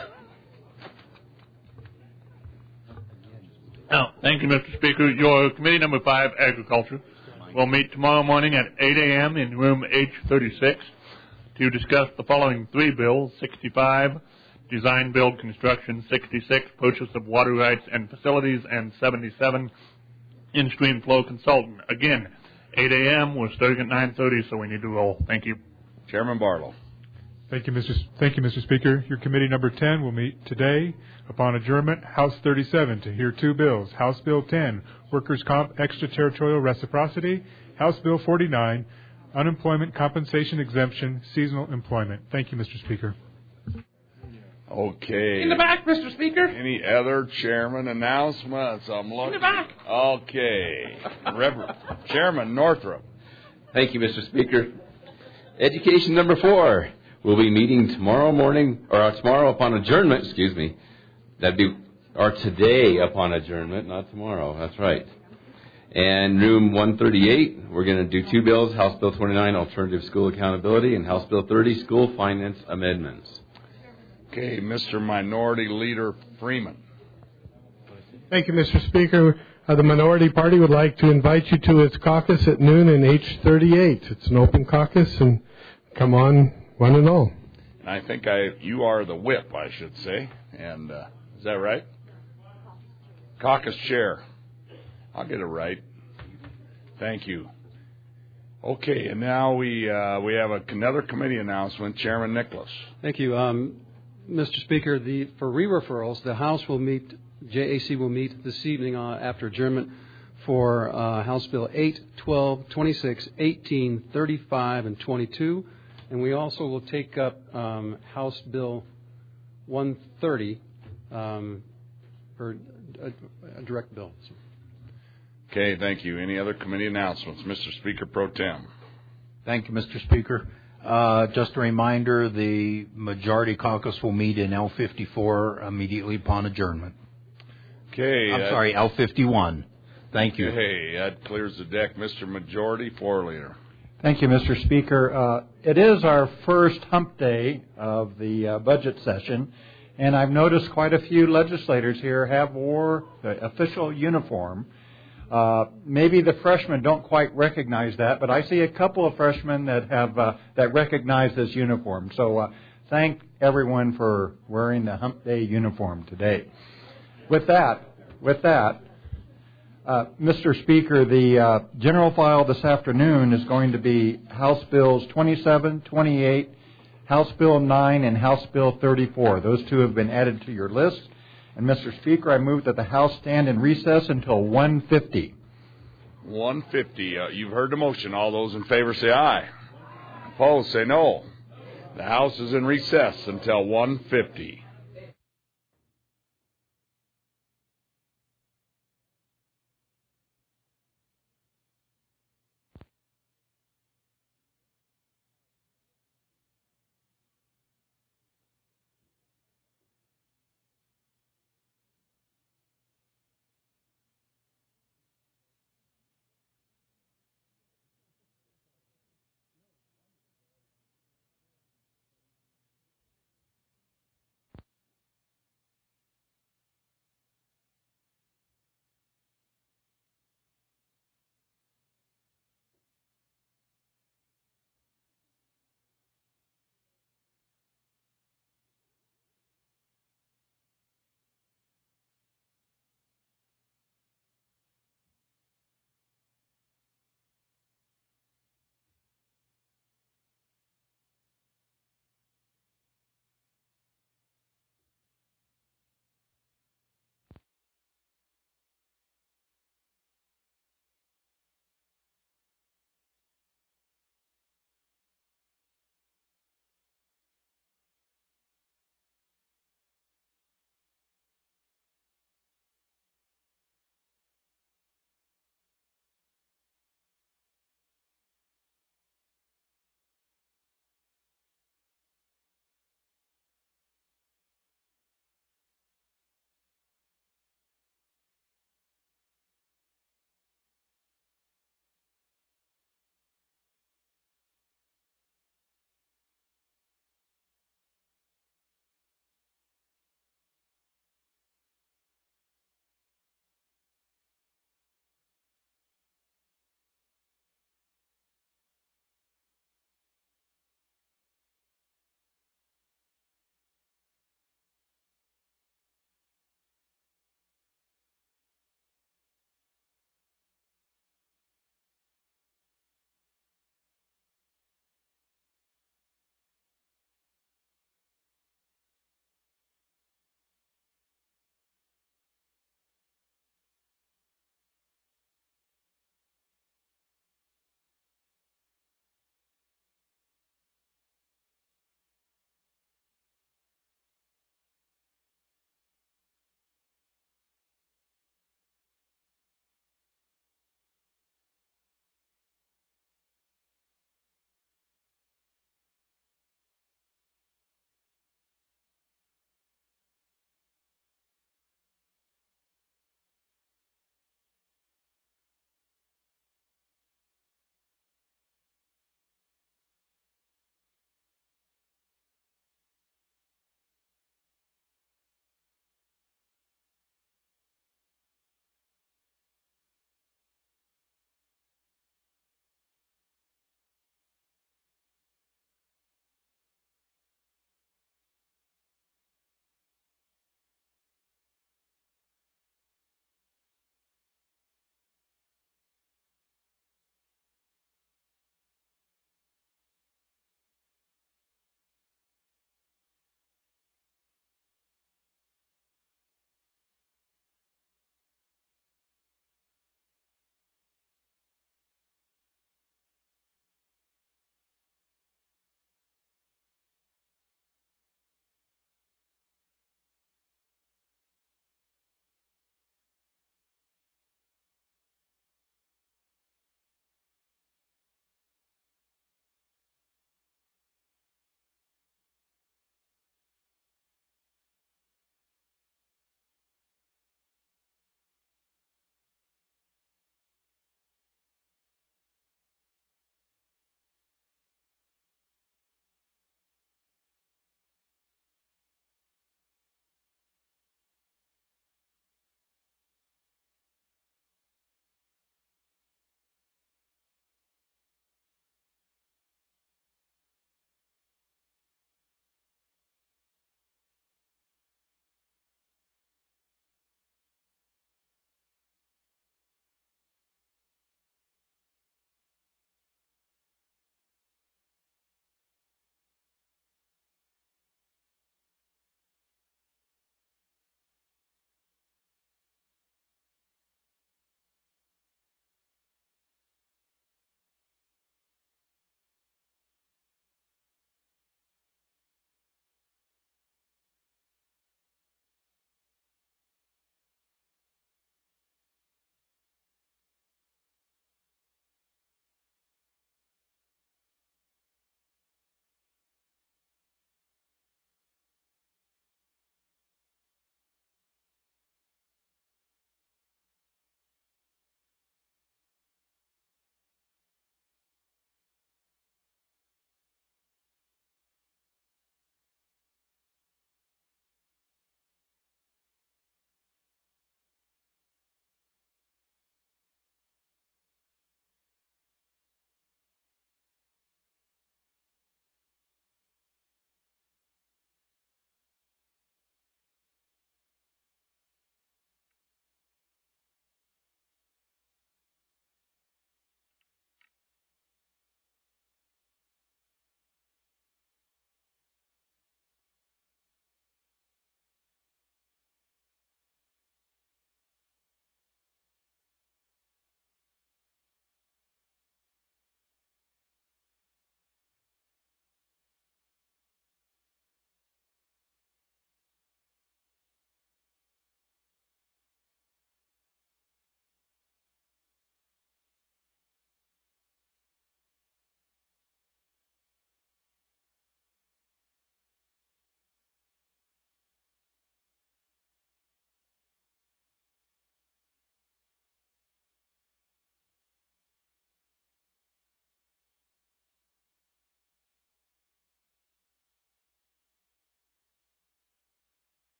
Oh, thank you, Mister Speaker. Your committee number five, Agriculture, will meet tomorrow morning at eight a.m. in room H thirty-six to discuss the following three bills: sixty-five, Design, Build, Construction; sixty-six, Purchase of Water Rights and Facilities; and seventy-seven, In-Stream Flow Consultant. Again, eight a.m. We're starting at nine thirty, so we need to roll. Thank you. Chairman Barlow. Thank you, Mister S- Thank you, Mister Speaker. Your committee number ten will meet today upon adjournment. House thirty-seven to hear two bills. House Bill ten, Workers' Comp Extraterritorial Reciprocity. House Bill forty-nine, Unemployment Compensation Exemption, Seasonal Employment. Thank you, Mister Speaker. Okay. In the back, Mister Speaker. Any other chairman announcements? I'm looking. In the back. Okay. Reverend Chairman Northrup. Thank you, Mister Speaker. Education number four. We'll be meeting tomorrow morning, or uh, tomorrow upon adjournment, excuse me. That'd be, or today upon adjournment, not tomorrow. That's right. And room one thirty-eight, we're going to do two bills, House Bill twenty-nine, Alternative School Accountability, and House Bill thirty, School Finance Amendments. Okay, Mister Minority Leader Freeman. Thank you, Mister Speaker. Uh, the Minority Party would like to invite you to its caucus at noon in H thirty-eight. It's an open caucus, and come on, one and all. And I think I you are the whip, I should say. And uh, is that right? Caucus chair. I'll get it right. Thank you. Okay, and now we uh, we have a, another committee announcement. Chairman Nicholas. Thank you, um, Mister Speaker. The for re-referrals, the House will meet. J A C will meet this evening uh, after adjournment for uh, House Bill eight, twelve, twenty-six, eighteen, thirty-five, and twenty-two. And we also will take up um, House Bill one thirty um, for a, a direct bill. So. Okay, thank you. Any other committee announcements? Mister Speaker Pro Tem. Thank you, Mister Speaker. Uh, just a reminder, the Majority Caucus will meet in L fifty-four immediately upon adjournment. Okay. I'm uh, sorry, L fifty-one. Thank you. Okay, that clears the deck. Mister Majority Floor Leader. Thank you, Mister Speaker. Uh, it is our first hump day of the uh, budget session, and I've noticed quite a few legislators here have wore the official uniform. Uh, maybe the freshmen don't quite recognize that, but I see a couple of freshmen that have uh, that recognize this uniform. So uh, thank everyone for wearing the hump day uniform today. With that, with that, uh, Mister Speaker, the uh, general file this afternoon is going to be House Bills twenty-seven, twenty-eight, House Bill nine, and House Bill thirty-four. Those two have been added to your list. And, Mister Speaker, I move that the House stand in recess until one fifty. one fifty. Uh, you've heard the motion. All those in favor say aye. Opposed, say no. The House is in recess until one fifty.